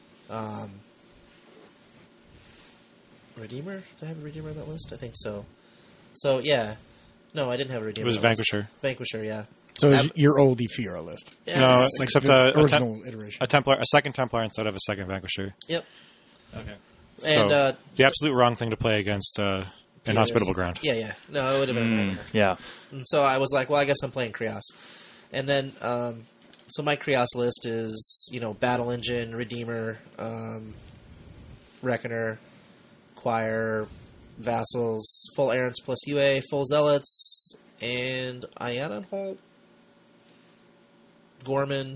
[SPEAKER 1] Redeemer? Did I have a Redeemer on that list? I think so. So, yeah. No, I didn't have a Redeemer.
[SPEAKER 3] It was
[SPEAKER 1] on that list.
[SPEAKER 3] Vanquisher.
[SPEAKER 1] Vanquisher, yeah.
[SPEAKER 2] So it's your old Fiora list.
[SPEAKER 1] Yeah,
[SPEAKER 3] No,
[SPEAKER 1] it's-
[SPEAKER 3] except
[SPEAKER 2] The
[SPEAKER 3] a
[SPEAKER 2] original iteration.
[SPEAKER 3] a second Templar instead of a second Vanquisher.
[SPEAKER 1] Yep.
[SPEAKER 3] Okay.
[SPEAKER 1] And,
[SPEAKER 3] So the absolute wrong thing to play against Inhospitable Ground.
[SPEAKER 1] Yeah, yeah. No, it would have been a nightmare.
[SPEAKER 5] Yeah.
[SPEAKER 1] And so I was like, well, I guess I'm playing Krios. And then So my Krios list is, Battle Engine, Redeemer, Reckoner, Choir, Vassals, full Errants plus UA, full Zealots, and Iana Holt, Gorman.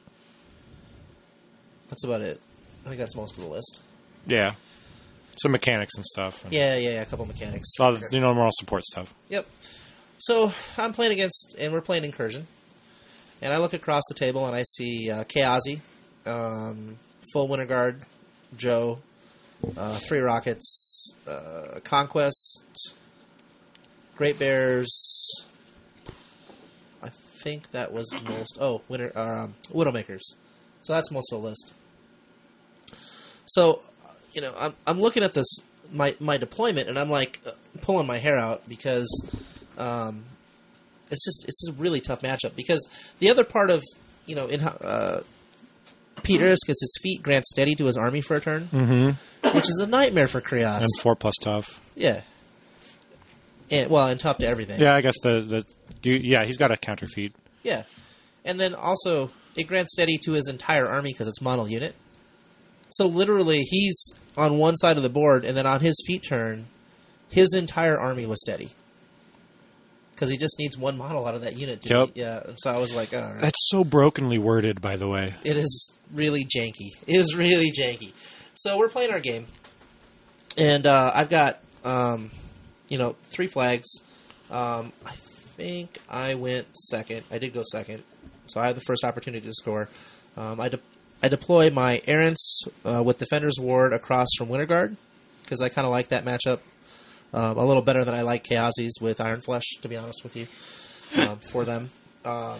[SPEAKER 1] That's about it. I think that's most of the list.
[SPEAKER 3] Yeah. Some mechanics and stuff. And
[SPEAKER 1] Yeah, a couple mechanics.
[SPEAKER 3] a lot of, moral support stuff.
[SPEAKER 1] Yep. So I'm playing against, and we're playing Incursion. And I look across the table and I see Kayazi, full Winter Guard, Joe, 3 Rockets, Conquest, Great Bears. I think that was most. Oh, Widowmakers. So that's most of the list. So, I'm looking at this my deployment, and I'm like pulling my hair out because it's a really tough matchup. Because the other part of Pete Erisk is his feet grant steady to his army for a turn, which is a nightmare for Krios.
[SPEAKER 3] And 4+ tough.
[SPEAKER 1] Yeah. And tough to everything.
[SPEAKER 3] Yeah, I guess he's got a counter feat.
[SPEAKER 1] Yeah. And then also, it grants steady to his entire army because it's model unit. So literally, he's on one side of the board, and then on his feat turn, his entire army was steady. Because he just needs one model out of that unit. Yeah. So I was like, all right.
[SPEAKER 3] That's so brokenly worded, by the way.
[SPEAKER 1] It is really janky. It is really janky. So we're playing our game. And I've got, 3 flags. I think I went second. I did go second. So I had the first opportunity to score. I deploy my Errants with Defender's Ward across from Winter Guard, because I kind of like that matchup a little better than I like Kayazi's with Iron Flesh, to be honest with you, for them. I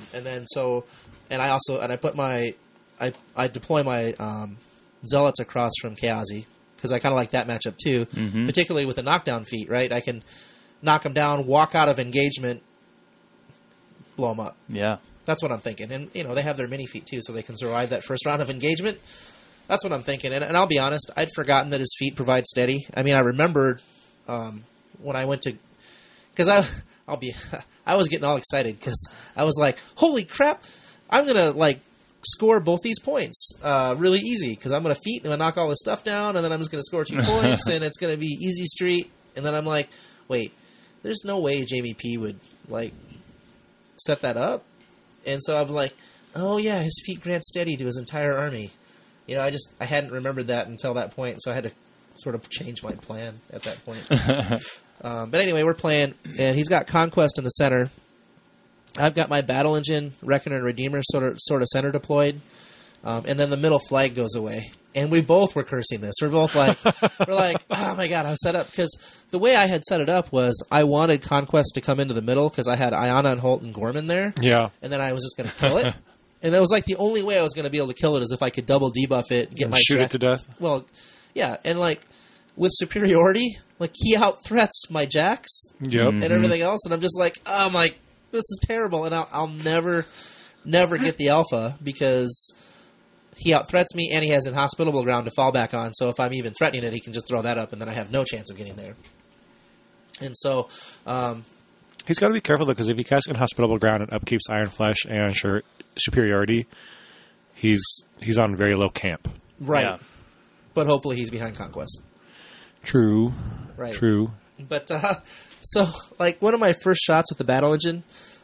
[SPEAKER 1] deploy my Zealots across from Kayazi, because I kind of like that matchup too, particularly with the knockdown feat, right? I can knock them down, walk out of engagement, blow them up.
[SPEAKER 5] Yeah.
[SPEAKER 1] That's what I'm thinking. And, they have their mini feat, too, so they can survive that first round of engagement. That's what I'm thinking. And I'll be honest, I'd forgotten that his feat provide steady. I mean, I remembered when I went to... Because I was getting all excited, because I was like, holy crap, I'm going to, score both these points really easy, because I'm going to feat and I'm going to knock all this stuff down, and then I'm just going to score 2 points, and it's going to be easy street. And then I'm like, wait, there's no way Jamie P would, set that up? And so I was like, oh yeah, his feat grant steady to his entire army. I hadn't remembered that until that point, so I had to sort of change my plan at that point. But anyway, we're playing, and he's got Conquest in the center. I've got my Battle Engine, Reckoner, and Redeemer sort of center deployed. And then the middle flag goes away. And we both were cursing this. We're both like, oh my god, I'm set up. Because the way I had set it up was I wanted Conquest to come into the middle because I had Iana and Holt and Gorman there.
[SPEAKER 3] Yeah.
[SPEAKER 1] And then I was just going to kill it. And that was the only way I was going to be able to kill it is if I could double debuff it, get my
[SPEAKER 3] shoot it to death.
[SPEAKER 1] Well, yeah. And with superiority, he out threats my jacks and everything else. And I'm just like, oh my, this is terrible. And I'll never get the alpha because he out-threats me, and he has inhospitable ground to fall back on, so if I'm even threatening it, he can just throw that up, and then I have no chance of getting there. And so...
[SPEAKER 3] he's got to be careful, though, because if he casts inhospitable ground and upkeeps Iron Flesh and superiority, he's on very low camp.
[SPEAKER 1] Right.
[SPEAKER 5] Yeah.
[SPEAKER 1] But hopefully he's behind Conquest.
[SPEAKER 3] True.
[SPEAKER 1] Right.
[SPEAKER 3] True.
[SPEAKER 1] But, so, one of my first shots with the Battle Engine,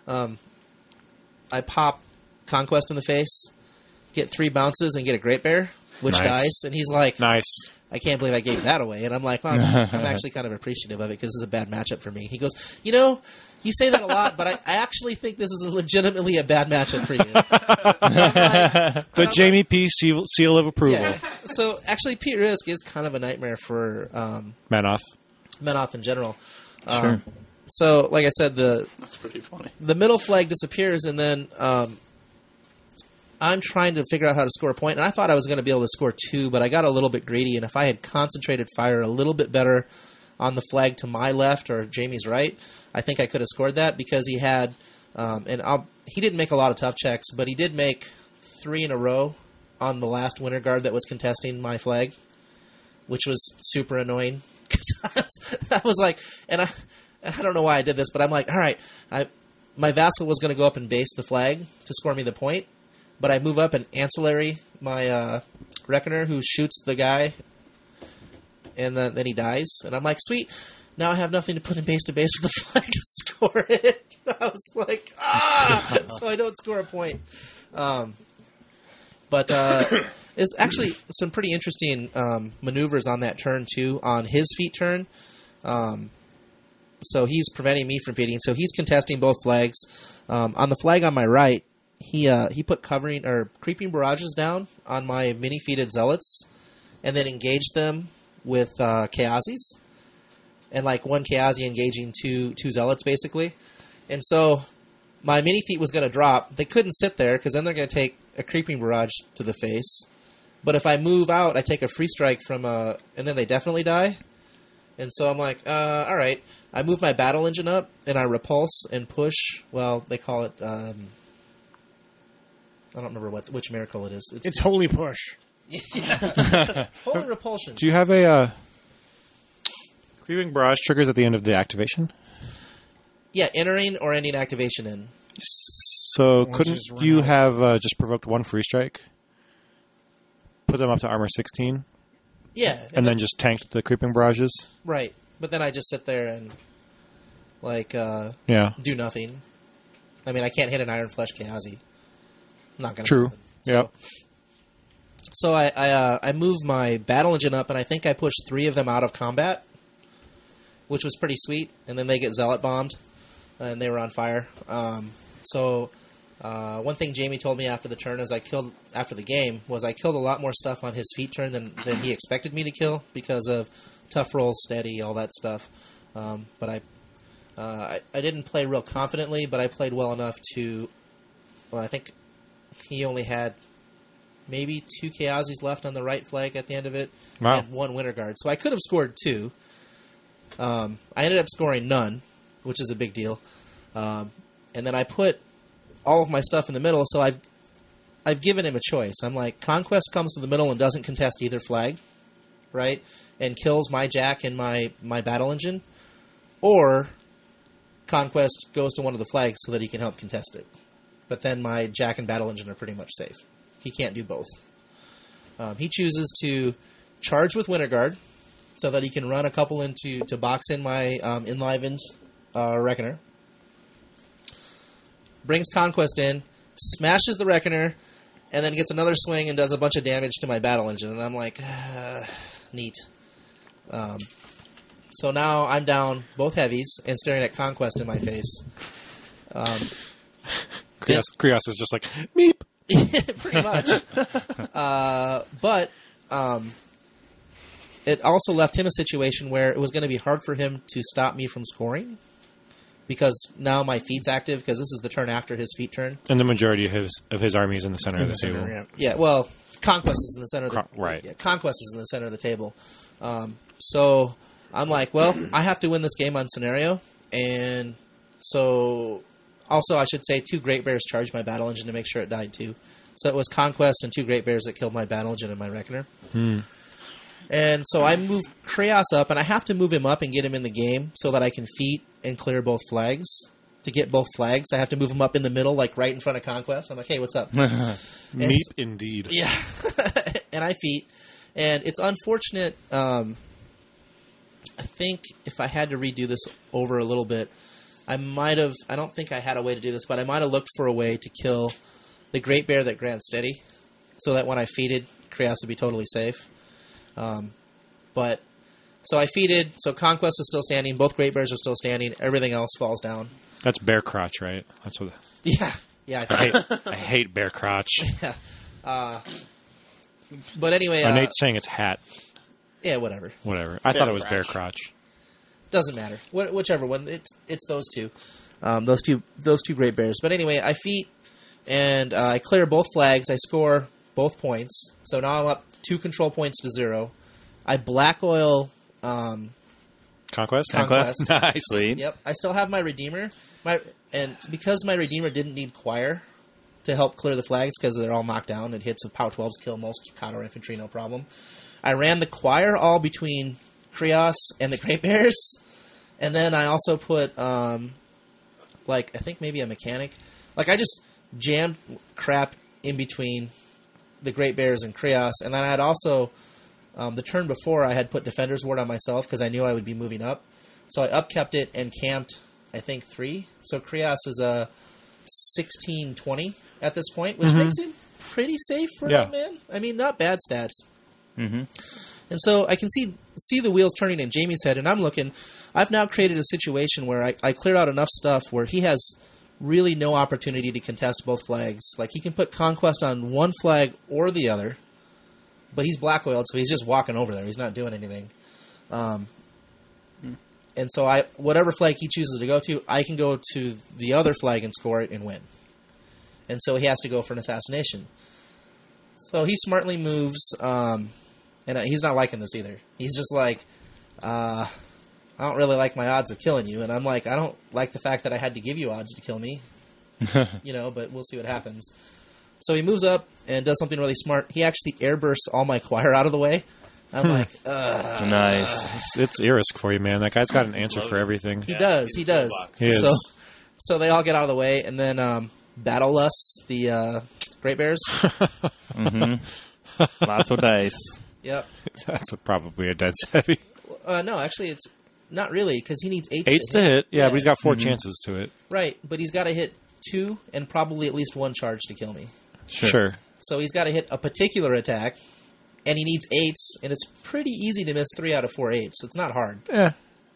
[SPEAKER 1] I pop Conquest in the face, get 3 bounces, and get a Great Bear, which dies. And he's like,
[SPEAKER 3] nice.
[SPEAKER 1] I can't believe I gave that away. And I'm like, well, I'm actually kind of appreciative of it because this is a bad matchup for me. He goes, you say that a lot, but I actually think this is legitimately a bad matchup for you.
[SPEAKER 3] The Jamie P. seal of approval.
[SPEAKER 1] Yeah. So actually, Pete Risk is kind of a nightmare for Menoth in general.
[SPEAKER 5] Sure.
[SPEAKER 1] So, like I said,
[SPEAKER 4] That's pretty funny.
[SPEAKER 1] The middle flag disappears, and then I'm trying to figure out how to score a point, and I thought I was going to be able to score 2, but I got a little bit greedy, and if I had concentrated fire a little bit better on the flag to my left or Jamie's right, I think I could have scored that because he had, he didn't make a lot of tough checks, but he did make 3 in a row on the last Winter Guard that was contesting my flag, which was super annoying. Because I was like, and I don't know why I did this, but I'm like, all right, my vassal was going to go up and base the flag to score me the point. but I move up and ancillary my Reckoner who shoots the guy, and then he dies. And I'm like, sweet, now I have nothing to put in base to base with the flag to score it. I was like, so I don't score a point. But it's actually some pretty interesting maneuvers on that turn, too, on his feat turn. So he's preventing me from feeding. So he's contesting both flags. On the flag on my right, he put covering or creeping barrages down on my mini-feated zealots and then engaged them with Chaosies. And like one Chaosi engaging two zealots, basically. And so my mini-feat was going to drop. They couldn't sit there because then they're going to take a creeping barrage to the face. But if I move out, I take a free strike from and then they definitely die. And so I'm like, all right. I move my battle engine up, and I repulse and push. Well, they call it, I don't remember which miracle it is.
[SPEAKER 2] It's Holy Push.
[SPEAKER 1] Yeah. Holy Repulsion.
[SPEAKER 3] Do you have a Creeping Barrage triggers at the end of the activation?
[SPEAKER 1] Yeah, entering or ending activation in.
[SPEAKER 3] So couldn't you have just provoked one free strike? Put them up to armor 16?
[SPEAKER 1] Yeah.
[SPEAKER 3] And then just tanked the Creeping Barrages?
[SPEAKER 1] Right. But then I just sit there and, do nothing. I mean, I can't hit an Iron Flesh Chaosi. Not going to
[SPEAKER 3] True.
[SPEAKER 1] happen.
[SPEAKER 3] Yep.
[SPEAKER 1] So I moved my battle engine up, and I think I pushed 3 of them out of combat, which was pretty sweet. And then they get Zealot bombed, and they were on fire. One thing Jamie told me after the turn after the game was I killed a lot more stuff on his feat turn than he expected me to kill because of tough rolls, steady, all that stuff. But I didn't play real confidently, but I played well enough to. Well, I think he only had maybe 2 Chaosis left on the right flag at the end of it,
[SPEAKER 3] wow.
[SPEAKER 1] and 1 Winter Guard. So I could have scored 2. I ended up scoring none, which is a big deal. And then I put all of my stuff in the middle, so I've given him a choice. I'm like, Conquest comes to the middle and doesn't contest either flag, right? And kills my Jack and my battle engine, or Conquest goes to one of the flags so that he can help contest it. But then my Jack and battle engine are pretty much safe. He can't do both. He chooses to charge with Winter Guard so that he can run a couple to box in my enlivened Reckoner. Brings Conquest in, smashes the Reckoner, and then gets another swing and does a bunch of damage to my battle engine. And I'm like, neat. So now I'm down both heavies and staring at Conquest in my face.
[SPEAKER 3] Krios is just like, meep!
[SPEAKER 1] Pretty much. But it also left him a situation where it was going to be hard for him to stop me from scoring. Because now my feat's active, because this is the turn after his feat turn.
[SPEAKER 3] And the majority of his army is in the center of the table.
[SPEAKER 1] Yeah, well, Conquest is in the center of the
[SPEAKER 3] right.
[SPEAKER 1] Yeah, Conquest is in the center of the table. So I'm like, well, I have to win this game on scenario, and so also I should say 2 Great Bears charged my battle engine to make sure it died too. So it was Conquest and 2 Great Bears that killed my battle engine and my Reckoner. And so I move Kraos up, and I have to move him up and get him in the game so that I can feat and clear both flags. To get both flags, I have to move him up in the middle, like right in front of Conquest. I'm like, hey, what's up?
[SPEAKER 3] Meep indeed.
[SPEAKER 1] Yeah. And I feat. And it's unfortunate. I think if I had to redo this over a little bit, I don't think I had a way to do this, but I might have looked for a way to kill the Great Bear that grants steady so that when I feated, Kraos would be totally safe. But so I feated, so Conquest is still standing, both Great Bears are still standing, everything else falls down.
[SPEAKER 3] That's bear crotch, right? That's what.
[SPEAKER 1] Yeah.
[SPEAKER 3] I hate bear crotch.
[SPEAKER 1] Yeah. But anyway,
[SPEAKER 3] Nate's saying it's hat.
[SPEAKER 1] Yeah, whatever.
[SPEAKER 3] I thought it was bear crotch.
[SPEAKER 1] Doesn't matter. Whichever one. It's those two. Those two Great Bears. But anyway, I feat and I clear both flags. I score both points. So now I'm up 2 control points to 0. I black oil
[SPEAKER 3] Conquest.
[SPEAKER 5] Nice. Sweet.
[SPEAKER 1] Yep. I still have my Redeemer. And because my Redeemer didn't need Choir to help clear the flags because they're all knocked down and hits of POW 12s kill most counter infantry, no problem. I ran the Choir all between Krios and the Great Bears. And then I also put, I think maybe a mechanic. Like, I just jammed crap in between the Great Bears and Krios, and then I had also the turn before I had put Defender's Ward on myself because I knew I would be moving up, so I upkept it and camped I think 3. So Krios is a 16-20 at this point, which makes him pretty safe for an old man. I mean, not bad stats. Mm-hmm. And so I can see the wheels turning in Jamie's head, and I'm looking. I've now created a situation where I cleared out enough stuff where he has really no opportunity to contest both flags. Like, he can put Conquest on one flag or the other, but he's black oiled, so he's just walking over there. He's not doing anything. And so whatever flag he chooses to go to, I can go to the other flag and score it and win. And so he has to go for an assassination. So he smartly moves, and he's not liking this either. He's just like, I don't really like my odds of killing you. And I'm like, I don't like the fact that I had to give you odds to kill me. But we'll see what happens. So he moves up and does something really smart. He actually airbursts all my choir out of the way. I'm like,
[SPEAKER 5] nice.
[SPEAKER 3] It's Irisk for you, man. That guy's got an answer for everything.
[SPEAKER 1] He does. He is. So they all get out of the way, and then Battle Lust, the Great Bears.
[SPEAKER 5] Lots of dice.
[SPEAKER 1] Yep.
[SPEAKER 3] That's probably a dead heavy.
[SPEAKER 1] No, actually, it's not really, because he needs 8
[SPEAKER 3] to hit. Yeah, but he's got 4 chances to it.
[SPEAKER 1] Right, but he's got to hit 2 and probably at least 1 charge to kill me.
[SPEAKER 3] Sure.
[SPEAKER 1] So he's got to hit a particular attack, and he needs 8s, and it's pretty easy to miss 3 out of 4 8s, so it's not hard.
[SPEAKER 3] Yeah.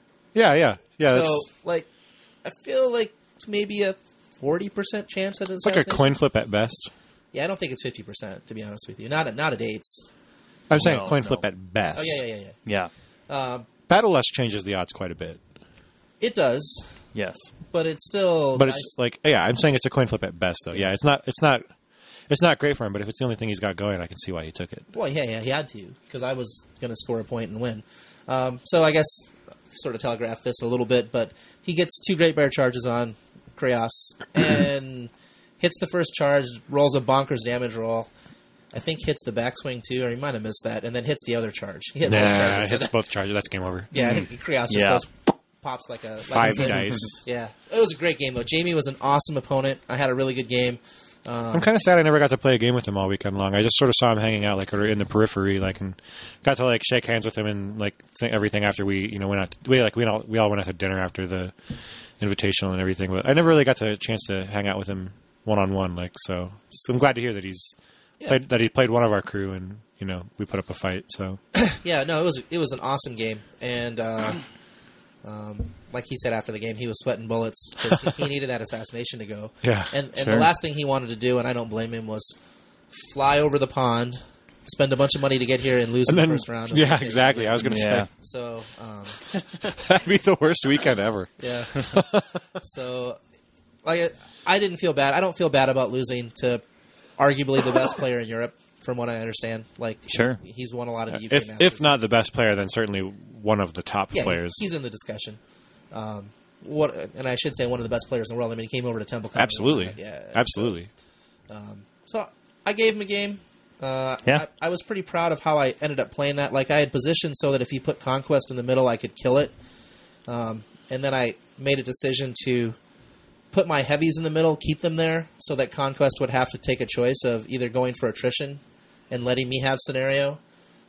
[SPEAKER 1] So, I feel like it's maybe a 40% chance that it's
[SPEAKER 3] like a coin flip at best.
[SPEAKER 1] Yeah, I don't think it's 50%, to be honest with you. Not at 8s.
[SPEAKER 3] I'm saying coin flip at best.
[SPEAKER 1] Oh,
[SPEAKER 5] Yeah.
[SPEAKER 3] Battle Lust changes the odds quite a bit.
[SPEAKER 1] It does.
[SPEAKER 5] Yes.
[SPEAKER 1] But it's still...
[SPEAKER 3] But it's like, I'm saying it's a coin flip at best, though. Yeah, it's not great for him, but if it's the only thing he's got going, I can see why he took it.
[SPEAKER 1] Well, yeah, he had to, because I was going to score a point and win. So I guess, sort of telegraph this a little bit, but he gets 2 Great Bear charges on Krios, and hits the first charge, rolls a bonkers damage roll. I think hits the backswing, too, or he might have missed that, and then hits the other charge. He hit both charges.
[SPEAKER 3] Hits both charges. That's game over.
[SPEAKER 1] Yeah, Krios just goes... Pops like a...
[SPEAKER 3] 5 dice.
[SPEAKER 1] Yeah. It was a great game, though. Jamie was an awesome opponent. I had a really good game.
[SPEAKER 3] I'm kind of sad I never got to play a game with him all weekend long. I just sort of saw him hanging out in the periphery, and got to shake hands with him and everything after we went out. We all went out to dinner after the invitational and everything, but I never really got a chance to hang out with him one-on-one. So I'm glad to hear that he played one of our crew and we put up a fight. So
[SPEAKER 1] yeah, no, it was an awesome game, and like he said after the game, he was sweating bullets because he needed that assassination to go.
[SPEAKER 3] Yeah,
[SPEAKER 1] and the last thing he wanted to do, and I don't blame him, was fly over the pond, spend a bunch of money to get here, and lose in the first round.
[SPEAKER 3] Yeah, exactly. I was going to say.
[SPEAKER 1] So
[SPEAKER 3] that'd be the worst weekend ever.
[SPEAKER 1] Yeah. So, I didn't feel bad. I don't feel bad about losing to arguably the best player in Europe, from what I understand.
[SPEAKER 5] Sure,
[SPEAKER 1] he's won a lot of the UK Masters.
[SPEAKER 3] If not the best player, then certainly one of the top players.
[SPEAKER 1] He's in the discussion. And I should say one of the best players in the world. I mean, he came over to TempleCon.
[SPEAKER 3] Absolutely.
[SPEAKER 1] Yeah.
[SPEAKER 3] Absolutely.
[SPEAKER 1] So I gave him a game. I was pretty proud of how I ended up playing that. I had positioned so that if he put Conquest in the middle, I could kill it. And then I made a decision to put my heavies in the middle, keep them there, so that Conquest would have to take a choice of either going for attrition and letting me have scenario,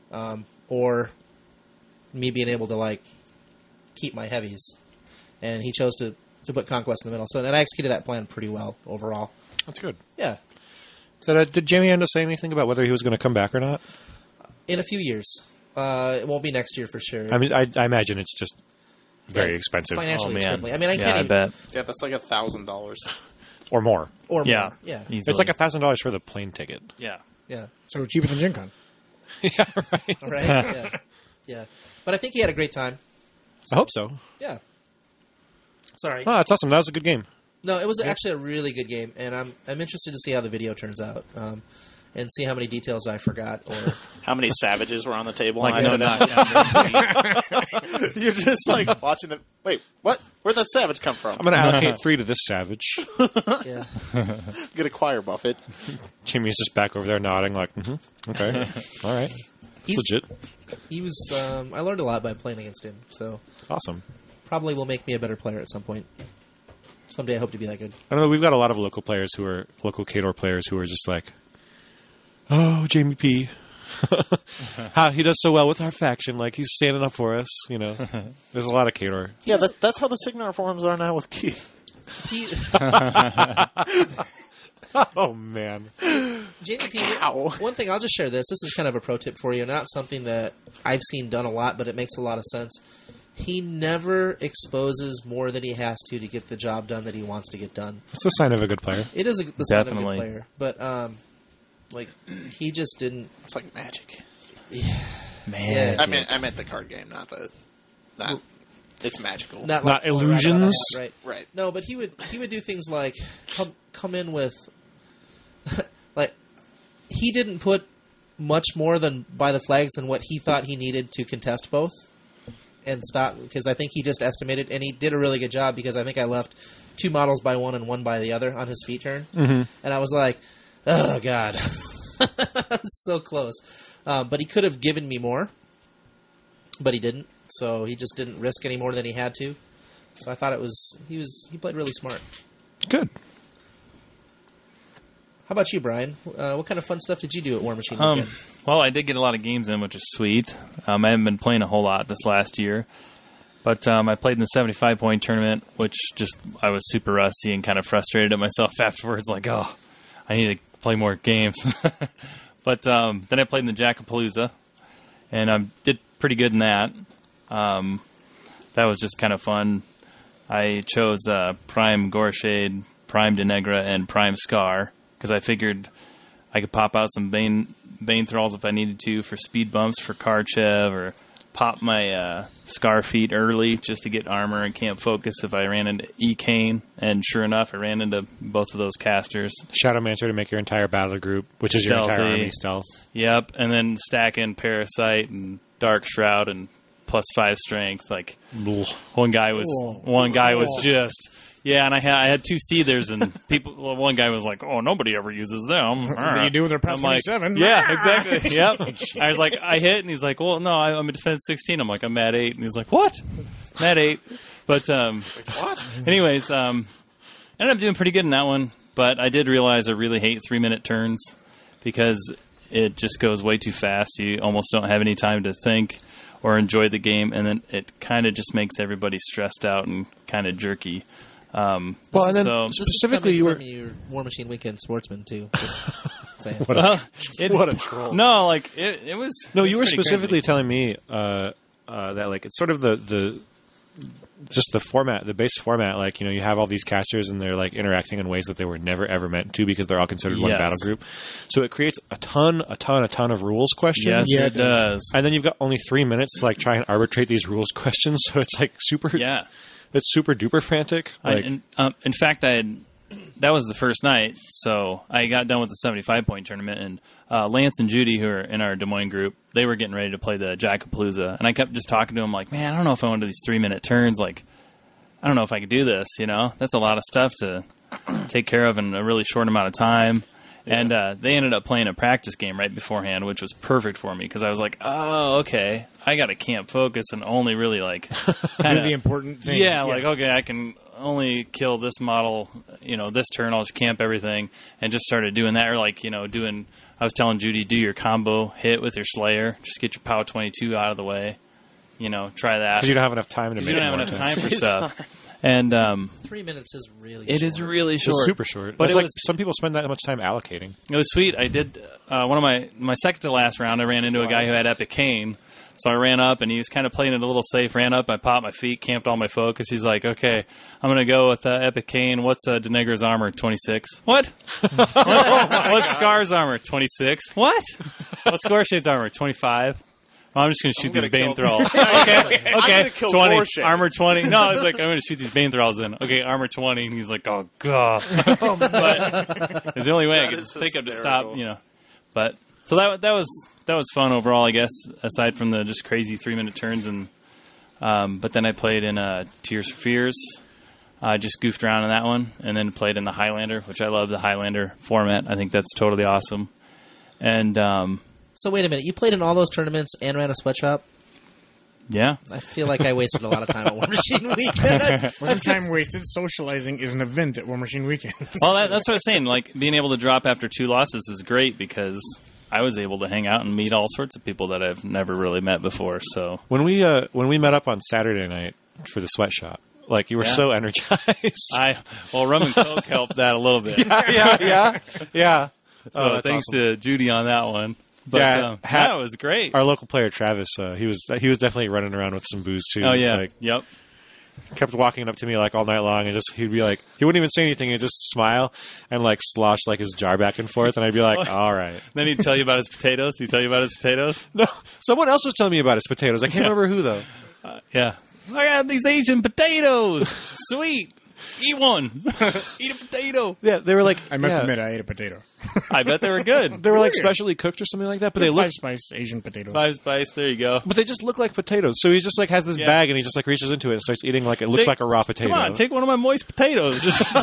[SPEAKER 1] or me being able to keep my heavies. And he chose to put Conquest in the middle. So and I executed that plan pretty well overall.
[SPEAKER 3] That's good.
[SPEAKER 1] Yeah.
[SPEAKER 3] So did Jamie end up saying anything about whether he was going to come back or not?
[SPEAKER 1] In a few years. It won't be next year for sure.
[SPEAKER 3] I mean, I imagine it's just very expensive.
[SPEAKER 1] Financially, certainly. I mean, I can't
[SPEAKER 5] I
[SPEAKER 1] even...
[SPEAKER 5] bet.
[SPEAKER 4] Yeah, that's like $1,000.
[SPEAKER 3] Or more.
[SPEAKER 1] Or
[SPEAKER 5] Yeah.
[SPEAKER 1] more. Yeah.
[SPEAKER 5] Easily.
[SPEAKER 3] It's like $1,000 for the plane ticket.
[SPEAKER 5] Yeah.
[SPEAKER 1] Yeah.
[SPEAKER 2] So cheaper than Gen Con.
[SPEAKER 3] Yeah, right.
[SPEAKER 1] Right? Yeah. Yeah. But I think he had a great time.
[SPEAKER 3] I hope so.
[SPEAKER 1] Yeah. Sorry.
[SPEAKER 3] Oh, that's awesome. That was a good game.
[SPEAKER 1] No, it was actually a really good game, and I'm interested to see how the video turns out, and see how many details I forgot or
[SPEAKER 4] How many savages were on the table?
[SPEAKER 5] Like,
[SPEAKER 4] and
[SPEAKER 5] no,
[SPEAKER 4] I said,
[SPEAKER 5] not
[SPEAKER 4] You're just watching the... Wait, what? Where'd that savage come from?
[SPEAKER 3] I'm going to allocate 3 to this savage.
[SPEAKER 1] yeah.
[SPEAKER 4] Get a choir buffet.
[SPEAKER 3] Jimmy's just back over there nodding okay. All right. It's
[SPEAKER 1] He's-
[SPEAKER 3] legit.
[SPEAKER 1] He was. I learned a lot by playing against him, so
[SPEAKER 3] It's awesome.
[SPEAKER 1] probably will make me a better player at some point. Someday I hope to be that good.
[SPEAKER 3] I don't know. We've got a lot of local players local Khador players who are just Oh, Jamie P. How he does so well with our faction, like he's standing up for us. There's a lot of Khador.
[SPEAKER 4] Yeah, that's how the Signar forums are now with Keith.
[SPEAKER 1] He,
[SPEAKER 3] Oh man,
[SPEAKER 1] Jamie P. One thing, I'll just share this. This is kind of a pro tip for you. Not something that I've seen done a lot, but it makes a lot of sense. He never exposes more than he has to get the job done that he wants to get done.
[SPEAKER 3] that's a sign of a good player.
[SPEAKER 1] It is the sign of a good
[SPEAKER 5] Definitely.
[SPEAKER 1] player, but he just didn't.
[SPEAKER 4] It's like Magic.
[SPEAKER 5] Man.
[SPEAKER 1] Yeah.
[SPEAKER 4] I meant the card game, not. It's magical.
[SPEAKER 1] Not
[SPEAKER 3] illusions?
[SPEAKER 1] right?
[SPEAKER 4] Right.
[SPEAKER 1] No, but he would do things like come in with like he didn't put much more than by the flags than what he thought he needed to contest both and stop, because I think he just estimated, and he did a really good job, because I think I left 2 models by one and 1 by the other on his feat turn, and I was like, oh god, so close. But he could have given me more, but he didn't. So he just didn't risk any more than he had to. So I thought he played really smart.
[SPEAKER 3] Good.
[SPEAKER 1] How about you, Brian? What kind of fun stuff did you do at War Machine Weekend?
[SPEAKER 5] Well, I did get a lot of games in, which is sweet. I haven't been playing a whole lot this last year. But I played in the 75-point tournament, which I was super rusty and kind of frustrated at myself afterwards. Like, oh, I need to play more games. But then I played in the Jackapalooza, and I did pretty good in that. That was just kind of fun. I chose Prime Gorshade, Prime Denegra, and Prime Scar, because I figured I could pop out some Bane Thralls if I needed to for speed bumps for Karchev, or pop my Scar feet early just to get armor and camp focus if I ran into E-Kane. And sure enough, I ran into both of those casters.
[SPEAKER 3] Shadowmancer to make your entire battle group, which is your entire
[SPEAKER 5] Stealthy.
[SPEAKER 3] army stealth.
[SPEAKER 5] Yep, and then stack in Parasite and Dark Shroud and +5 strength. Like one guy was just. Yeah, and I had 2 Seethers, and one guy was like, "Oh, nobody ever uses them."
[SPEAKER 2] What do you do with their PAL
[SPEAKER 5] I'm like,
[SPEAKER 2] 27?
[SPEAKER 5] yeah, exactly. Yep. I was like, I hit, and he's like, "Well, no, I'm a defense 16." I'm like, "I'm at 8," and he's like, "What?" I'm at 8. But
[SPEAKER 4] What?
[SPEAKER 5] anyways, ended up doing pretty good in that one. But I did realize I really hate 3-minute turns, because it just goes way too fast. You almost don't have any time to think or enjoy the game, and then it kind of just makes everybody stressed out and kind of jerky.
[SPEAKER 3] Well, and then
[SPEAKER 5] so-
[SPEAKER 3] specifically,
[SPEAKER 1] this is
[SPEAKER 3] you were
[SPEAKER 1] coming from your War Machine Weekend sportsman too. Just saying.
[SPEAKER 3] what a troll.
[SPEAKER 5] No, like it was.
[SPEAKER 3] No,
[SPEAKER 5] it
[SPEAKER 3] you were
[SPEAKER 5] was pretty
[SPEAKER 3] specifically
[SPEAKER 5] crazy.
[SPEAKER 3] telling me that like it's sort of the just the format, the base format. Like, you have all these casters and they're like interacting in ways that they were never ever meant to, because they're all considered one
[SPEAKER 5] Yes.
[SPEAKER 3] battle group. So it creates a ton of rules questions.
[SPEAKER 5] Yes,
[SPEAKER 2] Yeah,
[SPEAKER 5] it
[SPEAKER 2] it does.
[SPEAKER 5] does.
[SPEAKER 3] And then you've got only 3 minutes to like try and arbitrate these rules questions. So it's like super.
[SPEAKER 5] Yeah.
[SPEAKER 3] It's super duper frantic. Like,
[SPEAKER 5] In fact, that was the first night, so I got done with the 75-point tournament, and Lance and Judy, who are in our Des Moines group, they were getting ready to play the Jackapalooza, and I kept just talking to them like, man, I don't know if I want to do these 3-minute turns. Like, I don't know if I could do this. That's a lot of stuff to take care of in a really short amount of time. And they ended up playing a practice game right beforehand, which was perfect for me, because I was like, oh, okay, I got to camp focus and only really like
[SPEAKER 2] Do
[SPEAKER 5] kinda,
[SPEAKER 2] the important thing.
[SPEAKER 5] yeah, like, okay, I can only kill this model, this turn, I'll just camp everything, and just started doing that. Or like, I was telling Judy, do your combo hit with your Slayer, just get your POW 22 out of the way, try that.
[SPEAKER 3] because you don't have enough time to make
[SPEAKER 5] You
[SPEAKER 3] it
[SPEAKER 5] don't have
[SPEAKER 3] more
[SPEAKER 5] enough
[SPEAKER 3] intense.
[SPEAKER 5] time for stuff. And
[SPEAKER 1] 3 minutes is really.
[SPEAKER 5] it
[SPEAKER 1] short.
[SPEAKER 5] is really short.
[SPEAKER 3] It's super short.
[SPEAKER 5] But
[SPEAKER 3] It's
[SPEAKER 5] it
[SPEAKER 3] like
[SPEAKER 5] was-
[SPEAKER 3] some people spend that much time allocating.
[SPEAKER 5] It was sweet. I did one of my second to last round. I ran into a guy who had Epic Cane, so I ran up and he was kind of playing it a little safe. Ran up, I popped my feet, camped all my focus. He's like, "Okay, I'm gonna go with Epic Cane. What's Denegra's armor? 26. What? What's Scar's armor? 26. What? What's Gorshade's armor? 25. Well, I'm just going to shoot these Bane Thralls. Okay,
[SPEAKER 4] I'm gonna kill
[SPEAKER 5] 20.
[SPEAKER 4] Gorshade.
[SPEAKER 5] Armor 20. No, I was like, I'm going to shoot these Bane Thralls in. Okay, armor 20. And he's like, oh, God. But it's the only way I could
[SPEAKER 4] is
[SPEAKER 5] think of to
[SPEAKER 4] hysterical.
[SPEAKER 5] stop, But, so that was fun overall, I guess, aside from the just crazy 3-minute turns. And but then I played in Tears for Fears. I just goofed around in that one. And then played in the Highlander, which I love the Highlander format. I think that's totally awesome. And,
[SPEAKER 1] So wait a minute. You played in all those tournaments and ran a sweatshop?
[SPEAKER 5] yeah.
[SPEAKER 1] I feel like I wasted a lot of time at War Machine Weekend.
[SPEAKER 2] Wasn't time wasted. Socializing is an event at War Machine Weekend.
[SPEAKER 5] Well, that's what I was saying. Like, being able to drop after 2 losses is great, because I was able to hang out and meet all sorts of people that I've never really met before. So
[SPEAKER 3] When we met up on Saturday night for the sweatshop, like you were
[SPEAKER 5] Yeah.
[SPEAKER 3] so energized.
[SPEAKER 5] rum and Coke helped that a little bit.
[SPEAKER 3] yeah.
[SPEAKER 5] So
[SPEAKER 3] Oh, that's
[SPEAKER 5] thanks
[SPEAKER 3] awesome.
[SPEAKER 5] to Judy on that one. But
[SPEAKER 3] Yeah,
[SPEAKER 5] that was great.
[SPEAKER 3] Our local player Travis, he was definitely running around with some booze too.
[SPEAKER 5] Oh yeah,
[SPEAKER 3] like,
[SPEAKER 5] yep.
[SPEAKER 3] kept walking up to me like all night long, and he'd be like, he wouldn't even say anything, he'd just smile and like slosh like his jar back and forth, and I'd be like, all right.
[SPEAKER 5] Then he'd tell you about his potatoes. Did he tell you about his potatoes?
[SPEAKER 3] No, someone else was telling me about his potatoes. I can't remember who though.
[SPEAKER 5] Yeah. I got these Asian potatoes. Sweet. Eat one. Eat a potato.
[SPEAKER 3] Yeah, they were like,
[SPEAKER 2] I must
[SPEAKER 3] yeah,
[SPEAKER 2] admit, I ate a potato.
[SPEAKER 5] I bet they were good.
[SPEAKER 3] they were like specially cooked or something like that, but they
[SPEAKER 2] Five
[SPEAKER 3] looked.
[SPEAKER 2] spice Asian potato.
[SPEAKER 5] 5 Spice. There you go.
[SPEAKER 3] But they just look like potatoes. So he just like has this
[SPEAKER 5] Yeah.
[SPEAKER 3] bag and he just like reaches into it and starts eating like it looks like a raw potato.
[SPEAKER 5] Come on, take one of my moist potatoes. Just eat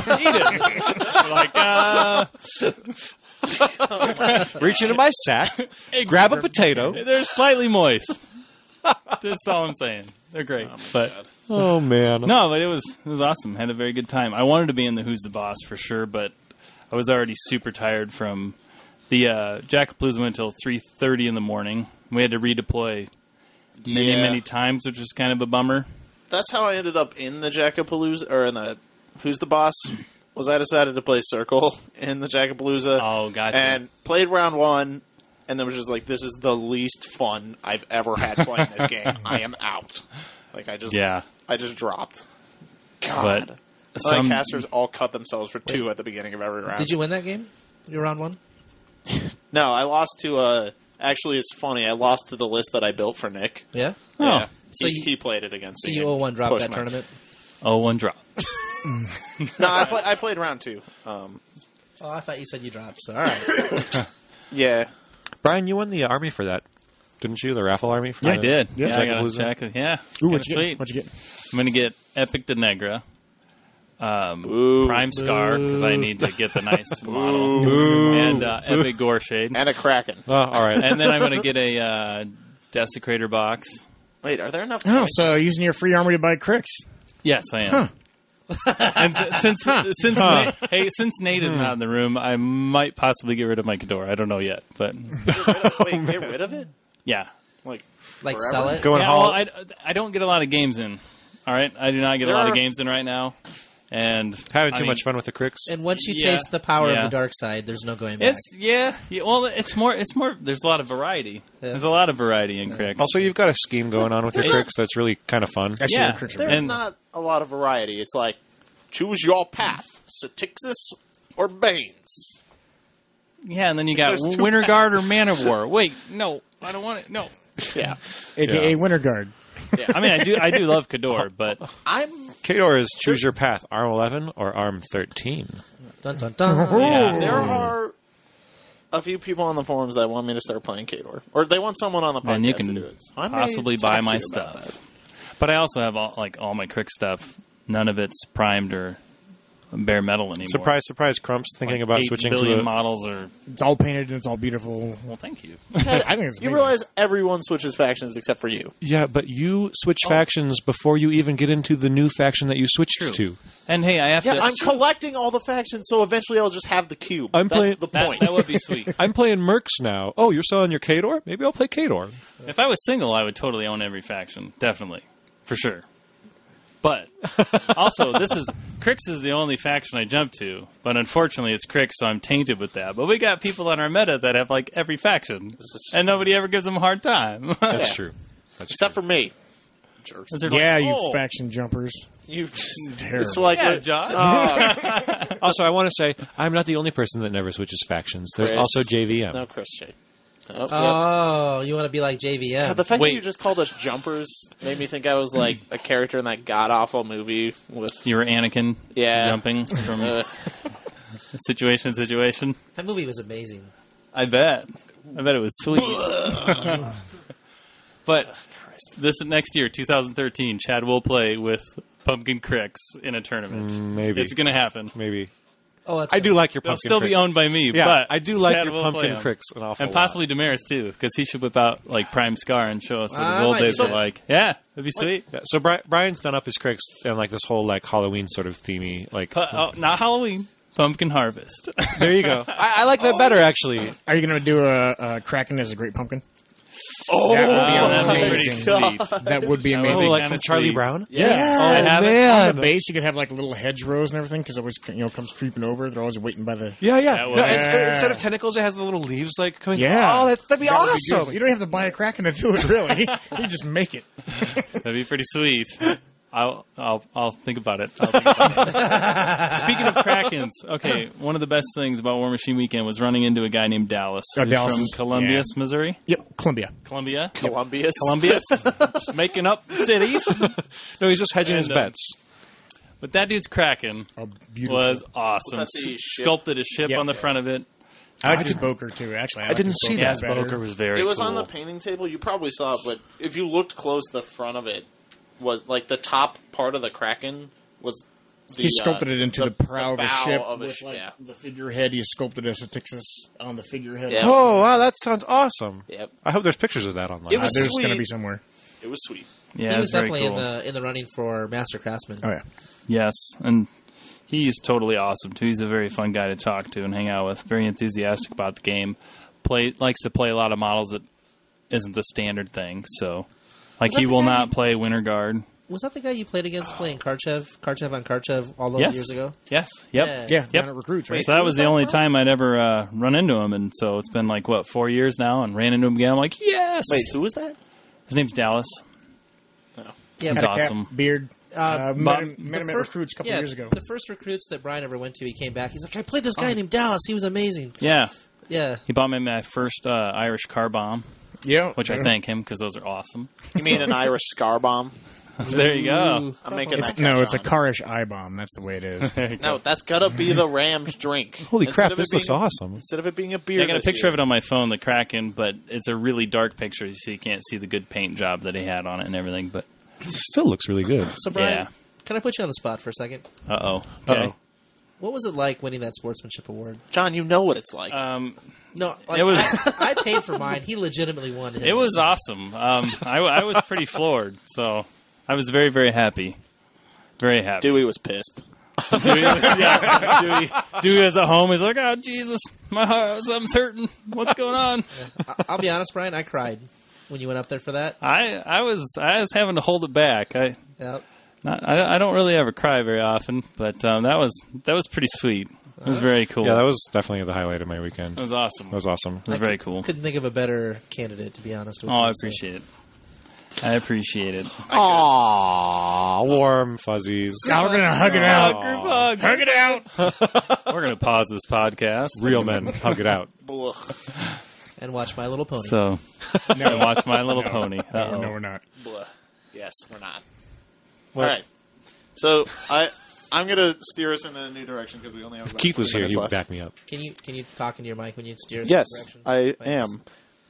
[SPEAKER 5] it. Like,
[SPEAKER 3] reach into my sack,
[SPEAKER 5] hey,
[SPEAKER 3] grab a potato.
[SPEAKER 5] they're slightly moist. That's all I'm saying. They're great.
[SPEAKER 3] Oh man.
[SPEAKER 5] No, but it was awesome. Had a very good time. I wanted to be in the Who's the Boss for sure, but I was already super tired from the Jackapalooza went until 3:30 in the morning. We had to redeploy many times, which was kind of a bummer.
[SPEAKER 4] That's how I ended up in the Jackapalooza, or in the Who's the Boss? Was I decided to play Circle in the Jackapalooza.
[SPEAKER 5] Oh, gotcha.
[SPEAKER 4] And played round 1, and then was just like, this is the least fun I've ever had playing this game. I am out. Like, I just dropped. God.
[SPEAKER 5] But
[SPEAKER 4] My casters all cut themselves for 2 at the beginning of every round.
[SPEAKER 1] Did you win that game? You were round 1?
[SPEAKER 4] No, I lost to, actually, it's funny. I lost to the list that I built for Nick.
[SPEAKER 1] Yeah.
[SPEAKER 4] Yeah.
[SPEAKER 1] So
[SPEAKER 4] he played it against
[SPEAKER 1] So
[SPEAKER 4] me.
[SPEAKER 1] you
[SPEAKER 4] and
[SPEAKER 1] 0-1 dropped
[SPEAKER 4] pushed
[SPEAKER 1] that
[SPEAKER 4] my-
[SPEAKER 1] tournament.
[SPEAKER 5] 0-1 drop.
[SPEAKER 4] No, I played round 2.
[SPEAKER 1] Oh, I thought you said you dropped. So all right.
[SPEAKER 4] Yeah.
[SPEAKER 3] Brian, you won the army for that, didn't you? The raffle army. For
[SPEAKER 5] I did.
[SPEAKER 2] Yeah.
[SPEAKER 5] Yeah, I got a
[SPEAKER 3] Jackapalooza.
[SPEAKER 5] jack. Yeah.
[SPEAKER 2] Ooh,
[SPEAKER 5] Kinda sweet.
[SPEAKER 2] What'd you get?
[SPEAKER 5] I'm going to get Epic de Negra. Prime Scar, because I need to get the nice model. And Epic Gore Shade.
[SPEAKER 4] And a Kraken.
[SPEAKER 3] Oh, all right.
[SPEAKER 5] And then I'm going to get a Desecrator box.
[SPEAKER 4] Wait, are there enough
[SPEAKER 2] Oh,
[SPEAKER 4] points?
[SPEAKER 2] so using your free armor to buy Crix.
[SPEAKER 5] Yes, I am. And since Nate is not in the room, I might possibly get rid of my Ghidorah. I don't know yet, but
[SPEAKER 4] Wait, get rid of it?
[SPEAKER 5] yeah.
[SPEAKER 1] Like
[SPEAKER 4] Forever?
[SPEAKER 1] sell it.
[SPEAKER 3] Going
[SPEAKER 5] Yeah,
[SPEAKER 3] all.
[SPEAKER 5] well, I don't get a lot of games in. All right, I do not get a lot of games in right now, and
[SPEAKER 3] Having
[SPEAKER 5] I
[SPEAKER 3] too
[SPEAKER 5] mean,
[SPEAKER 3] much fun with the cricks.
[SPEAKER 1] And once you
[SPEAKER 5] Yeah.
[SPEAKER 1] taste the power
[SPEAKER 5] Yeah.
[SPEAKER 1] of the dark side, there's no going back.
[SPEAKER 5] Well, it's more. There's a lot of variety.
[SPEAKER 1] Yeah.
[SPEAKER 5] There's a lot of variety in Crix.
[SPEAKER 3] Also, you've got a scheme going on with your cricks that's really kind of fun.
[SPEAKER 2] I see
[SPEAKER 5] Yeah.
[SPEAKER 2] your Crix.
[SPEAKER 4] There's
[SPEAKER 5] And-
[SPEAKER 4] not a lot of variety. It's like, choose your path. Satixis or Banes.
[SPEAKER 5] Yeah, and then you got
[SPEAKER 4] There's two
[SPEAKER 5] Winter Guard or Man of War. Wait, no, I don't want it. No.
[SPEAKER 4] Yeah.
[SPEAKER 2] AKA
[SPEAKER 3] Yeah.
[SPEAKER 2] Winter Guard.
[SPEAKER 5] I mean, I do love Kador, but
[SPEAKER 4] I'm...
[SPEAKER 3] Kador is choose your path, arm 11 or arm 13.
[SPEAKER 1] Dun dun dun.
[SPEAKER 5] yeah.
[SPEAKER 4] There are a few people on the forums that want me to start playing Kador. Or they want someone on the podcast
[SPEAKER 5] And you
[SPEAKER 4] to
[SPEAKER 5] can
[SPEAKER 4] do it. So I may
[SPEAKER 5] possibly
[SPEAKER 4] talk
[SPEAKER 5] buy
[SPEAKER 4] to
[SPEAKER 5] my
[SPEAKER 4] you about
[SPEAKER 5] stuff.
[SPEAKER 4] that.
[SPEAKER 5] But I also have all my Crix stuff. None of it's primed or bare metal anymore.
[SPEAKER 3] Surprise, surprise, Crumps thinking
[SPEAKER 5] Like
[SPEAKER 3] about
[SPEAKER 5] 8
[SPEAKER 3] switching to
[SPEAKER 5] billion
[SPEAKER 3] a...
[SPEAKER 5] models or
[SPEAKER 2] It's all painted and it's all beautiful.
[SPEAKER 5] well, thank you.
[SPEAKER 2] I think it's
[SPEAKER 4] You
[SPEAKER 2] amazing.
[SPEAKER 4] realize everyone switches factions except for you.
[SPEAKER 3] Yeah, but you switch factions before you even get into the new faction that you switched to.
[SPEAKER 5] And hey, I have
[SPEAKER 4] Yeah,
[SPEAKER 5] to.
[SPEAKER 4] I'm collecting all the factions, so eventually I'll just have the cube.
[SPEAKER 3] I'm
[SPEAKER 4] That's
[SPEAKER 3] playing-
[SPEAKER 4] the
[SPEAKER 5] that,
[SPEAKER 4] point.
[SPEAKER 5] that would be sweet.
[SPEAKER 3] I'm playing Mercs now. Oh, you're selling your Kador? Maybe I'll play Kador.
[SPEAKER 5] If I was single, I would totally own every faction, definitely, for sure. But also, Crix is the only faction I jump to. But unfortunately, it's Crix, so I'm tainted with that. But we got people on our meta that have like every faction, and nobody ever gives them a hard time.
[SPEAKER 3] That's
[SPEAKER 4] Yeah.
[SPEAKER 3] true. That's
[SPEAKER 4] Except for me. Jerks.
[SPEAKER 5] They're
[SPEAKER 2] Yeah,
[SPEAKER 5] like,
[SPEAKER 2] you
[SPEAKER 5] "Oh,
[SPEAKER 2] faction jumpers.
[SPEAKER 4] You
[SPEAKER 2] Terrible.
[SPEAKER 4] It's like
[SPEAKER 5] Yeah, John.
[SPEAKER 3] true. Also, I want to say, I'm not the only person that never switches factions. There's
[SPEAKER 4] Chris.
[SPEAKER 3] also JVM.
[SPEAKER 4] No, Chris Shade. Oh,
[SPEAKER 1] Oh, you want to be like JVM?
[SPEAKER 4] God, the fact
[SPEAKER 5] Wait.
[SPEAKER 4] that you just called us jumpers made me think I was like a character in that god awful movie with
[SPEAKER 5] You were Anakin
[SPEAKER 4] Yeah.
[SPEAKER 5] jumping from situation to situation.
[SPEAKER 1] That movie was amazing.
[SPEAKER 5] I bet it was sweet. But this next year, 2013, Chad will play with Pumpkin Crix in a tournament.
[SPEAKER 3] Maybe.
[SPEAKER 5] It's going to happen.
[SPEAKER 3] Maybe.
[SPEAKER 1] Oh, that's
[SPEAKER 3] I do like your
[SPEAKER 5] They'll
[SPEAKER 3] pumpkin
[SPEAKER 5] still be
[SPEAKER 3] cricks.
[SPEAKER 5] owned by me,
[SPEAKER 3] Yeah,
[SPEAKER 5] but
[SPEAKER 3] I do like
[SPEAKER 5] Chad
[SPEAKER 3] your
[SPEAKER 5] will play
[SPEAKER 3] pumpkin
[SPEAKER 5] 'em.
[SPEAKER 3] cricks an awful
[SPEAKER 5] And possibly Damaris too, because he should whip out like Prime Scar and show us what his
[SPEAKER 1] I
[SPEAKER 5] old
[SPEAKER 1] might
[SPEAKER 5] days
[SPEAKER 1] do
[SPEAKER 5] were
[SPEAKER 1] that.
[SPEAKER 5] like. Yeah, that'd be sweet.
[SPEAKER 3] lot. Yeah, so Brian's done up his cricks and like this whole like Halloween sort of themey like
[SPEAKER 5] Not Halloween. Pumpkin Harvest.
[SPEAKER 3] There you go. I like that better, actually.
[SPEAKER 2] Are you going to do a Kraken as a Great Pumpkin?
[SPEAKER 4] Oh,
[SPEAKER 2] That would be
[SPEAKER 5] that'd be
[SPEAKER 2] amazing.
[SPEAKER 5] pretty sweet.
[SPEAKER 2] That would be
[SPEAKER 5] That would
[SPEAKER 2] amazing.
[SPEAKER 5] be
[SPEAKER 3] like
[SPEAKER 5] kinda
[SPEAKER 3] from Charlie
[SPEAKER 5] sweet.
[SPEAKER 3] Brown?
[SPEAKER 2] Yeah.
[SPEAKER 5] I have it.
[SPEAKER 2] On the base, you could have like little hedgerows and everything because it always comes creeping over. They're always waiting by the.
[SPEAKER 3] Yeah.
[SPEAKER 5] That would-
[SPEAKER 3] No,
[SPEAKER 2] Yeah.
[SPEAKER 3] instead of tentacles, it has the little leaves like coming.
[SPEAKER 2] Yeah.
[SPEAKER 3] Oh, that'd be
[SPEAKER 2] That would be
[SPEAKER 3] awesome.
[SPEAKER 2] beautiful. You don't have to buy a Kraken to do it, really. You just make it.
[SPEAKER 5] That'd be pretty sweet. I'll think about it. I'll think about it. Speaking of Krakens, okay, one of the best things about War Machine Weekend was running into a guy named Dallas.
[SPEAKER 2] Oh,
[SPEAKER 5] who's
[SPEAKER 2] Dallas
[SPEAKER 5] from
[SPEAKER 2] is-
[SPEAKER 5] Columbia,
[SPEAKER 2] yeah.
[SPEAKER 5] Missouri.
[SPEAKER 2] Yep, Columbia.
[SPEAKER 5] Columbia?
[SPEAKER 4] Columbia.
[SPEAKER 5] Columbia. Just making up cities.
[SPEAKER 3] No, he's just hedging his
[SPEAKER 5] And,
[SPEAKER 3] bets.
[SPEAKER 5] But that dude's Kraken
[SPEAKER 2] Oh, beautiful.
[SPEAKER 5] was awesome.
[SPEAKER 4] Was that the ship?
[SPEAKER 5] Sculpted a ship
[SPEAKER 2] Yep.
[SPEAKER 5] on the front of it.
[SPEAKER 2] I like his Boker too. Actually, I like
[SPEAKER 3] didn't
[SPEAKER 2] his
[SPEAKER 3] see
[SPEAKER 2] Boker
[SPEAKER 5] Yes,
[SPEAKER 2] better.
[SPEAKER 5] Boker was very
[SPEAKER 4] It was
[SPEAKER 5] cool.
[SPEAKER 4] on the painting table. You probably saw it, but if you looked close, the front of it was like the top part of the Kraken was.
[SPEAKER 2] He sculpted it into the prow of a
[SPEAKER 4] bow
[SPEAKER 2] ship.
[SPEAKER 4] of a
[SPEAKER 2] with,
[SPEAKER 4] ship,
[SPEAKER 2] like,
[SPEAKER 4] yeah.
[SPEAKER 2] the figurehead, he sculpted a Satixis on the figurehead.
[SPEAKER 4] Yeah.
[SPEAKER 3] Oh, wow, that sounds awesome.
[SPEAKER 4] Yep,
[SPEAKER 3] I hope there's pictures of that online.
[SPEAKER 4] It was
[SPEAKER 2] There's
[SPEAKER 4] sweet.
[SPEAKER 2] going to be somewhere.
[SPEAKER 4] it was sweet.
[SPEAKER 5] Yeah,
[SPEAKER 1] he
[SPEAKER 5] it
[SPEAKER 1] was
[SPEAKER 5] very
[SPEAKER 1] definitely
[SPEAKER 5] cool.
[SPEAKER 1] in the running for Master Craftsman.
[SPEAKER 2] Oh yeah.
[SPEAKER 5] Yes, and he's totally awesome too. He's a very fun guy to talk to and hang out with. Very enthusiastic about the game. Likes to play a lot of models that isn't the standard thing. So, like,
[SPEAKER 1] Was that
[SPEAKER 5] he
[SPEAKER 1] the
[SPEAKER 5] will
[SPEAKER 1] guy
[SPEAKER 5] not
[SPEAKER 1] you-
[SPEAKER 5] play Winter Guard.
[SPEAKER 1] Was that the guy you played against playing Karchev on Karchev all those
[SPEAKER 5] Yes.
[SPEAKER 1] years ago?
[SPEAKER 5] Yes. Yep.
[SPEAKER 1] Yeah.
[SPEAKER 2] Yeah,
[SPEAKER 5] Yep.
[SPEAKER 2] down at Recruits, right?
[SPEAKER 5] So that was the only time I'd ever run into him, and so it's been like 4 years now, and ran into him again. I'm like, yes.
[SPEAKER 4] Wait, who was that?
[SPEAKER 5] His name's Dallas.
[SPEAKER 1] Yeah,
[SPEAKER 5] He's
[SPEAKER 2] Had a
[SPEAKER 5] awesome.
[SPEAKER 2] cap, beard. Met him
[SPEAKER 1] the
[SPEAKER 2] at
[SPEAKER 1] first-
[SPEAKER 2] Recruits a couple
[SPEAKER 1] yeah,
[SPEAKER 2] years ago.
[SPEAKER 1] The first Recruits that Brian ever went to, he came back. He's like, I played this guy named Dallas. He was amazing.
[SPEAKER 5] Yeah,
[SPEAKER 1] Yeah.
[SPEAKER 5] he bought me my first Irish car bomb,
[SPEAKER 2] Yeah,
[SPEAKER 5] which I thank him because those are awesome.
[SPEAKER 4] You mean an Irish scar bomb?
[SPEAKER 5] So there you go.
[SPEAKER 1] Ooh.
[SPEAKER 4] I'm making that.
[SPEAKER 2] No,
[SPEAKER 4] catch
[SPEAKER 2] it's a
[SPEAKER 4] on.
[SPEAKER 2] Carish eye bomb. That's the way it is.
[SPEAKER 4] No, that's gotta be the Rams drink.
[SPEAKER 3] Holy
[SPEAKER 4] Instead
[SPEAKER 3] crap,
[SPEAKER 4] of
[SPEAKER 3] this
[SPEAKER 4] it
[SPEAKER 3] looks
[SPEAKER 4] being-
[SPEAKER 3] awesome.
[SPEAKER 4] Instead of it being a beer,
[SPEAKER 5] I got a picture of it on my phone, the Kraken, but it's a really dark picture, so you can't see the good paint job that he had on it and everything. But
[SPEAKER 3] It still looks really good.
[SPEAKER 1] So, Brian,
[SPEAKER 5] Yeah.
[SPEAKER 1] can I put you on the spot for a second?
[SPEAKER 5] okay.
[SPEAKER 1] What was it like winning that sportsmanship award?
[SPEAKER 4] John, you know what it's like.
[SPEAKER 1] No, like,
[SPEAKER 5] It was-
[SPEAKER 1] I paid for mine. He legitimately won his.
[SPEAKER 5] It was awesome. I was pretty floored, so I was very, very happy. Very happy.
[SPEAKER 4] Dewey was pissed.
[SPEAKER 5] Dewey was at home. He's like, "Oh Jesus, my heart, something's hurting. What's going on?"
[SPEAKER 1] I'll be honest, Brian. I cried when you went up there for that.
[SPEAKER 5] I was having to hold it back.
[SPEAKER 1] Yep.
[SPEAKER 5] I don't really ever cry very often, but that was pretty sweet. It was very cool.
[SPEAKER 3] Yeah, that was definitely the highlight of my weekend.
[SPEAKER 5] It was awesome.
[SPEAKER 3] That was awesome.
[SPEAKER 5] It was very cool.
[SPEAKER 1] Couldn't think of a better candidate, to be honest with
[SPEAKER 5] Oh,
[SPEAKER 1] you.
[SPEAKER 5] I appreciate it. I appreciate it.
[SPEAKER 3] Aww, warm fuzzies.
[SPEAKER 2] Now we're gonna hug it out.
[SPEAKER 5] Group hug.
[SPEAKER 2] Hug it out.
[SPEAKER 5] We're gonna pause this podcast.
[SPEAKER 3] Real men, hug it out.
[SPEAKER 4] Blah.
[SPEAKER 1] And watch My Little Pony.
[SPEAKER 5] So
[SPEAKER 2] No,
[SPEAKER 5] watch My Little Pony.
[SPEAKER 2] no,
[SPEAKER 5] Uh-oh.
[SPEAKER 2] no, we're not.
[SPEAKER 4] Blah. Yes, we're not. All right. So I'm gonna steer us in a new direction because we only have.
[SPEAKER 3] If
[SPEAKER 4] about
[SPEAKER 3] Keith was
[SPEAKER 4] 20
[SPEAKER 3] here, he
[SPEAKER 4] minutes
[SPEAKER 3] would
[SPEAKER 4] left.
[SPEAKER 3] back me up.
[SPEAKER 1] Can you talk into your mic when you steer us
[SPEAKER 4] Yes,
[SPEAKER 1] in directions?
[SPEAKER 4] I
[SPEAKER 1] Thanks.
[SPEAKER 4] am.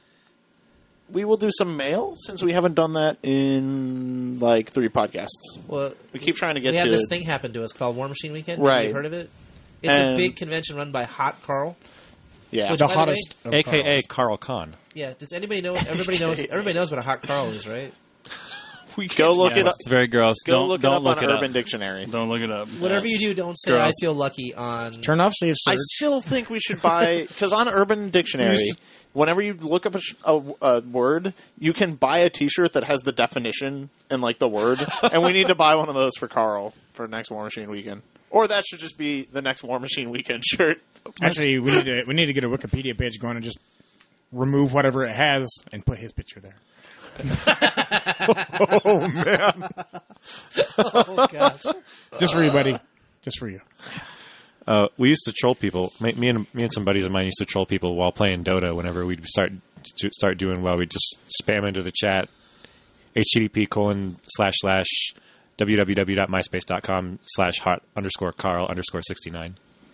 [SPEAKER 4] We will do some mail since we haven't done that in like 3 podcasts.
[SPEAKER 1] Well,
[SPEAKER 4] We keep trying to get
[SPEAKER 1] we had
[SPEAKER 4] to
[SPEAKER 1] this thing happen to us called War Machine Weekend.
[SPEAKER 4] Right.
[SPEAKER 1] You've heard of it? It's
[SPEAKER 4] And-
[SPEAKER 1] a big convention run by Hot Carl.
[SPEAKER 4] yeah.
[SPEAKER 1] Which-
[SPEAKER 2] The
[SPEAKER 1] by the way,
[SPEAKER 2] hottest. of
[SPEAKER 3] AKA
[SPEAKER 2] Carls.
[SPEAKER 3] Carl Khan.
[SPEAKER 1] Yeah. Does anybody know? Everybody knows what a Hot Carl is, right?
[SPEAKER 4] Go look
[SPEAKER 5] Yeah,
[SPEAKER 4] it up.
[SPEAKER 5] it's very gross.
[SPEAKER 4] Go
[SPEAKER 5] don't
[SPEAKER 4] look it
[SPEAKER 5] don't
[SPEAKER 4] up
[SPEAKER 5] look
[SPEAKER 4] on
[SPEAKER 5] it
[SPEAKER 4] Urban
[SPEAKER 5] up.
[SPEAKER 4] Dictionary.
[SPEAKER 5] Don't look it up.
[SPEAKER 1] Whatever you do, don't say
[SPEAKER 5] Gross.
[SPEAKER 1] I feel lucky on.
[SPEAKER 2] Turn off save
[SPEAKER 4] I
[SPEAKER 2] search.
[SPEAKER 4] still think we should buy because on Urban Dictionary, whenever you look up a word, you can buy a T-shirt that has the definition and like the word, and we need to buy one of those for Carl for next War Machine Weekend, or that should just be the next War Machine Weekend shirt.
[SPEAKER 2] Actually, we need to get a Wikipedia page going and just remove whatever it has and put his picture there.
[SPEAKER 3] Oh, man.
[SPEAKER 1] Oh gosh.
[SPEAKER 2] Just for you, buddy. Just for you.
[SPEAKER 3] We used to troll people. Me and some buddies of mine used to troll people while playing Dota. Whenever we'd start doing well, we'd just spam into the chat http://www.myspace.com/hot_Carl_69.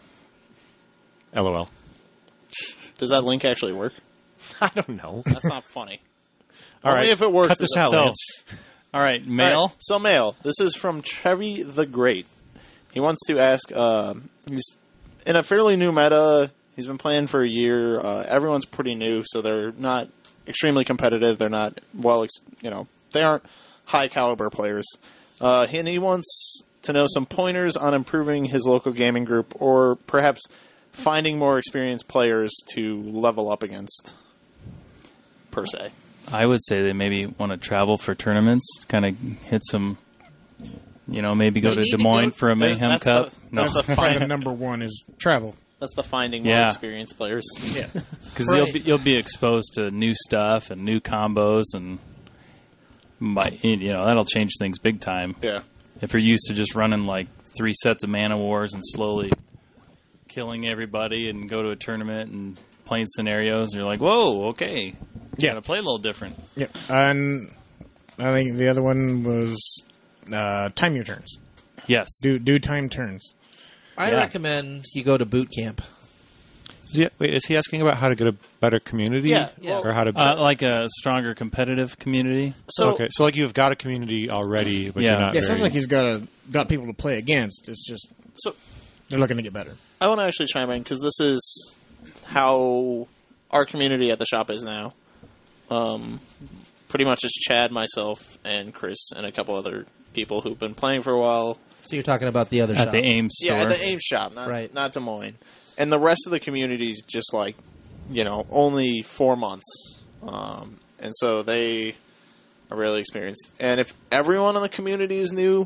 [SPEAKER 3] LOL.
[SPEAKER 4] Does that link actually work?
[SPEAKER 3] I don't know.
[SPEAKER 4] That's not funny.
[SPEAKER 3] All
[SPEAKER 4] Only
[SPEAKER 3] right,
[SPEAKER 4] if it works.
[SPEAKER 3] cut this out,
[SPEAKER 5] So,
[SPEAKER 3] Lance.
[SPEAKER 5] all right,
[SPEAKER 4] All
[SPEAKER 5] mail.
[SPEAKER 4] right, so mail. This is from Trevi the Great. He wants to ask. He's in a fairly new meta. He's been playing for a year. Everyone's pretty new, so they're not extremely competitive. They're not they aren't high caliber players. And he wants to know some pointers on improving his local gaming group, or perhaps finding more experienced players to level up against, per se.
[SPEAKER 5] I would say they maybe want to travel for tournaments, kind of hit some, maybe go
[SPEAKER 1] They
[SPEAKER 5] to
[SPEAKER 1] need
[SPEAKER 5] Des
[SPEAKER 1] to
[SPEAKER 5] Moines
[SPEAKER 1] go-
[SPEAKER 5] for a Mayhem
[SPEAKER 4] that's
[SPEAKER 5] Cup.
[SPEAKER 4] that's the
[SPEAKER 2] Probably the
[SPEAKER 4] find,
[SPEAKER 2] number one is travel.
[SPEAKER 4] that's the finding more
[SPEAKER 5] Yeah.
[SPEAKER 4] experienced players.
[SPEAKER 2] Yeah.
[SPEAKER 5] Because
[SPEAKER 1] Right.
[SPEAKER 5] you'll be exposed to new stuff and new combos, and that'll change things big time.
[SPEAKER 4] Yeah.
[SPEAKER 5] If you're used to just running like 3 sets of Mana Wars and slowly killing everybody, and go to a tournament and playing scenarios, you're like, whoa, okay,
[SPEAKER 2] Yeah.
[SPEAKER 5] gotta play a little different.
[SPEAKER 2] Yeah, and I think the other one was time your turns.
[SPEAKER 5] Yes,
[SPEAKER 2] Do time turns.
[SPEAKER 1] I
[SPEAKER 5] Yeah.
[SPEAKER 1] recommend you go to boot camp.
[SPEAKER 3] Is he asking about how to get a better community?
[SPEAKER 4] Yeah,
[SPEAKER 1] well-
[SPEAKER 3] Or how to...
[SPEAKER 5] like a stronger competitive community.
[SPEAKER 4] So
[SPEAKER 3] okay, so like you've got a community already, but
[SPEAKER 5] Yeah.
[SPEAKER 3] you're not
[SPEAKER 2] Yeah, it
[SPEAKER 3] very...
[SPEAKER 2] sounds like he's got people to play against. It's just
[SPEAKER 4] so
[SPEAKER 2] they're looking to get better.
[SPEAKER 4] I want to actually chime in because this is how our community at the shop is now. Pretty much it's Chad, myself, and Chris, and a couple other people who've been playing for a while.
[SPEAKER 1] So you're talking about the other
[SPEAKER 5] At
[SPEAKER 1] shop.
[SPEAKER 5] the Ames store.
[SPEAKER 4] Yeah, at the Ames shop, not
[SPEAKER 1] Right.
[SPEAKER 4] not Des Moines. And the rest of the community is just like, only 4 months. And so they are really experienced. And if everyone in the community is new,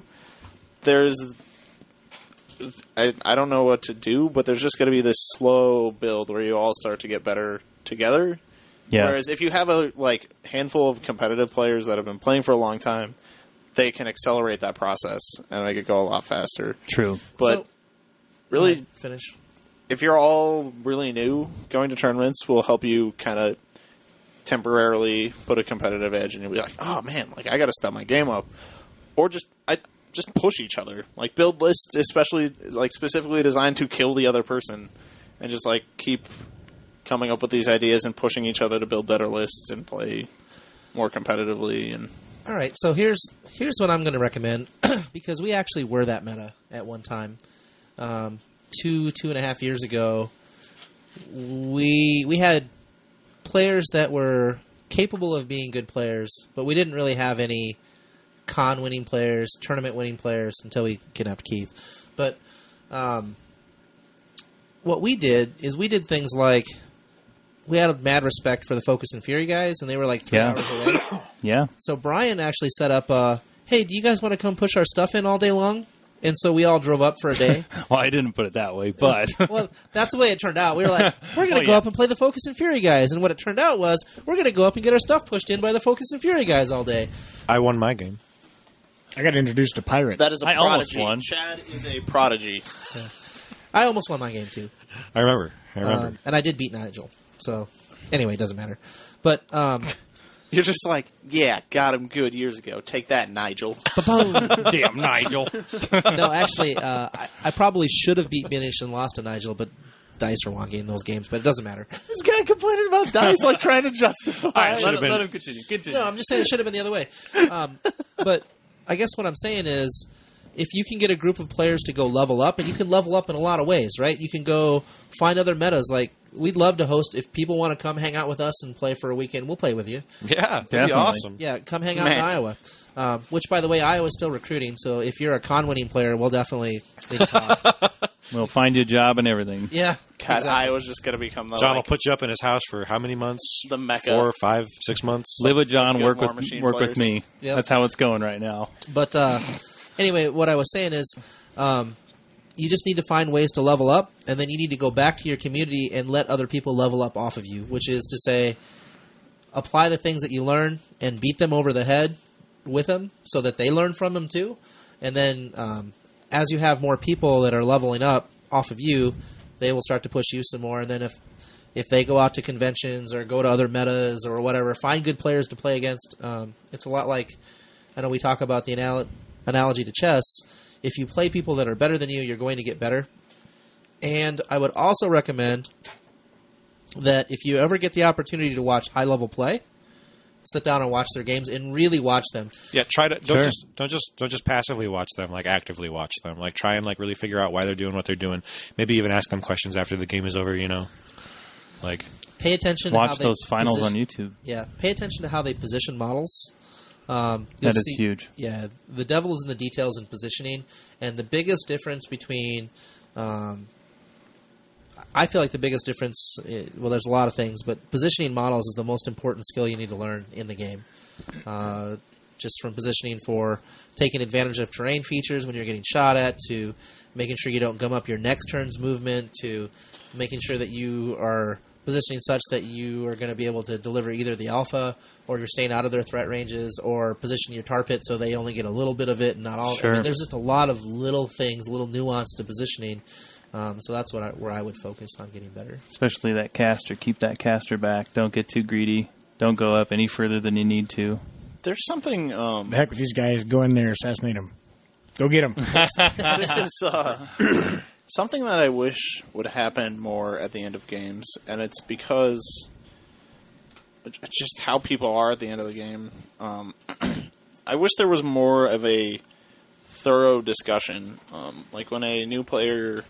[SPEAKER 4] I don't know what to do, but there's just going to be this slow build where you all start to get better together.
[SPEAKER 5] Yeah.
[SPEAKER 4] Whereas if you have a handful of competitive players that have been playing for a long time, they can accelerate that process and make it go a lot faster.
[SPEAKER 5] True.
[SPEAKER 4] But
[SPEAKER 1] So-
[SPEAKER 4] really,
[SPEAKER 1] finish.
[SPEAKER 4] if you're all really new, going to tournaments will help you kind of temporarily put a competitive edge, and you'll be like, oh man, I got to step my game up, or just push each other, build lists, especially specifically designed to kill the other person, and just keep coming up with these ideas and pushing each other to build better lists and play more competitively. And
[SPEAKER 1] All right, so here's what I'm going to recommend because we actually were that meta at one time. 2.5 years ago, we had players that were capable of being good players, but we didn't really have any con winning players, tournament winning players until we kidnapped Keith. But what we did is we did things like we had a mad respect for the Focus and Fury guys, and they were 3
[SPEAKER 5] Yeah.
[SPEAKER 1] hours away.
[SPEAKER 5] Yeah.
[SPEAKER 1] So Brian actually set up hey, do you guys want to come push our stuff in all day long? And so we all drove up for a day.
[SPEAKER 5] Well, I didn't put it that way, but
[SPEAKER 1] Well, that's the way it turned out. We were like, we're going to
[SPEAKER 5] Well,
[SPEAKER 1] go
[SPEAKER 5] yeah.
[SPEAKER 1] up and play the Focus and Fury guys. And what it turned out was we're going to go up and get our stuff pushed in by the Focus and Fury guys all day.
[SPEAKER 3] I won my game.
[SPEAKER 2] I got introduced to pirates.
[SPEAKER 4] that is a
[SPEAKER 5] I almost
[SPEAKER 4] prodigy.
[SPEAKER 5] won.
[SPEAKER 4] Chad is a prodigy.
[SPEAKER 1] I almost won my game, too.
[SPEAKER 3] I remember.
[SPEAKER 1] And I did beat Nigel. So, anyway, it doesn't matter. But,
[SPEAKER 4] You're just yeah, got him good years ago. Take that, Nigel.
[SPEAKER 5] damn Nigel.
[SPEAKER 1] no, actually, I probably should have beat Minish and lost to Nigel, but dice are wonky in those games. But it doesn't matter.
[SPEAKER 4] This guy complaining about dice, trying to justify.
[SPEAKER 5] Let him continue.
[SPEAKER 1] No, I'm just saying it should have been the other way. But I guess what I'm saying is, if you can get a group of players to go level up, and you can level up in a lot of ways, right? You can go find other metas. We'd love to host, if people want to come hang out with us and play for a weekend, we'll play with you.
[SPEAKER 3] Yeah, that'd be
[SPEAKER 5] Definitely.
[SPEAKER 3] awesome.
[SPEAKER 1] Yeah, come hang out
[SPEAKER 4] Man.
[SPEAKER 1] in Iowa. Which, by the way, Iowa's still recruiting, so if you're a con-winning player, we'll definitely need a con.
[SPEAKER 5] We'll find you a job and everything.
[SPEAKER 1] Yeah,
[SPEAKER 4] God,
[SPEAKER 1] exactly.
[SPEAKER 4] Iowa's just going to become the,
[SPEAKER 3] John will put you up in his house for how many months?
[SPEAKER 4] the mecca.
[SPEAKER 3] 4, 5, 6 months?
[SPEAKER 5] Live with John,
[SPEAKER 4] Good
[SPEAKER 5] work
[SPEAKER 4] War
[SPEAKER 5] with
[SPEAKER 4] Machine
[SPEAKER 5] with
[SPEAKER 4] players.
[SPEAKER 5] me.
[SPEAKER 1] Yep.
[SPEAKER 5] That's how it's going right now.
[SPEAKER 1] But anyway, what I was saying is, you just need to find ways to level up, and then you need to go back to your community and let other people level up off of you, which is to say, apply the things that you learn and beat them over the head with them so that they learn from them too. And then as you have more people that are leveling up off of you, they will start to push you some more. And then if they go out to conventions or go to other metas or whatever, find good players to play against. It's a lot like, I know we talk about the analogy to chess. If you play people that are better than you, you're going to get better. And I would also recommend that if you ever get the opportunity to watch high-level play, sit down and watch their games and really watch them.
[SPEAKER 3] Yeah, try to
[SPEAKER 5] Sure.
[SPEAKER 3] don't just passively watch them, actively watch them. Try and really figure out why they're doing what they're doing. Maybe even ask them questions after the game is over,
[SPEAKER 1] Pay attention to how
[SPEAKER 5] Watch
[SPEAKER 1] they
[SPEAKER 5] those finals
[SPEAKER 1] position-
[SPEAKER 5] on YouTube.
[SPEAKER 1] Yeah, pay attention to how they position models. You'll
[SPEAKER 5] That is
[SPEAKER 1] see-
[SPEAKER 5] huge.
[SPEAKER 1] Yeah, the devil is in the details and positioning, and the biggest difference between, I feel like the biggest difference, well, there's a lot of things, but positioning models is the most important skill you need to learn in the game. Just from positioning for taking advantage of terrain features when you're getting shot at, to making sure you don't gum up your next turn's movement, to making sure that you are positioning such that you are going to be able to deliver either the alpha, or you're staying out of their threat ranges, or position your tar pit so they only get a little bit of it and not all.
[SPEAKER 5] Sure.
[SPEAKER 1] I mean, there's just a lot of little things, little nuance to positioning. So that's where I would focus on getting better.
[SPEAKER 5] Especially that caster. Keep that caster back. Don't get too greedy. Don't go up any further than you need to.
[SPEAKER 4] There's something.
[SPEAKER 2] The heck with these guys. Go in there, assassinate them. Go get them.
[SPEAKER 4] This is something that I wish would happen more at the end of games, and it's because it's just how people are at the end of the game. I wish there was more of a thorough discussion. Like when a new player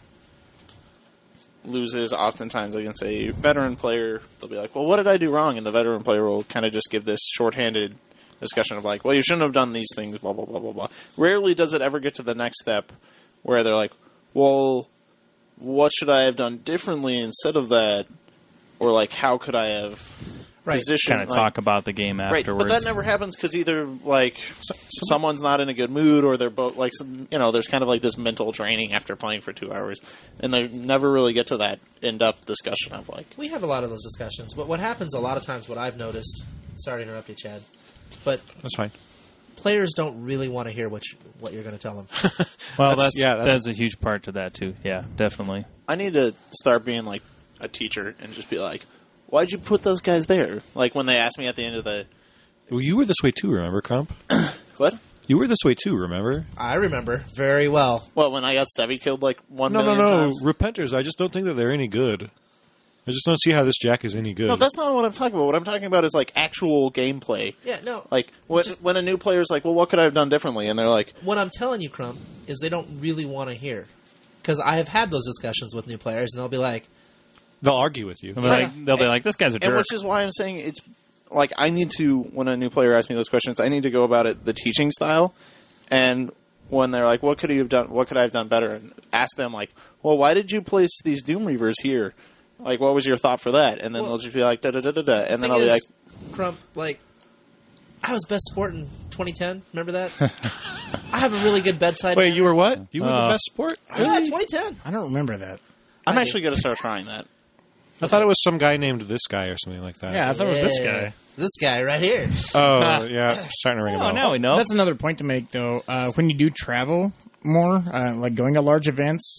[SPEAKER 4] loses, oftentimes against a veteran player, they'll be like, well, what did I do wrong? And the veteran player will kind of just give this shorthanded discussion of like, well, you shouldn't have done these things, blah, blah, blah, blah, blah. Rarely does it ever get to the next step where they're like, well, what should I have done differently instead of that? Or like, how could I have positioned...
[SPEAKER 5] Kind of talk about the game
[SPEAKER 4] Right,
[SPEAKER 5] afterwards.
[SPEAKER 4] but that never happens because either like someone's not in a good mood, or they're both like there's kind of like this mental training after playing for 2 hours, and they never really get to that in-depth discussion of like.
[SPEAKER 1] We have a lot of those discussions, but what happens a lot of times, what I've noticed, sorry to interrupt you, Chad, but
[SPEAKER 3] That's fine.
[SPEAKER 1] players don't really want to hear what you're going to tell them.
[SPEAKER 5] Well,
[SPEAKER 3] that's-
[SPEAKER 5] that's a huge part to that, too. Yeah, definitely.
[SPEAKER 4] I need to start being like a teacher and just be like, why'd you put those guys there? Like when they ask me at the end of the
[SPEAKER 3] Well, you were this way too, remember, Crump?
[SPEAKER 4] what?
[SPEAKER 3] You were this way too, remember?
[SPEAKER 1] I remember very well.
[SPEAKER 4] Well, when I got Sevi killed like 1
[SPEAKER 3] No,
[SPEAKER 4] million times.
[SPEAKER 3] Repenters, I just don't think that they're any good. I just don't see how this Jack is any good.
[SPEAKER 4] No, that's not what I'm talking about. What I'm talking about is like actual gameplay.
[SPEAKER 1] Yeah, no.
[SPEAKER 4] Like when a new player's like, well, what could I have done differently? And they're like,
[SPEAKER 1] What I'm telling you, Crump, is they don't really want to hear. Because I have had those discussions with new players, and they'll be like,
[SPEAKER 3] They'll argue with you.
[SPEAKER 5] They'll be like, this guy's a jerk.
[SPEAKER 4] and which is why I'm saying it's like I need to, when a new player asks me those questions, I need to go about it the teaching style. And when they're like, what could you have done? What could I have done better? And ask them like, well, why did you place these Doom Reavers here? Like, what was your thought for that? And then they'll just be like, da da da da da. And then I'll be like,
[SPEAKER 1] Crump, like, I was best sport in 2010. Remember that? I have a really good bedside
[SPEAKER 3] Wait,
[SPEAKER 1] manner.
[SPEAKER 3] you were what? You were the best sport?
[SPEAKER 1] Yeah, 2010.
[SPEAKER 2] I don't remember that.
[SPEAKER 4] I'm actually going to start trying that.
[SPEAKER 3] I thought it was some guy named this guy or something like that.
[SPEAKER 2] Yeah, I thought it was this
[SPEAKER 1] Yeah.
[SPEAKER 2] guy.
[SPEAKER 1] This guy right here.
[SPEAKER 3] Oh, yeah. Starting to ring a
[SPEAKER 5] Oh,
[SPEAKER 3] bell.
[SPEAKER 5] now we know.
[SPEAKER 2] That's another point to make, though. When you do travel more, like going to large events,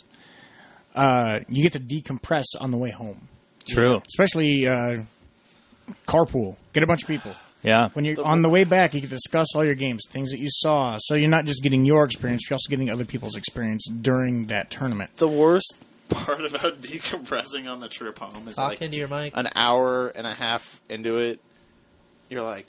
[SPEAKER 2] you get to decompress on the way home.
[SPEAKER 5] True.
[SPEAKER 2] Especially carpool. Get a bunch of people.
[SPEAKER 5] Yeah.
[SPEAKER 2] When you're on the way back, you can discuss all your games, things that you saw. So you're not just getting your experience, you're also getting other people's experience during that tournament.
[SPEAKER 4] The worst part about decompressing on the trip home is
[SPEAKER 1] Talk
[SPEAKER 4] like
[SPEAKER 1] into your mic.
[SPEAKER 4] an hour and a half into it, you're like,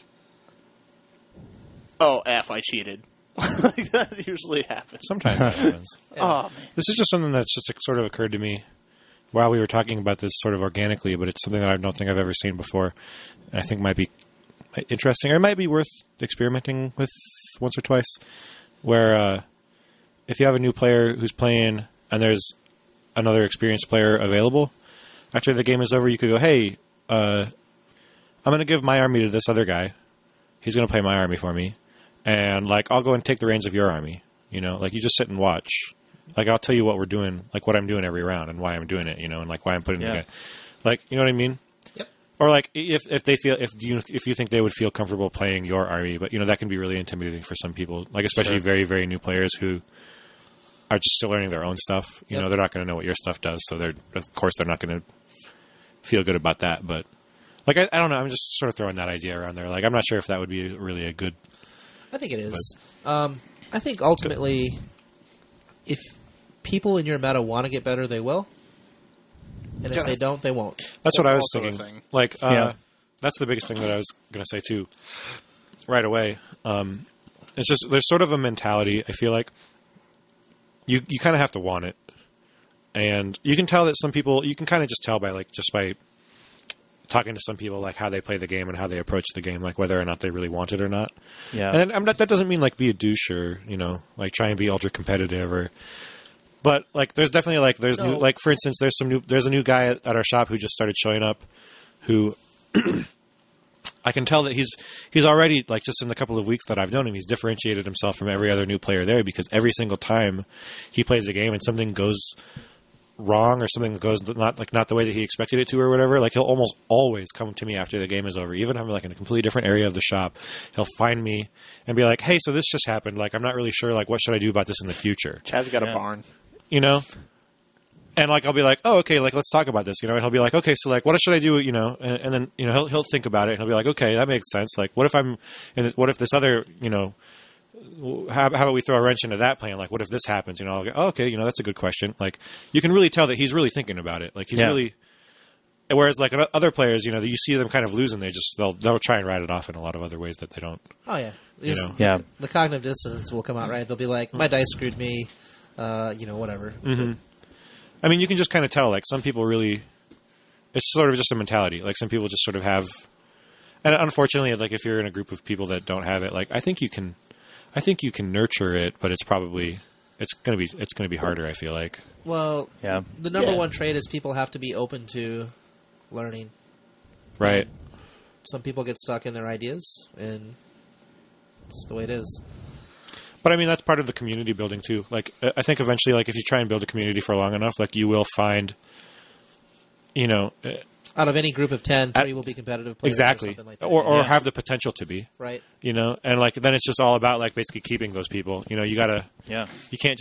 [SPEAKER 4] oh, F, I cheated. Like, that usually happens.
[SPEAKER 3] Sometimes that happens.
[SPEAKER 4] Oh, man.
[SPEAKER 3] This is just something that's just sort of occurred to me while we were talking about this sort of organically, but it's something that I don't think I've ever seen before. And I think might be interesting, or it might be worth experimenting with once or twice, where if you have a new player who's playing and there's another experienced player available, after the game is over, you could go, hey, I'm going to give my army to this other guy. He's going to play my army for me. And, like, I'll go and take the reins of your army. You know, like, you just sit and watch. Like, I'll tell you what we're doing, like, what I'm doing every round and why I'm doing it, you know, and, like, why I'm putting the guy. Like, you know what I mean?
[SPEAKER 1] Yep.
[SPEAKER 3] Or, like, if they feel, if you think they would feel comfortable playing your army, but, you know, that can be really intimidating for some people. Like, especially very, very new players who are just still learning their own stuff. You know, they're not going to know what your stuff does, so of course they're not going to feel good about that. But, like, I don't know, I'm just sort of throwing that idea around there. Like, I'm not sure if that would be really a good...
[SPEAKER 1] I think it is. I think ultimately, if people in your meta want to get better, they will. And if they don't, they won't.
[SPEAKER 3] That's what I was
[SPEAKER 4] also a
[SPEAKER 3] thinking.
[SPEAKER 4] thing.
[SPEAKER 3] Like,
[SPEAKER 5] Yeah.
[SPEAKER 3] that's the biggest thing that I was going to say too. Right away, it's just there's sort of a mentality. I feel like you kind of have to want it, and you can tell that some people you can kind of just tell by talking to some people, like how they play the game and how they approach the game, like whether or not they really want it or not.
[SPEAKER 5] Yeah.
[SPEAKER 3] And that doesn't mean like be a douche or, like try and be ultra competitive but like there's definitely like there's new, like for instance there's a new guy at our shop who just started showing up who I can tell that he's already, like, just in the couple of weeks that I've known him, he's differentiated himself from every other new player there, because every single time he plays a game and something goes wrong or something goes not the way that he expected it to or whatever, like he'll almost always come to me after the game is over. Even if I'm like in a completely different area of the shop, he'll find me and be like, "Hey, so this just happened. Like, I'm not really sure. Like, what should I do about this in the future?"
[SPEAKER 4] Chad's got a barn.
[SPEAKER 3] And like I'll be like, "Oh, okay, like let's talk about this," and he'll be like, "Okay, so like what should I do?" And then he'll think about it and he'll be like, "Okay, that makes sense. Like, what if this other how about we throw a wrench into that plan? Like, what if this happens?" I'll go, "Oh, okay, that's a good question." Like, you can really tell that he's really thinking about it. Like, he's really. Whereas like other players, you see them kind of losing, they'll try and ride it off in a lot of other ways that they don't.
[SPEAKER 1] Oh yeah,
[SPEAKER 5] Yeah.
[SPEAKER 1] The cognitive dissonance will come out, right? They'll be like, "My dice screwed me," whatever.
[SPEAKER 3] Mm-hmm. I mean, you can just kind of tell, like, some people really, it's sort of just a mentality. Like, some people just sort of have, and unfortunately, like, if you're in a group of people that don't have it, like, I think you can nurture it, but it's going to be harder, I feel like.
[SPEAKER 1] Well,
[SPEAKER 5] Yeah.
[SPEAKER 1] the number one trait is people have to be open to learning.
[SPEAKER 3] Right.
[SPEAKER 1] Some people get stuck in their ideas, and it's the way it is.
[SPEAKER 3] But I mean, that's part of the community building too. Like, I think eventually, like, if you try and build a community for long enough, like, you will find,
[SPEAKER 1] out of any group of 10, 3 will be competitive players.
[SPEAKER 3] exactly,
[SPEAKER 1] or something like that.
[SPEAKER 3] or have the potential to be,
[SPEAKER 1] right.
[SPEAKER 3] and like then it's just all about like basically keeping those people. You gotta,
[SPEAKER 5] Yeah.
[SPEAKER 3] you can't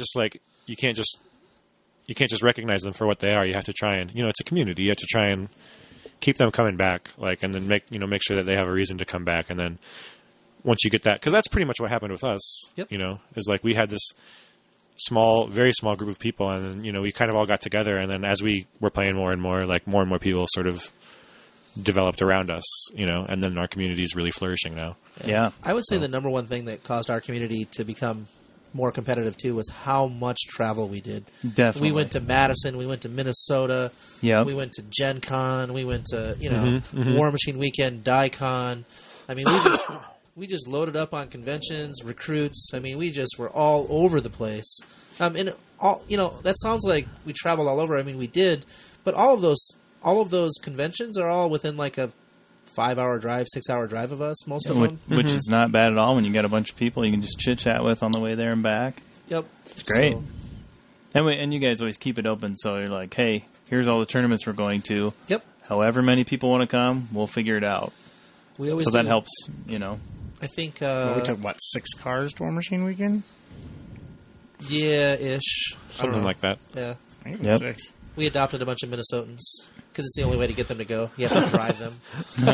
[SPEAKER 3] just recognize them for what they are. You have to try and, it's a community. You have to try and keep them coming back, like, and then make sure that they have a reason to come back, and then. Once you get that, because that's pretty much what happened with us.
[SPEAKER 1] Yep.
[SPEAKER 3] Is like we had this very small group of people, and then we kind of all got together, and then as we were playing more and more, like more and more people sort of developed around us, and then our community is really flourishing now.
[SPEAKER 5] Yeah.
[SPEAKER 1] I would say the number one thing that caused our community to become more competitive too was how much travel we did.
[SPEAKER 5] Definitely.
[SPEAKER 1] We went to Madison, we went to Minnesota,
[SPEAKER 5] Yep.
[SPEAKER 1] we went to Gen Con, we went to
[SPEAKER 3] Mm-hmm,
[SPEAKER 1] War Machine Weekend, DICON. I mean, we just loaded up on conventions, recruits. I mean, we just were all over the place. And all that sounds like we traveled all over. I mean, we did, but all of those conventions are all within like a 5-hour drive, 6-hour drive of us. Most of them,
[SPEAKER 5] Which is not bad at all when you got a bunch of people you can just chit chat with on the way there and back.
[SPEAKER 1] Yep,
[SPEAKER 5] It's great.
[SPEAKER 1] So,
[SPEAKER 5] And you guys always keep it open, so you're like, hey, here's all the tournaments we're going to.
[SPEAKER 1] yep,
[SPEAKER 5] However many people want to come, we'll figure it out.
[SPEAKER 1] we always
[SPEAKER 5] So
[SPEAKER 1] do.
[SPEAKER 5] that helps,
[SPEAKER 1] I think
[SPEAKER 2] we took, 6 cars to War Machine Weekend?
[SPEAKER 1] yeah-ish,
[SPEAKER 3] Something like that.
[SPEAKER 1] Yeah,
[SPEAKER 2] I think it
[SPEAKER 5] Yep.
[SPEAKER 2] was 6.
[SPEAKER 1] we adopted a bunch of Minnesotans because it's the only way to get them to go. You have to drive them.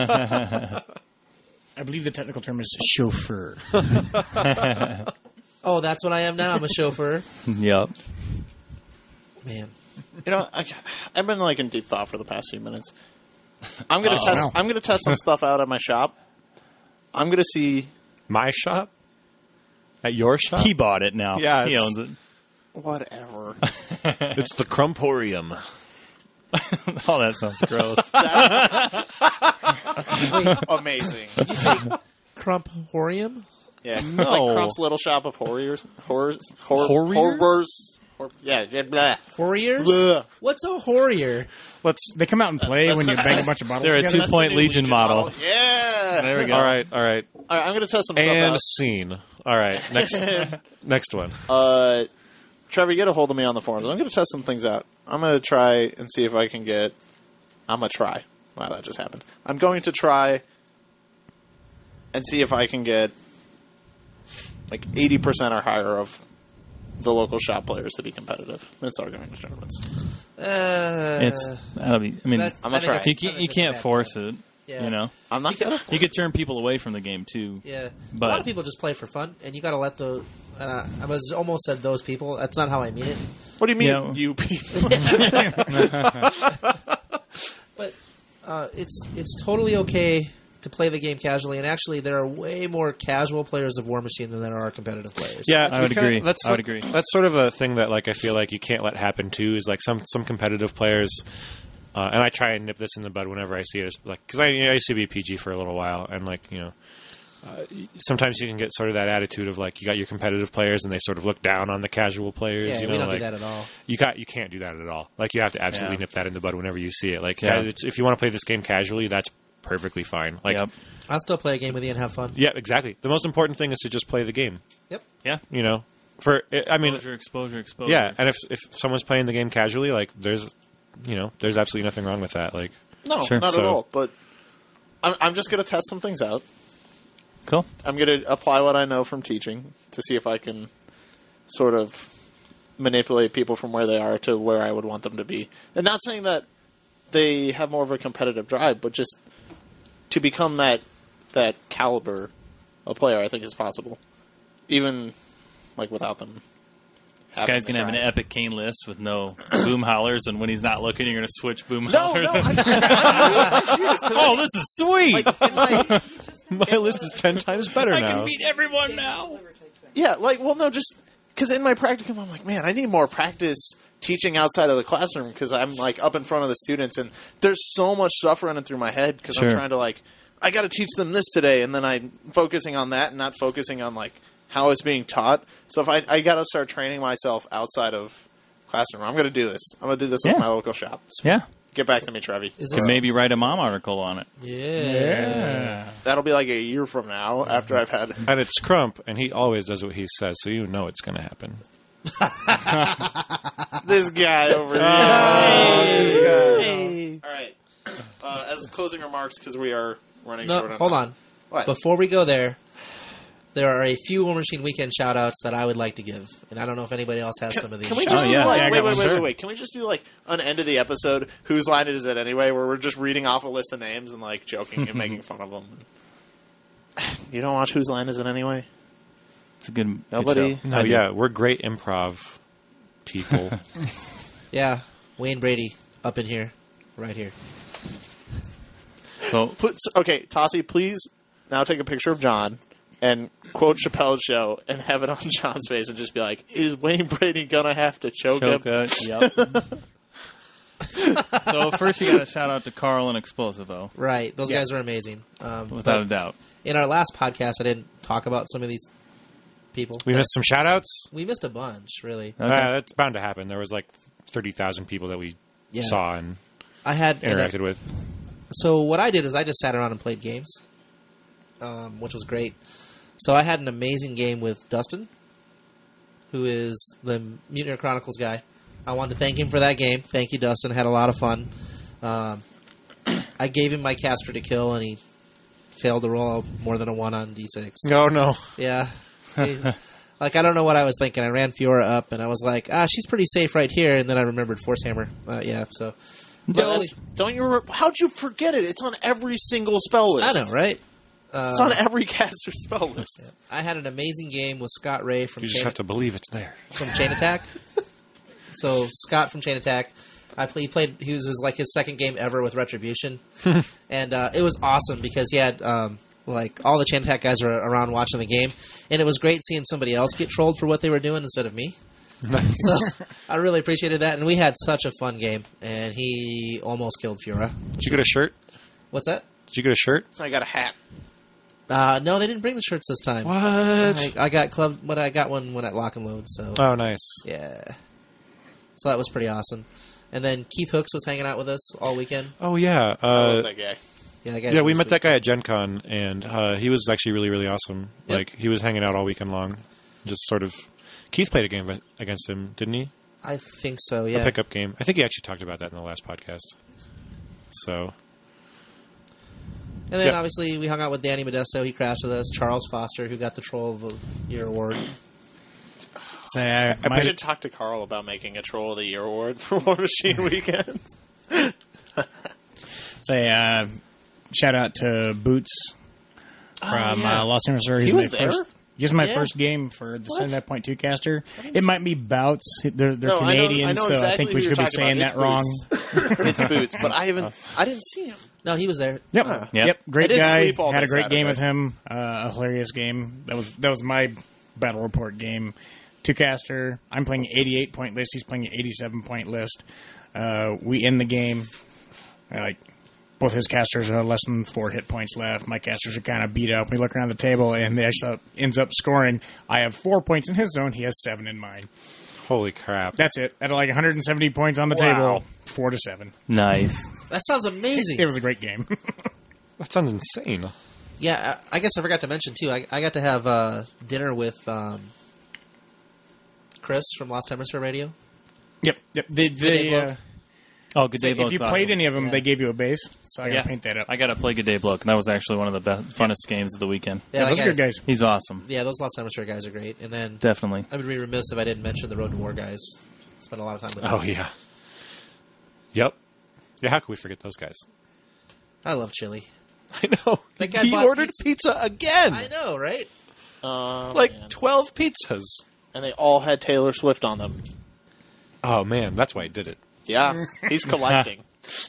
[SPEAKER 2] I believe the technical term is chauffeur.
[SPEAKER 1] Oh, that's what I am now. I'm a chauffeur.
[SPEAKER 5] Yep.
[SPEAKER 1] Man,
[SPEAKER 4] I've been like in deep thought for the past few minutes. I'm gonna test some stuff out at my shop. I'm gonna see
[SPEAKER 3] My shop? At your shop?
[SPEAKER 5] He bought it now.
[SPEAKER 3] Yeah,
[SPEAKER 5] He
[SPEAKER 3] it's-
[SPEAKER 5] owns it.
[SPEAKER 4] whatever.
[SPEAKER 3] It's the Crumporium.
[SPEAKER 5] Oh, that sounds gross.
[SPEAKER 4] Amazing.
[SPEAKER 1] Crumporium?
[SPEAKER 4] Yeah,
[SPEAKER 3] No.
[SPEAKER 4] like Crump's little shop of horrors. Yeah, blah.
[SPEAKER 1] Horriers?
[SPEAKER 4] Blah.
[SPEAKER 1] What's a horrier?
[SPEAKER 2] They come out and play when you bang a bunch of bottles
[SPEAKER 5] They're a
[SPEAKER 2] together.
[SPEAKER 5] 2-point Legion model.
[SPEAKER 4] Yeah.
[SPEAKER 5] There we go.
[SPEAKER 3] All right.
[SPEAKER 4] All right, I'm gonna test some stuff
[SPEAKER 3] And
[SPEAKER 4] out.
[SPEAKER 3] scene. All right. Next one.
[SPEAKER 4] Trevor, you get a hold of me on the forums. I'm going to test some things out. I'm going to try and see if I can get... I'm going to try. Wow, that just happened. I'm going to try and see if I can get like 80% or higher of the local shop players to be competitive and start going to tournaments.
[SPEAKER 5] That'll be. I mean,
[SPEAKER 4] I'm gonna try.
[SPEAKER 5] you can't force it.
[SPEAKER 1] Yeah.
[SPEAKER 4] I'm not going to...
[SPEAKER 5] You could turn people away from the game too.
[SPEAKER 1] Yeah.
[SPEAKER 5] But-
[SPEAKER 1] a lot of people just play for fun, and you got to let the... I was almost said those people. That's not how I mean it.
[SPEAKER 4] What do you mean,
[SPEAKER 5] Yeah.
[SPEAKER 4] you people?
[SPEAKER 1] But it's totally okay to play the game casually, and actually there are way more casual players of War Machine than there are competitive players.
[SPEAKER 3] Yeah,
[SPEAKER 5] I would agree. I would agree.
[SPEAKER 3] That's sort of a thing that like I feel like you can't let happen too. Is like some competitive players And I try and nip this in the bud whenever I see it. Because I used to be PG for a little while, and sometimes you can get sort of that attitude of like you got your competitive players and they sort of look down on the casual players.
[SPEAKER 1] Yeah,
[SPEAKER 3] you know,
[SPEAKER 1] we don't
[SPEAKER 3] like,
[SPEAKER 1] do that at all.
[SPEAKER 3] You can't do that at all. Like you have to absolutely nip that in the bud whenever you see it. Like if you want to play this game casually, that's perfectly fine. Like
[SPEAKER 1] I'll still play a game with you and have fun.
[SPEAKER 3] yeah, exactly. The most important thing is to just play the game.
[SPEAKER 1] Yep.
[SPEAKER 5] Yeah.
[SPEAKER 3] You know,
[SPEAKER 5] Exposure.
[SPEAKER 3] yeah, and if someone's playing the game casually, like there's absolutely nothing wrong with that. Like
[SPEAKER 4] No,
[SPEAKER 5] Sure.
[SPEAKER 4] not
[SPEAKER 3] So-
[SPEAKER 4] at all. But I'm just going to test some things out.
[SPEAKER 5] Cool.
[SPEAKER 4] I'm going to apply what I know from teaching to see if I can sort of manipulate people from where they are to where I would want them to be. And not saying that they have more of a competitive drive, but just to become that caliber of player, I think is possible. Even like without them.
[SPEAKER 5] This guy's going to have an epic cane list with no boom hollers, and when he's not looking, you're going to switch boom
[SPEAKER 4] No,
[SPEAKER 5] hollers.
[SPEAKER 4] I'm serious. 'Cause
[SPEAKER 5] Oh, this is sweet!
[SPEAKER 4] like, in my,
[SPEAKER 3] my list is 10 times better now.
[SPEAKER 5] everyone now.
[SPEAKER 4] yeah, just because in my practicum, I'm like, man, I need more practice teaching outside of the classroom because I'm like up in front of the students, and there's so much stuff running through my head because I'm
[SPEAKER 5] Sure.
[SPEAKER 4] trying to I got to teach them this today, and then I'm focusing on that and not focusing on like how it's being taught. So if I got to start training myself outside of classroom, I'm going to do this. I'm going to do this with
[SPEAKER 5] Yeah.
[SPEAKER 4] my local shop.
[SPEAKER 5] Yeah.
[SPEAKER 4] Get back to me, Trevi.
[SPEAKER 1] Is
[SPEAKER 5] Could
[SPEAKER 1] this?
[SPEAKER 5] maybe write a mom article on it.
[SPEAKER 1] Yeah.
[SPEAKER 4] That'll be like a year from now after I've had.
[SPEAKER 3] And it's Crump, and he always does what he says, so you know it's going to happen.
[SPEAKER 4] This guy over here. This guy. All right. As closing remarks, because we are running short
[SPEAKER 1] No,
[SPEAKER 4] on
[SPEAKER 1] hold
[SPEAKER 4] time.
[SPEAKER 1] on.
[SPEAKER 4] What?
[SPEAKER 1] Before we go there are a few War Machine Weekend shout-outs that I would like to give. And I don't know if anybody else has some of these.
[SPEAKER 4] Can we
[SPEAKER 5] Oh,
[SPEAKER 4] just do
[SPEAKER 5] yeah.
[SPEAKER 4] like
[SPEAKER 5] Yeah, I got one.
[SPEAKER 4] wait? Can we just do like an end of the episode? Whose line is it anyway? Where we're just reading off a list of names and like joking and making fun of them. You don't watch Whose Line Is It Anyway?
[SPEAKER 5] It's a good
[SPEAKER 4] Nobody?
[SPEAKER 5] show.
[SPEAKER 3] No,
[SPEAKER 5] I do.
[SPEAKER 3] yeah, we're great improv people.
[SPEAKER 1] Yeah, Wayne Brady up in here. Right here.
[SPEAKER 5] So
[SPEAKER 4] Okay, Tossie, please now take a picture of John and quote Chappelle's show and have it on John's face and just be like, is Wayne Brady gonna have to choke him?
[SPEAKER 5] Yep. So first you got to shout out to Carl and Explosive, though,
[SPEAKER 1] Right. Those guys are amazing.
[SPEAKER 5] without a doubt.
[SPEAKER 1] In our last podcast, I didn't talk about some of these people.
[SPEAKER 3] We missed some shout-outs.
[SPEAKER 1] We missed a bunch, really.
[SPEAKER 5] Okay.
[SPEAKER 3] That's bound to happen. There was like 30,000 people that we
[SPEAKER 1] Yeah.
[SPEAKER 3] saw and
[SPEAKER 1] I had
[SPEAKER 3] interacted with.
[SPEAKER 1] So what I did is I just sat around and played games, which was great. So I had an amazing game with Dustin, who is the Mutineer Chronicles guy. I wanted to thank him for that game. Thank you, Dustin. Had a lot of fun. I gave him my caster to kill, and he failed to roll more than a 1 on D6.
[SPEAKER 3] No, no.
[SPEAKER 1] Yeah. Like, I don't know what I was thinking. I ran Fiora up, and I was like, she's pretty safe right here. And then I remembered Force Hammer. So...
[SPEAKER 4] Don't you? How'd you forget it? It's on every single spell list.
[SPEAKER 1] I know, right?
[SPEAKER 4] It's on every caster spell list.
[SPEAKER 1] I had an amazing game with Scott Ray from
[SPEAKER 3] You just have to believe it's there.
[SPEAKER 1] Chain Attack. So Scott from Chain Attack, he was his second game ever with Retribution, and it was awesome because he had like all the Chain Attack guys were around watching the game, and it was great seeing somebody else get trolled for what they were doing instead of me. So I really appreciated that, and we had such a fun game. And he almost killed Fiora.
[SPEAKER 3] Did you get a shirt?
[SPEAKER 1] What's that?
[SPEAKER 3] Did you get a shirt?
[SPEAKER 4] I got a hat.
[SPEAKER 1] No, they didn't bring the shirts this time.
[SPEAKER 3] What?
[SPEAKER 1] I got club, but I got one when at Lock and Load. So
[SPEAKER 3] Oh, nice.
[SPEAKER 1] yeah, so that was pretty awesome. And then Keith Hooks was hanging out with us all weekend.
[SPEAKER 3] Oh, yeah.
[SPEAKER 4] I love that guy.
[SPEAKER 1] Yeah, that guy's
[SPEAKER 3] Yeah, we
[SPEAKER 1] really
[SPEAKER 3] met
[SPEAKER 1] sweet.
[SPEAKER 3] that guy at Gen Con, and he was actually really, really awesome.
[SPEAKER 1] Yep.
[SPEAKER 3] Like, he was hanging out all weekend long. Just sort of... Keith played a game against him, didn't he?
[SPEAKER 1] I think so.
[SPEAKER 3] A
[SPEAKER 1] Yeah.
[SPEAKER 3] pickup game. I think he actually talked about that in the last podcast. So...
[SPEAKER 1] And then
[SPEAKER 3] Yeah.
[SPEAKER 1] obviously we hung out with Danny Modesto. He crashed with us. Charles Foster, who got the Troll of the Year award.
[SPEAKER 2] Say,
[SPEAKER 4] I should talk to Carl about making a Troll of the Year award for War Machine Weekend.
[SPEAKER 2] shout out to Boots from
[SPEAKER 1] yeah.
[SPEAKER 2] Los Angeles, Missouri.
[SPEAKER 4] He was there?
[SPEAKER 2] He's my
[SPEAKER 1] Yeah.
[SPEAKER 2] first game for the
[SPEAKER 4] What?
[SPEAKER 2] 79.2 caster. It might be Bouts. They're
[SPEAKER 4] No, I know
[SPEAKER 2] Canadian, so I
[SPEAKER 4] exactly
[SPEAKER 2] think
[SPEAKER 4] who
[SPEAKER 2] we
[SPEAKER 4] you're
[SPEAKER 2] should be
[SPEAKER 4] talking
[SPEAKER 2] saying
[SPEAKER 4] about.
[SPEAKER 2] that wrong.
[SPEAKER 4] It's Boots, but I didn't see him.
[SPEAKER 1] No, he was there.
[SPEAKER 2] Yep.
[SPEAKER 5] Yeah.
[SPEAKER 2] Yep.
[SPEAKER 4] I
[SPEAKER 2] Great
[SPEAKER 4] did
[SPEAKER 2] guy.
[SPEAKER 4] sleep all
[SPEAKER 2] Had a
[SPEAKER 4] day
[SPEAKER 2] great game with
[SPEAKER 4] Saturday.
[SPEAKER 2] him. A hilarious game. That was my battle report game. 2-caster. I'm playing 88-point list. He's playing 87-point list. We end the game. Like, both his casters are less than 4 hit points left. My casters are kind of beat up. We look around the table, and the Ash ends up scoring. I have 4 points in his zone. He has 7 in mine.
[SPEAKER 3] Holy crap.
[SPEAKER 2] That's it. At like 170 points on the table, 4-7.
[SPEAKER 5] Nice.
[SPEAKER 1] That sounds amazing.
[SPEAKER 2] It was a great game.
[SPEAKER 3] That sounds insane.
[SPEAKER 1] Yeah, I guess I forgot to mention, too, I got to have dinner with Chris from Lost Hemisphere Radio.
[SPEAKER 2] Yep.
[SPEAKER 1] Bloke.
[SPEAKER 5] Oh, Good Day
[SPEAKER 2] If
[SPEAKER 5] Bloke's
[SPEAKER 2] you played
[SPEAKER 5] awesome.
[SPEAKER 2] any of them,
[SPEAKER 1] Yeah.
[SPEAKER 2] they gave you a base, so I got to
[SPEAKER 5] Yeah.
[SPEAKER 2] paint that up.
[SPEAKER 5] I got to play Good Day Bloke, and that was actually one of the funnest games of the weekend.
[SPEAKER 2] Yeah, those are good guys.
[SPEAKER 5] He's awesome.
[SPEAKER 1] Yeah, those Lost Hemisphere guys are great. And then
[SPEAKER 5] Definitely.
[SPEAKER 1] I would be remiss if I didn't mention the Road to War guys. Spent a lot of time with them.
[SPEAKER 3] Oh, yeah. Yep. Yeah, how could we forget those guys?
[SPEAKER 1] I love chili.
[SPEAKER 3] I know.
[SPEAKER 1] That guy
[SPEAKER 3] He
[SPEAKER 1] bought
[SPEAKER 3] ordered pizza again.
[SPEAKER 1] I know, right?
[SPEAKER 3] Like 12 pizzas.
[SPEAKER 4] And they all had Taylor Swift on them.
[SPEAKER 3] Oh, man. That's why he did it.
[SPEAKER 4] Yeah, he's collecting.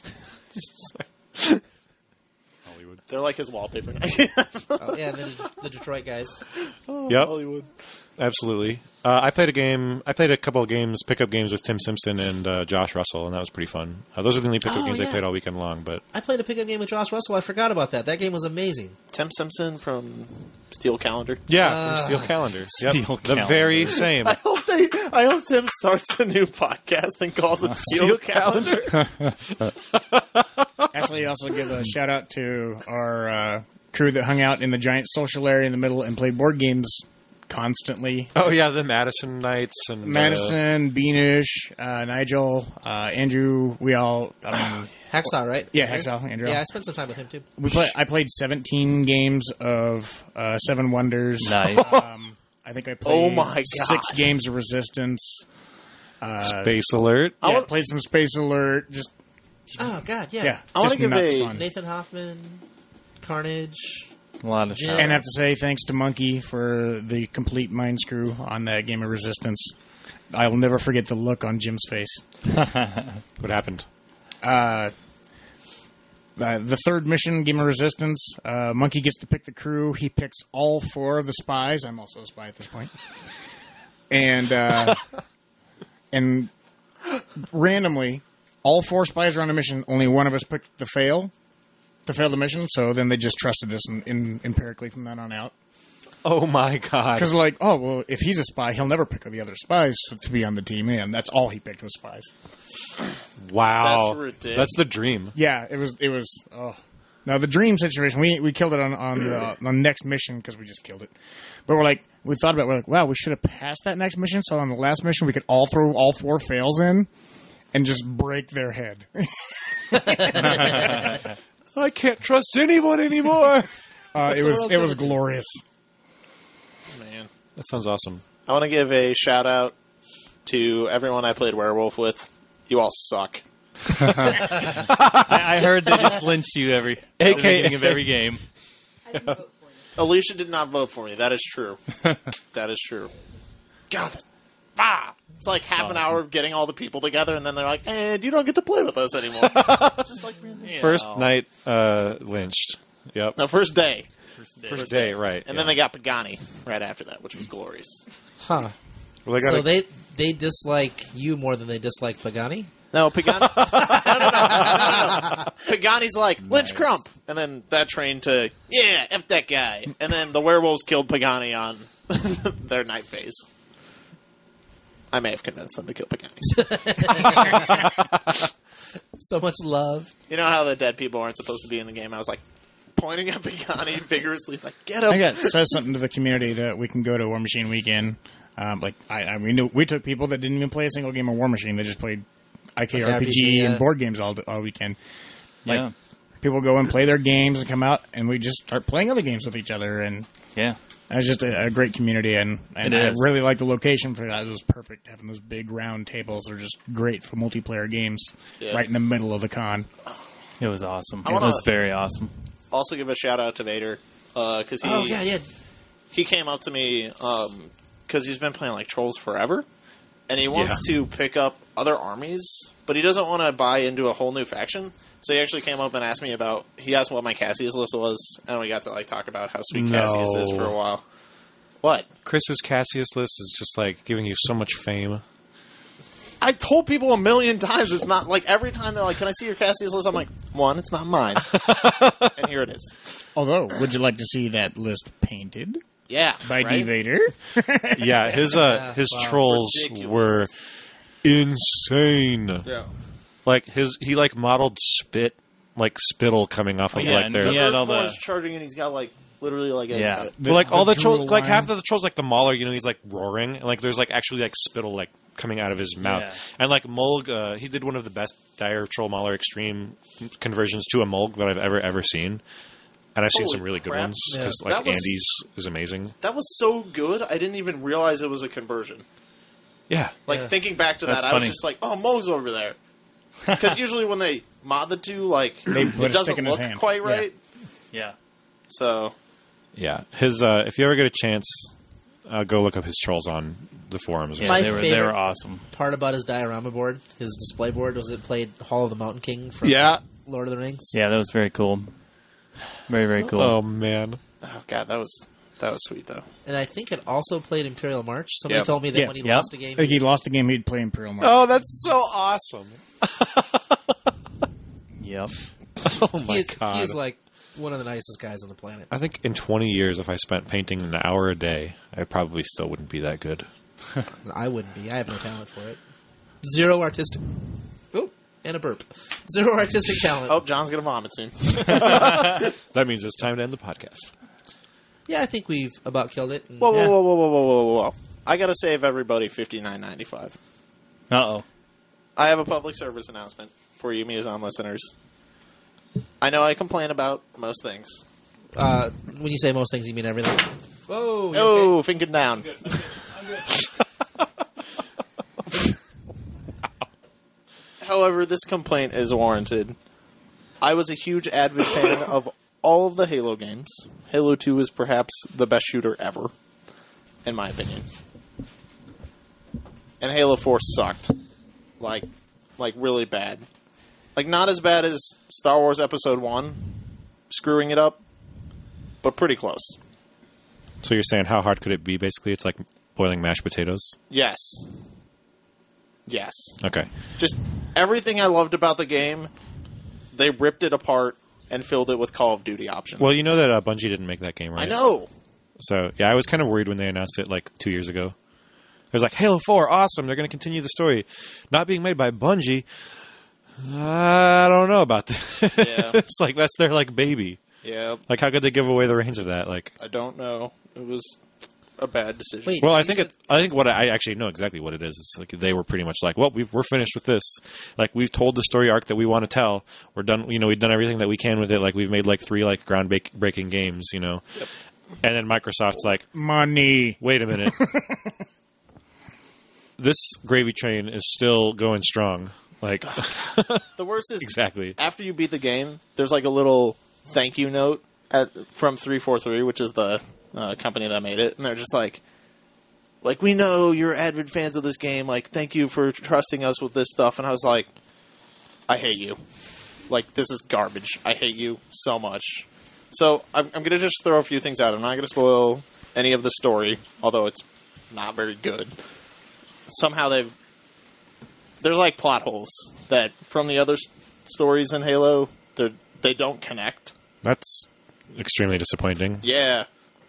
[SPEAKER 3] Hollywood.
[SPEAKER 4] They're like his wallpaper.
[SPEAKER 1] Oh, yeah, and then the Detroit guys.
[SPEAKER 3] Yep.
[SPEAKER 4] Hollywood.
[SPEAKER 3] Absolutely. I played a couple of games, pickup games with Tim Simpson and Josh Russell, and that was pretty fun. Those are the only pickup
[SPEAKER 1] Oh,
[SPEAKER 3] games
[SPEAKER 1] yeah.
[SPEAKER 3] I played all weekend long, but
[SPEAKER 1] I played a pickup game with Josh Russell. I forgot about that. That game was amazing.
[SPEAKER 4] Tim Simpson from Steel Calendar.
[SPEAKER 3] yeah, from Steel Calendar. Yep.
[SPEAKER 5] Steel
[SPEAKER 3] The
[SPEAKER 5] Calendar.
[SPEAKER 3] very same.
[SPEAKER 4] I hope Tim starts a new podcast and calls it Steel Calendar.
[SPEAKER 2] Actually, also give a shout out to our crew that hung out in the giant social area in the middle and played board games constantly.
[SPEAKER 3] Oh, yeah, the Madison Knights. And
[SPEAKER 2] Madison, Beanish, Nigel, Andrew, we all...
[SPEAKER 1] Hacksaw, right?
[SPEAKER 2] yeah,
[SPEAKER 1] Andrew?
[SPEAKER 2] Hexal, Andrew.
[SPEAKER 1] Yeah, I spent some time with him, too.
[SPEAKER 2] I played 17 games of Seven Wonders.
[SPEAKER 5] Nice.
[SPEAKER 2] I think I played
[SPEAKER 4] Oh my God.
[SPEAKER 2] 6 games of Resistance.
[SPEAKER 3] Space Alert.
[SPEAKER 2] I played some Space Alert. Just
[SPEAKER 1] Oh, God, yeah.
[SPEAKER 2] yeah,
[SPEAKER 4] I wanna
[SPEAKER 2] just
[SPEAKER 4] give
[SPEAKER 2] nuts
[SPEAKER 4] a-
[SPEAKER 2] fun.
[SPEAKER 1] Nathan Hoffman, Carnage.
[SPEAKER 5] A lot of
[SPEAKER 1] Jim.
[SPEAKER 5] stuff.
[SPEAKER 2] And I have to say thanks to Monkey for the complete mind screw on that game of Resistance. I will never forget the look on Jim's face.
[SPEAKER 3] What happened?
[SPEAKER 2] The third mission, Game of Resistance, Monkey gets to pick the crew. He picks all 4 of the spies. I'm also a spy at this point. And randomly, all 4 spies are on a mission. Only one of us picked to fail the mission. So then they just trusted us empirically from then on out.
[SPEAKER 3] Oh, my God.
[SPEAKER 2] Because like, oh, well, if he's a spy, he'll never pick the other spies to be on the team. And that's all he picked was spies.
[SPEAKER 3] Wow.
[SPEAKER 4] That's ridiculous.
[SPEAKER 3] That's the dream.
[SPEAKER 2] Yeah, it was. Oh, now the dream situation. We killed it on the next mission because we just killed it. But we thought about it, we're like, wow, we should have passed that next mission. So on the last mission, we could all throw all 4 fails in and just break their head.
[SPEAKER 3] I can't trust anyone anymore.
[SPEAKER 2] It was glorious.
[SPEAKER 4] Man.
[SPEAKER 3] That sounds awesome.
[SPEAKER 4] I want to give a shout out to everyone I played Werewolf with. You all suck.
[SPEAKER 5] I heard they just lynched you at the beginning of every game.
[SPEAKER 6] I didn't vote for you.
[SPEAKER 4] Alicia did not vote for me. That is true. That is true. God. It's like half an hour of getting all the people together, and then they're like, and you don't get to play with us anymore. It's just like,
[SPEAKER 3] First night lynched. Yep.
[SPEAKER 4] No, first day.
[SPEAKER 3] First day, right.
[SPEAKER 4] And then they got Pagani right after that, which was glorious.
[SPEAKER 1] Huh.
[SPEAKER 3] Well,
[SPEAKER 1] So they dislike you more than they dislike Pagani?
[SPEAKER 4] No, Pagani. No. Pagani's like, lynch Crump. And then that trained to, yeah, F that guy. And then the werewolves killed Pagani on their night phase. I may have convinced them to kill Pagani.
[SPEAKER 1] So much love.
[SPEAKER 4] You know how the dead people aren't supposed to be in the game? I was like, pointing at Pagani vigorously, like, get him.
[SPEAKER 2] I think that says something to the community that we can go to War Machine Weekend. We took people that didn't even play a single game of War Machine. They just played IKRPG
[SPEAKER 1] yeah.
[SPEAKER 2] and board games all weekend. Like,
[SPEAKER 5] Yeah.
[SPEAKER 2] people go and play their games and come out, and we just start playing other games with each other. And
[SPEAKER 5] Yeah.
[SPEAKER 2] it's just a great community, and
[SPEAKER 5] It
[SPEAKER 2] I
[SPEAKER 5] is.
[SPEAKER 2] really like the location for that. It was perfect, having those big round tables. They're just great for multiplayer games
[SPEAKER 4] Yeah.
[SPEAKER 2] right in the middle of the con.
[SPEAKER 5] It was awesome.
[SPEAKER 4] I
[SPEAKER 5] It
[SPEAKER 4] wanna-
[SPEAKER 5] was very awesome.
[SPEAKER 4] Also give a shout out to Vader, because he,
[SPEAKER 1] Oh, yeah.
[SPEAKER 4] he came up to me, because he's been playing like Trolls forever, and he wants to pick up other armies, but he doesn't want to buy into a whole new faction. So he actually came up and asked me he asked what my Cassius list was, and we got to like talk about how sweet Cassius is for a while. What?
[SPEAKER 3] Chris's Cassius list is just like giving you so much fame.
[SPEAKER 4] I told people a million times it's not, like, every time they're like, can I see your Cassius list? I'm like, one, it's not mine. And here it is.
[SPEAKER 2] Although, would you like to see that list painted
[SPEAKER 4] Yeah.
[SPEAKER 2] by
[SPEAKER 4] right?
[SPEAKER 2] D. Vader?
[SPEAKER 3] Yeah, his trolls
[SPEAKER 4] ridiculous.
[SPEAKER 3] were insane.
[SPEAKER 4] Yeah.
[SPEAKER 3] Like he like modeled spittle coming off of
[SPEAKER 5] Yeah,
[SPEAKER 3] like
[SPEAKER 5] and
[SPEAKER 3] their.
[SPEAKER 5] he had all
[SPEAKER 4] Firstborn's
[SPEAKER 5] the-
[SPEAKER 4] charging and he's got, like, literally, like, a...
[SPEAKER 5] Yeah.
[SPEAKER 3] But like all the trolls,
[SPEAKER 2] drool
[SPEAKER 3] like
[SPEAKER 2] line.
[SPEAKER 3] half of the trolls, like the Mauler, he's like roaring, and like there's like actually like spittle like coming out of his mouth,
[SPEAKER 5] Yeah.
[SPEAKER 3] and like Mulg, he did one of the best Dire Troll Mauler Extreme conversions to a Mulg that I've ever seen, and I've seen
[SPEAKER 4] Holy
[SPEAKER 3] some really good
[SPEAKER 4] crap.
[SPEAKER 3] ones
[SPEAKER 1] Yeah.
[SPEAKER 3] because like
[SPEAKER 4] That was-
[SPEAKER 3] Andy's is amazing.
[SPEAKER 4] That was so good, I didn't even realize it was a conversion.
[SPEAKER 3] Yeah,
[SPEAKER 4] Like,
[SPEAKER 1] Yeah.
[SPEAKER 4] thinking back to
[SPEAKER 5] That's
[SPEAKER 4] that, I was
[SPEAKER 5] funny.
[SPEAKER 4] just like, oh, Mo's over there. Because usually when they mod the two, like,
[SPEAKER 2] They put a
[SPEAKER 4] it doesn't
[SPEAKER 2] stick in his
[SPEAKER 4] look
[SPEAKER 2] hand.
[SPEAKER 4] quite
[SPEAKER 2] Yeah.
[SPEAKER 4] right.
[SPEAKER 5] Yeah.
[SPEAKER 4] So,
[SPEAKER 3] yeah. His if you ever get a chance, go look up his trolls on the forums.
[SPEAKER 5] Yeah,
[SPEAKER 1] My
[SPEAKER 5] they were
[SPEAKER 1] favorite-
[SPEAKER 5] awesome.
[SPEAKER 1] Part about his diorama board, his display board, was it played Hall of the Mountain King from
[SPEAKER 3] Yeah.
[SPEAKER 1] Lord of the Rings.
[SPEAKER 5] Yeah, that was very cool. Very, very cool.
[SPEAKER 3] Oh man.
[SPEAKER 4] oh, God, that was sweet, though.
[SPEAKER 1] And I think it also played Imperial March. Somebody
[SPEAKER 4] Yep.
[SPEAKER 1] told me that
[SPEAKER 2] Yeah.
[SPEAKER 1] when he
[SPEAKER 5] Yep.
[SPEAKER 1] lost a game,
[SPEAKER 2] I think he lost the game, he'd play Imperial March.
[SPEAKER 3] Oh, that's so awesome.
[SPEAKER 5] Yep.
[SPEAKER 3] Oh my god.
[SPEAKER 1] he's like one of the nicest guys on the planet.
[SPEAKER 3] I think in 20 years, if I spent painting an hour a day, I probably still wouldn't be that good.
[SPEAKER 1] I wouldn't be. I have no talent for it. Zero artistic. Oh, and a burp. Zero artistic talent.
[SPEAKER 4] Oh, John's going to vomit soon.
[SPEAKER 3] That means it's time to end the podcast.
[SPEAKER 1] Yeah, I think we've about killed it. And-
[SPEAKER 4] Whoa, whoa,
[SPEAKER 5] Yeah.
[SPEAKER 4] whoa, whoa, whoa, whoa, whoa, whoa. I got to save everybody $59.95.
[SPEAKER 5] Uh-oh.
[SPEAKER 4] I have a public service announcement for you Miyazan listeners. I know I complain about most things.
[SPEAKER 1] When you say most things, you mean everything. Whoa. you
[SPEAKER 4] Oh,
[SPEAKER 1] okay?
[SPEAKER 4] finger down. However, this complaint is warranted. I was a huge avid fan of all of the Halo games. Halo 2 is perhaps the best shooter ever, in my opinion. And Halo 4 sucked. Like really bad. Like, not as bad as Star Wars Episode 1, screwing it up, but pretty close.
[SPEAKER 3] So you're saying how hard could it be? Basically, it's like boiling mashed potatoes.
[SPEAKER 4] Yes. Yes.
[SPEAKER 3] Okay.
[SPEAKER 4] Just everything I loved about the game, they ripped it apart and filled it with Call of Duty options.
[SPEAKER 3] Well, you know that Bungie didn't make that game, right?
[SPEAKER 4] I know.
[SPEAKER 3] So yeah, I was kind of worried when they announced it like 2 years ago. It was like Halo 4, awesome! They're going to continue the story, not being made by Bungie. I don't know about that.
[SPEAKER 4] Yeah.
[SPEAKER 3] It's like that's their like baby.
[SPEAKER 4] Yeah,
[SPEAKER 3] Like how could they give away the reins of that? Like,
[SPEAKER 4] I don't know. It was a bad decision.
[SPEAKER 1] Wait.
[SPEAKER 3] well, I
[SPEAKER 1] you
[SPEAKER 3] think
[SPEAKER 1] said-
[SPEAKER 3] I think what I actually know exactly what it is. It's like they were pretty much like, well, we're finished with this. Like we've told the story arc that we want to tell. We're done. You know, we've done everything that we can with it. Like we've made like 3 like groundbreaking games. You know, and then Microsoft's like,
[SPEAKER 2] Money.
[SPEAKER 3] wait a minute. This gravy train is still going strong. Like,
[SPEAKER 4] The worst is
[SPEAKER 3] exactly.
[SPEAKER 4] after you beat the game, there's like a little thank you note from 343, which is the company that made it, and they're just like, we know you're avid fans of this game. Like, thank you for trusting us with this stuff. And I was like, I hate you. Like, this is garbage. I hate you so much. So I'm going to just throw a few things out. I'm not going to spoil any of the story, although it's not very good. Somehow there's like plot holes that from the other stories in Halo, they don't connect.
[SPEAKER 3] That's extremely disappointing.
[SPEAKER 4] Yeah.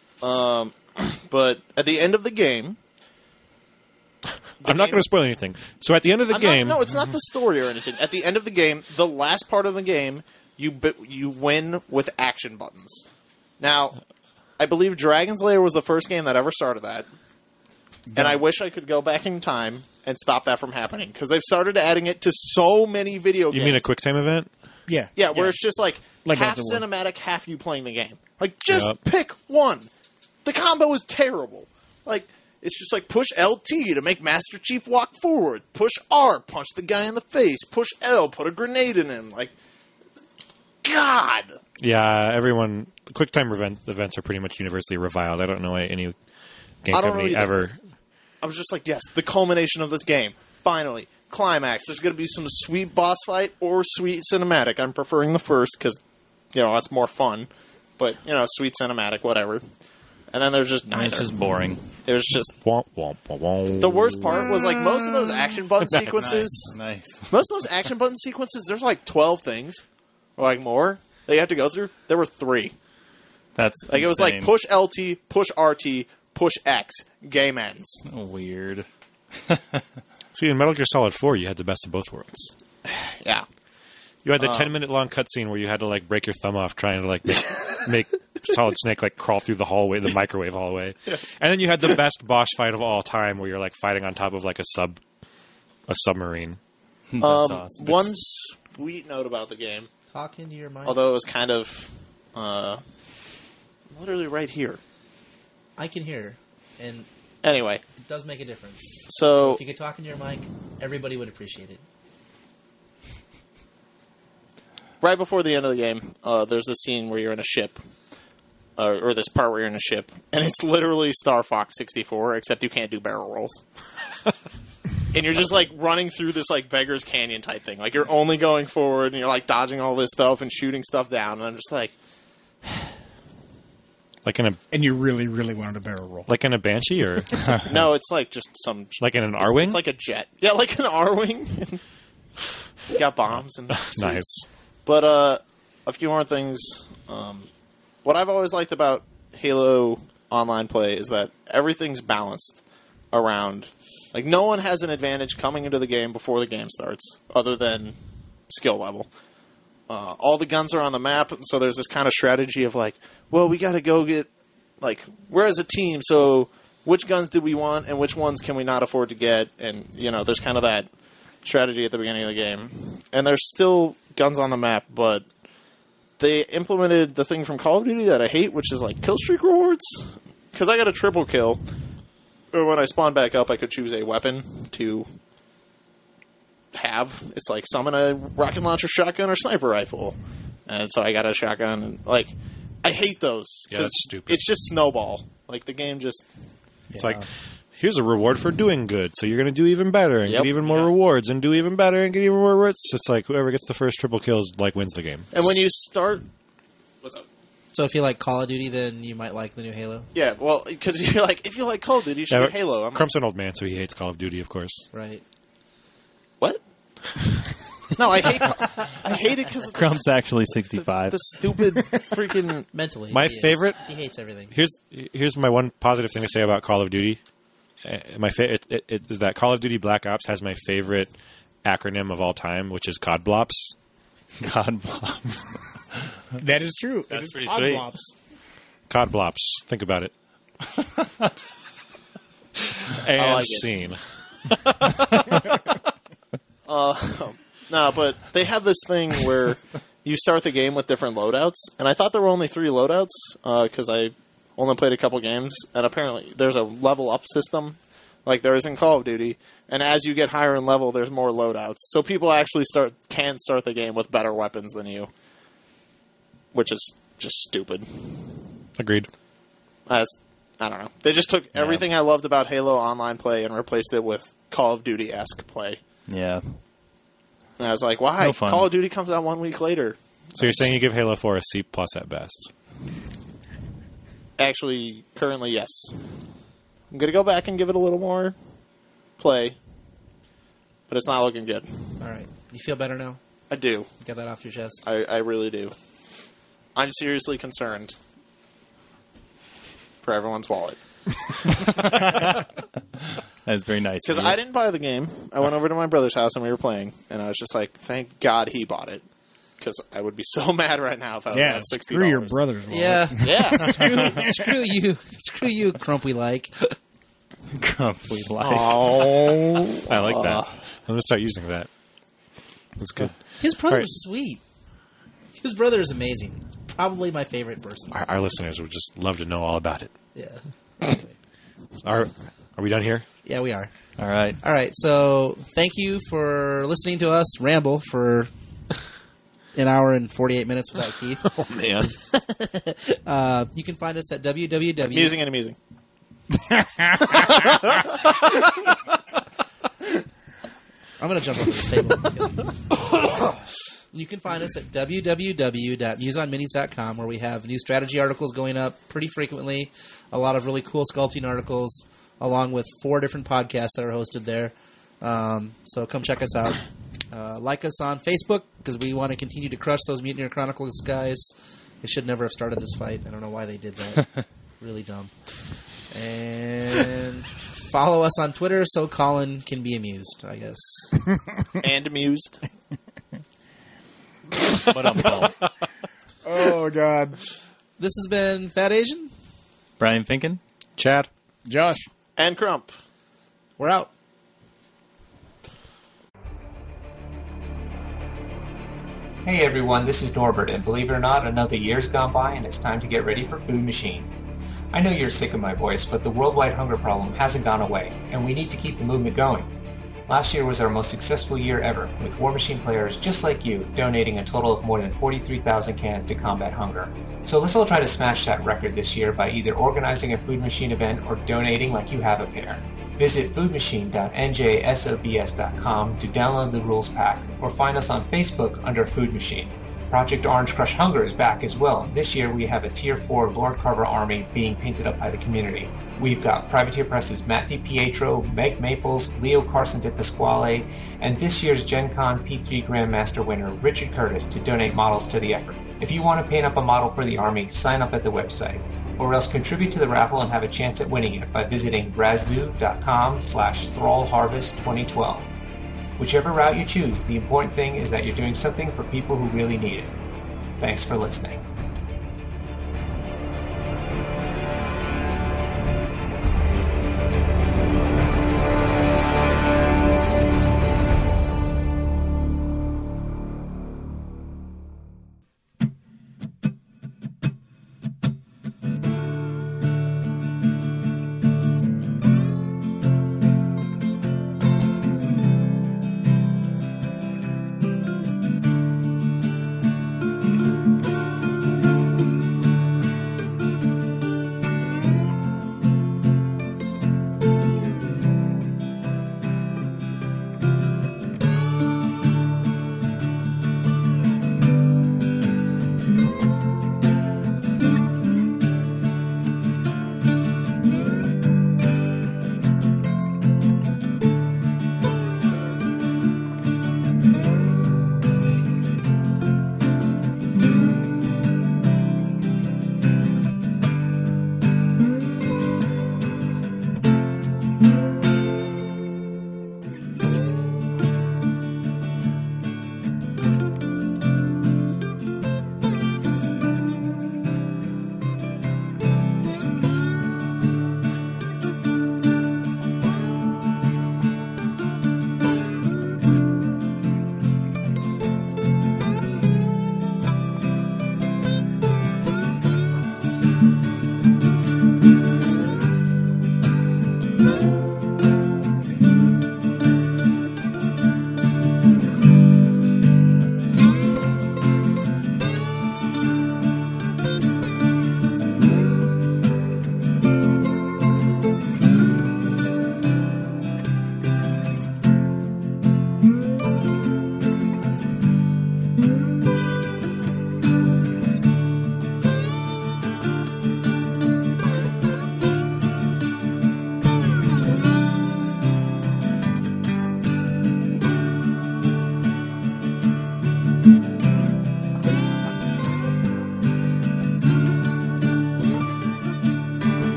[SPEAKER 4] But at the end of the game,
[SPEAKER 3] I'm not going to spoil anything. So at the end of the
[SPEAKER 4] I'm not-
[SPEAKER 3] game,
[SPEAKER 4] no, it's not the story or anything. At the end of the game, the last part of the game, you win with action buttons. Now, I believe Dragon's Lair was the first game that ever started that. And I wish I could go back in time and stop that from happening, because they've started adding it to so many video games.
[SPEAKER 3] you mean a QuickTime event?
[SPEAKER 2] Yeah.
[SPEAKER 4] Yeah, where it's just like half
[SPEAKER 2] Gears of War.
[SPEAKER 4] cinematic, half you playing the game. Like, just
[SPEAKER 3] Yep.
[SPEAKER 4] pick one. The combo is terrible. Like, it's just like push LT to make Master Chief walk forward. Push R, punch the guy in the face. Push L, put a grenade in him. Like, God.
[SPEAKER 3] Yeah, everyone. QuickTime events are pretty much universally reviled. I don't know why any game
[SPEAKER 4] I don't
[SPEAKER 3] company
[SPEAKER 4] know either.
[SPEAKER 3] ever.
[SPEAKER 4] I was just like, yes, the culmination of this game. Finally. Climax. There's going to be some sweet boss fight or sweet cinematic. I'm preferring the first because, that's more fun. But, sweet cinematic, whatever. And then there's just
[SPEAKER 5] And
[SPEAKER 4] neither.
[SPEAKER 5] it's just boring.
[SPEAKER 4] It was just
[SPEAKER 3] Womp, womp, womp, womp.
[SPEAKER 4] the worst part was like most of those action button sequences.
[SPEAKER 5] Nice.
[SPEAKER 4] Most of those action button sequences, there's like 12 things or like more that you have to go through. There were 3.
[SPEAKER 5] That's
[SPEAKER 4] Like it was like
[SPEAKER 5] insane.
[SPEAKER 4] push LT, push RT, push X, game ends.
[SPEAKER 5] Weird.
[SPEAKER 3] See, in Metal Gear Solid 4, you had the best of both worlds.
[SPEAKER 4] Yeah.
[SPEAKER 3] You had the 10-minute long cutscene where you had to like break your thumb off trying to like make Solid Snake like crawl through the hallway, the microwave hallway, and then you had the best boss fight of all time where you're like fighting on top of like a submarine.
[SPEAKER 5] That's awesome.
[SPEAKER 4] One sweet note about the game,
[SPEAKER 1] Talk into your mic.
[SPEAKER 4] although it was kind of literally right here.
[SPEAKER 1] I can hear, and
[SPEAKER 4] Anyway,
[SPEAKER 1] it does make a difference.
[SPEAKER 4] so
[SPEAKER 1] If you could talk into your mic, everybody would appreciate it.
[SPEAKER 4] right before the end of the game, there's this scene where you're in a ship, or this part where you're in a ship, and it's literally Star Fox 64, except you can't do barrel rolls. And you're just like running through this like Beggar's Canyon type thing. Like you're only going forward, and you're like dodging all this stuff and shooting stuff down. And I'm just like,
[SPEAKER 3] Like in a
[SPEAKER 2] And you really, really wanted a barrel roll.
[SPEAKER 3] like in a Banshee or
[SPEAKER 4] no, it's like just some.
[SPEAKER 3] like in an R-wing?
[SPEAKER 4] It's like a jet. Yeah, like an R-wing. You got bombs and
[SPEAKER 3] Nice.
[SPEAKER 4] But a few more things. What I've always liked about Halo Online play is that everything's balanced around. Like, no one has an advantage coming into the game before the game starts, other than skill level. All the guns are on the map, so there's this kind of strategy of like, well, we got to go get, like, we're as a team, so which guns do we want and which ones can we not afford to get? And, you know, there's kind of that strategy at the beginning of the game. And there's still guns on the map, but they implemented the thing from Call of Duty that I hate, which is like kill streak rewards. Because I got a triple kill. Or when I spawn back up, I could choose a weapon to have. It's like summon a rocket launcher, shotgun, or sniper rifle. And so I got a shotgun. And like, I hate those.
[SPEAKER 3] Yeah,
[SPEAKER 4] 'cause
[SPEAKER 3] that's stupid.
[SPEAKER 4] It's just snowball. Like, the game just...
[SPEAKER 3] It's like, here's a reward for doing good, so you're going to do even better and
[SPEAKER 4] Yep.
[SPEAKER 3] get even more rewards and do even better and get even more rewards. It's like whoever gets the first triple kills like wins the game.
[SPEAKER 4] And when you start... What's up?
[SPEAKER 1] So if you like Call of Duty, then you might like the new Halo,
[SPEAKER 4] Yeah, well, because you're like, if you like Call of Duty, you should get Halo. I'm like,
[SPEAKER 3] Crump's an old man, so he hates Call of Duty, of course.
[SPEAKER 1] right?
[SPEAKER 4] what? No, I hate it because
[SPEAKER 5] Crump's actually 65.
[SPEAKER 4] the stupid freaking...
[SPEAKER 1] Mentally,
[SPEAKER 3] My
[SPEAKER 1] he is.
[SPEAKER 3] favorite-
[SPEAKER 1] He hates everything.
[SPEAKER 3] Here's my one positive thing to say about Call of Duty. It is that Call of Duty Black Ops has my favorite acronym of all time, which is CODBLOPS.
[SPEAKER 5] God bless.
[SPEAKER 2] That is true.
[SPEAKER 3] That's
[SPEAKER 2] it is
[SPEAKER 3] pretty
[SPEAKER 2] odd
[SPEAKER 3] sweet.
[SPEAKER 2] blops.
[SPEAKER 3] CODBLOPS. Think about it. And
[SPEAKER 4] like it.
[SPEAKER 3] scene.
[SPEAKER 4] No, but they have this thing where you start the game with different loadouts, and I thought there were only 3 loadouts because I only played a couple games, and apparently there's a level up system like there is in Call of Duty, and as you get higher in level, there's more loadouts. So people actually can start the game with better weapons than you, which is just stupid.
[SPEAKER 3] Agreed.
[SPEAKER 4] I don't know. They just took everything I loved about Halo Online play and replaced it with Call of Duty-esque play.
[SPEAKER 5] Yeah.
[SPEAKER 4] And I was like, why?
[SPEAKER 5] No fun.
[SPEAKER 4] Call of Duty comes out 1 week later.
[SPEAKER 3] So you're saying you give Halo 4 a C+ at best?
[SPEAKER 4] Actually, currently, yes. I'm going to go back and give it a little more play, but it's not looking good.
[SPEAKER 1] All right, you feel better now?
[SPEAKER 4] I do.
[SPEAKER 1] Get that off your chest.
[SPEAKER 4] I really do. I'm seriously concerned for everyone's wallet.
[SPEAKER 5] That's very nice.
[SPEAKER 4] Because
[SPEAKER 5] of you.
[SPEAKER 4] I didn't buy the game. I went over to my brother's house and we were playing, and I was just like, thank God he bought it. Because I would be so mad right now if I
[SPEAKER 2] Yeah,
[SPEAKER 4] had $60.
[SPEAKER 2] screw your brother's wallet.
[SPEAKER 1] Yeah,
[SPEAKER 4] Yeah.
[SPEAKER 1] screw you, Crump. We like.
[SPEAKER 5] Grumpy like.
[SPEAKER 4] Oh.
[SPEAKER 3] I like that. I'm going to start using that. That's good.
[SPEAKER 1] His brother
[SPEAKER 3] All right.
[SPEAKER 1] was sweet. His brother is amazing. Probably my favorite person.
[SPEAKER 3] Our listeners would just love to know all about it.
[SPEAKER 1] Yeah.
[SPEAKER 3] Are we done here?
[SPEAKER 1] Yeah, we are.
[SPEAKER 5] All right.
[SPEAKER 1] All right, so thank you for listening to us ramble for an hour and 48 minutes without Keith.
[SPEAKER 3] Oh, man.
[SPEAKER 1] You can find us at www.
[SPEAKER 4] Amusing and amusing.
[SPEAKER 1] I'm going to jump over this table. You can find us at www.musonminis.com, where we have new strategy articles going up pretty frequently, a lot of really cool sculpting articles, along with 4 different podcasts that are hosted there. So come check us out. Like us on Facebook, because we want to continue to crush those Mutineer Chronicles guys. They should never have started this fight. I don't know why they did that. Really dumb. And follow us on Twitter so Colin can be amused, I guess.
[SPEAKER 4] And amused.
[SPEAKER 5] But I'm calm.
[SPEAKER 2] Oh, God.
[SPEAKER 1] This has been Fat Asian.
[SPEAKER 5] Brian Finken.
[SPEAKER 3] Chad.
[SPEAKER 2] Josh.
[SPEAKER 4] And Crump.
[SPEAKER 1] We're out.
[SPEAKER 7] Hey everyone, this is Norbert, and believe it or not, another year's gone by and it's time to get ready for Food Machine. I know you're sick of my voice, but the worldwide hunger problem hasn't gone away, and we need to keep the movement going. Last year was our most successful year ever, with War Machine players just like you donating a total of more than 43,000 cans to combat hunger. So let's all try to smash that record this year by either organizing a Food Machine event or donating like you have a pair. Visit foodmachine.njsobs.com to download the rules pack, or find us on Facebook under Food Machine. Project Orange Crush Hunger is back as well. This year we have a Tier 4 Lord Carver army being painted up by the community. We've got Privateer Press's Matt DiPietro, Meg Maples, Leo Carson de Pasquale, and this year's Gen Con P3 Grandmaster winner Richard Curtis to donate models to the effort. If you want to paint up a model for the army, sign up at the website. Or else contribute to the raffle and have a chance at winning it by visiting razoo.com/thrallharvest2012. Whichever route you choose, the important thing is that you're doing something for people who really need it. Thanks for listening.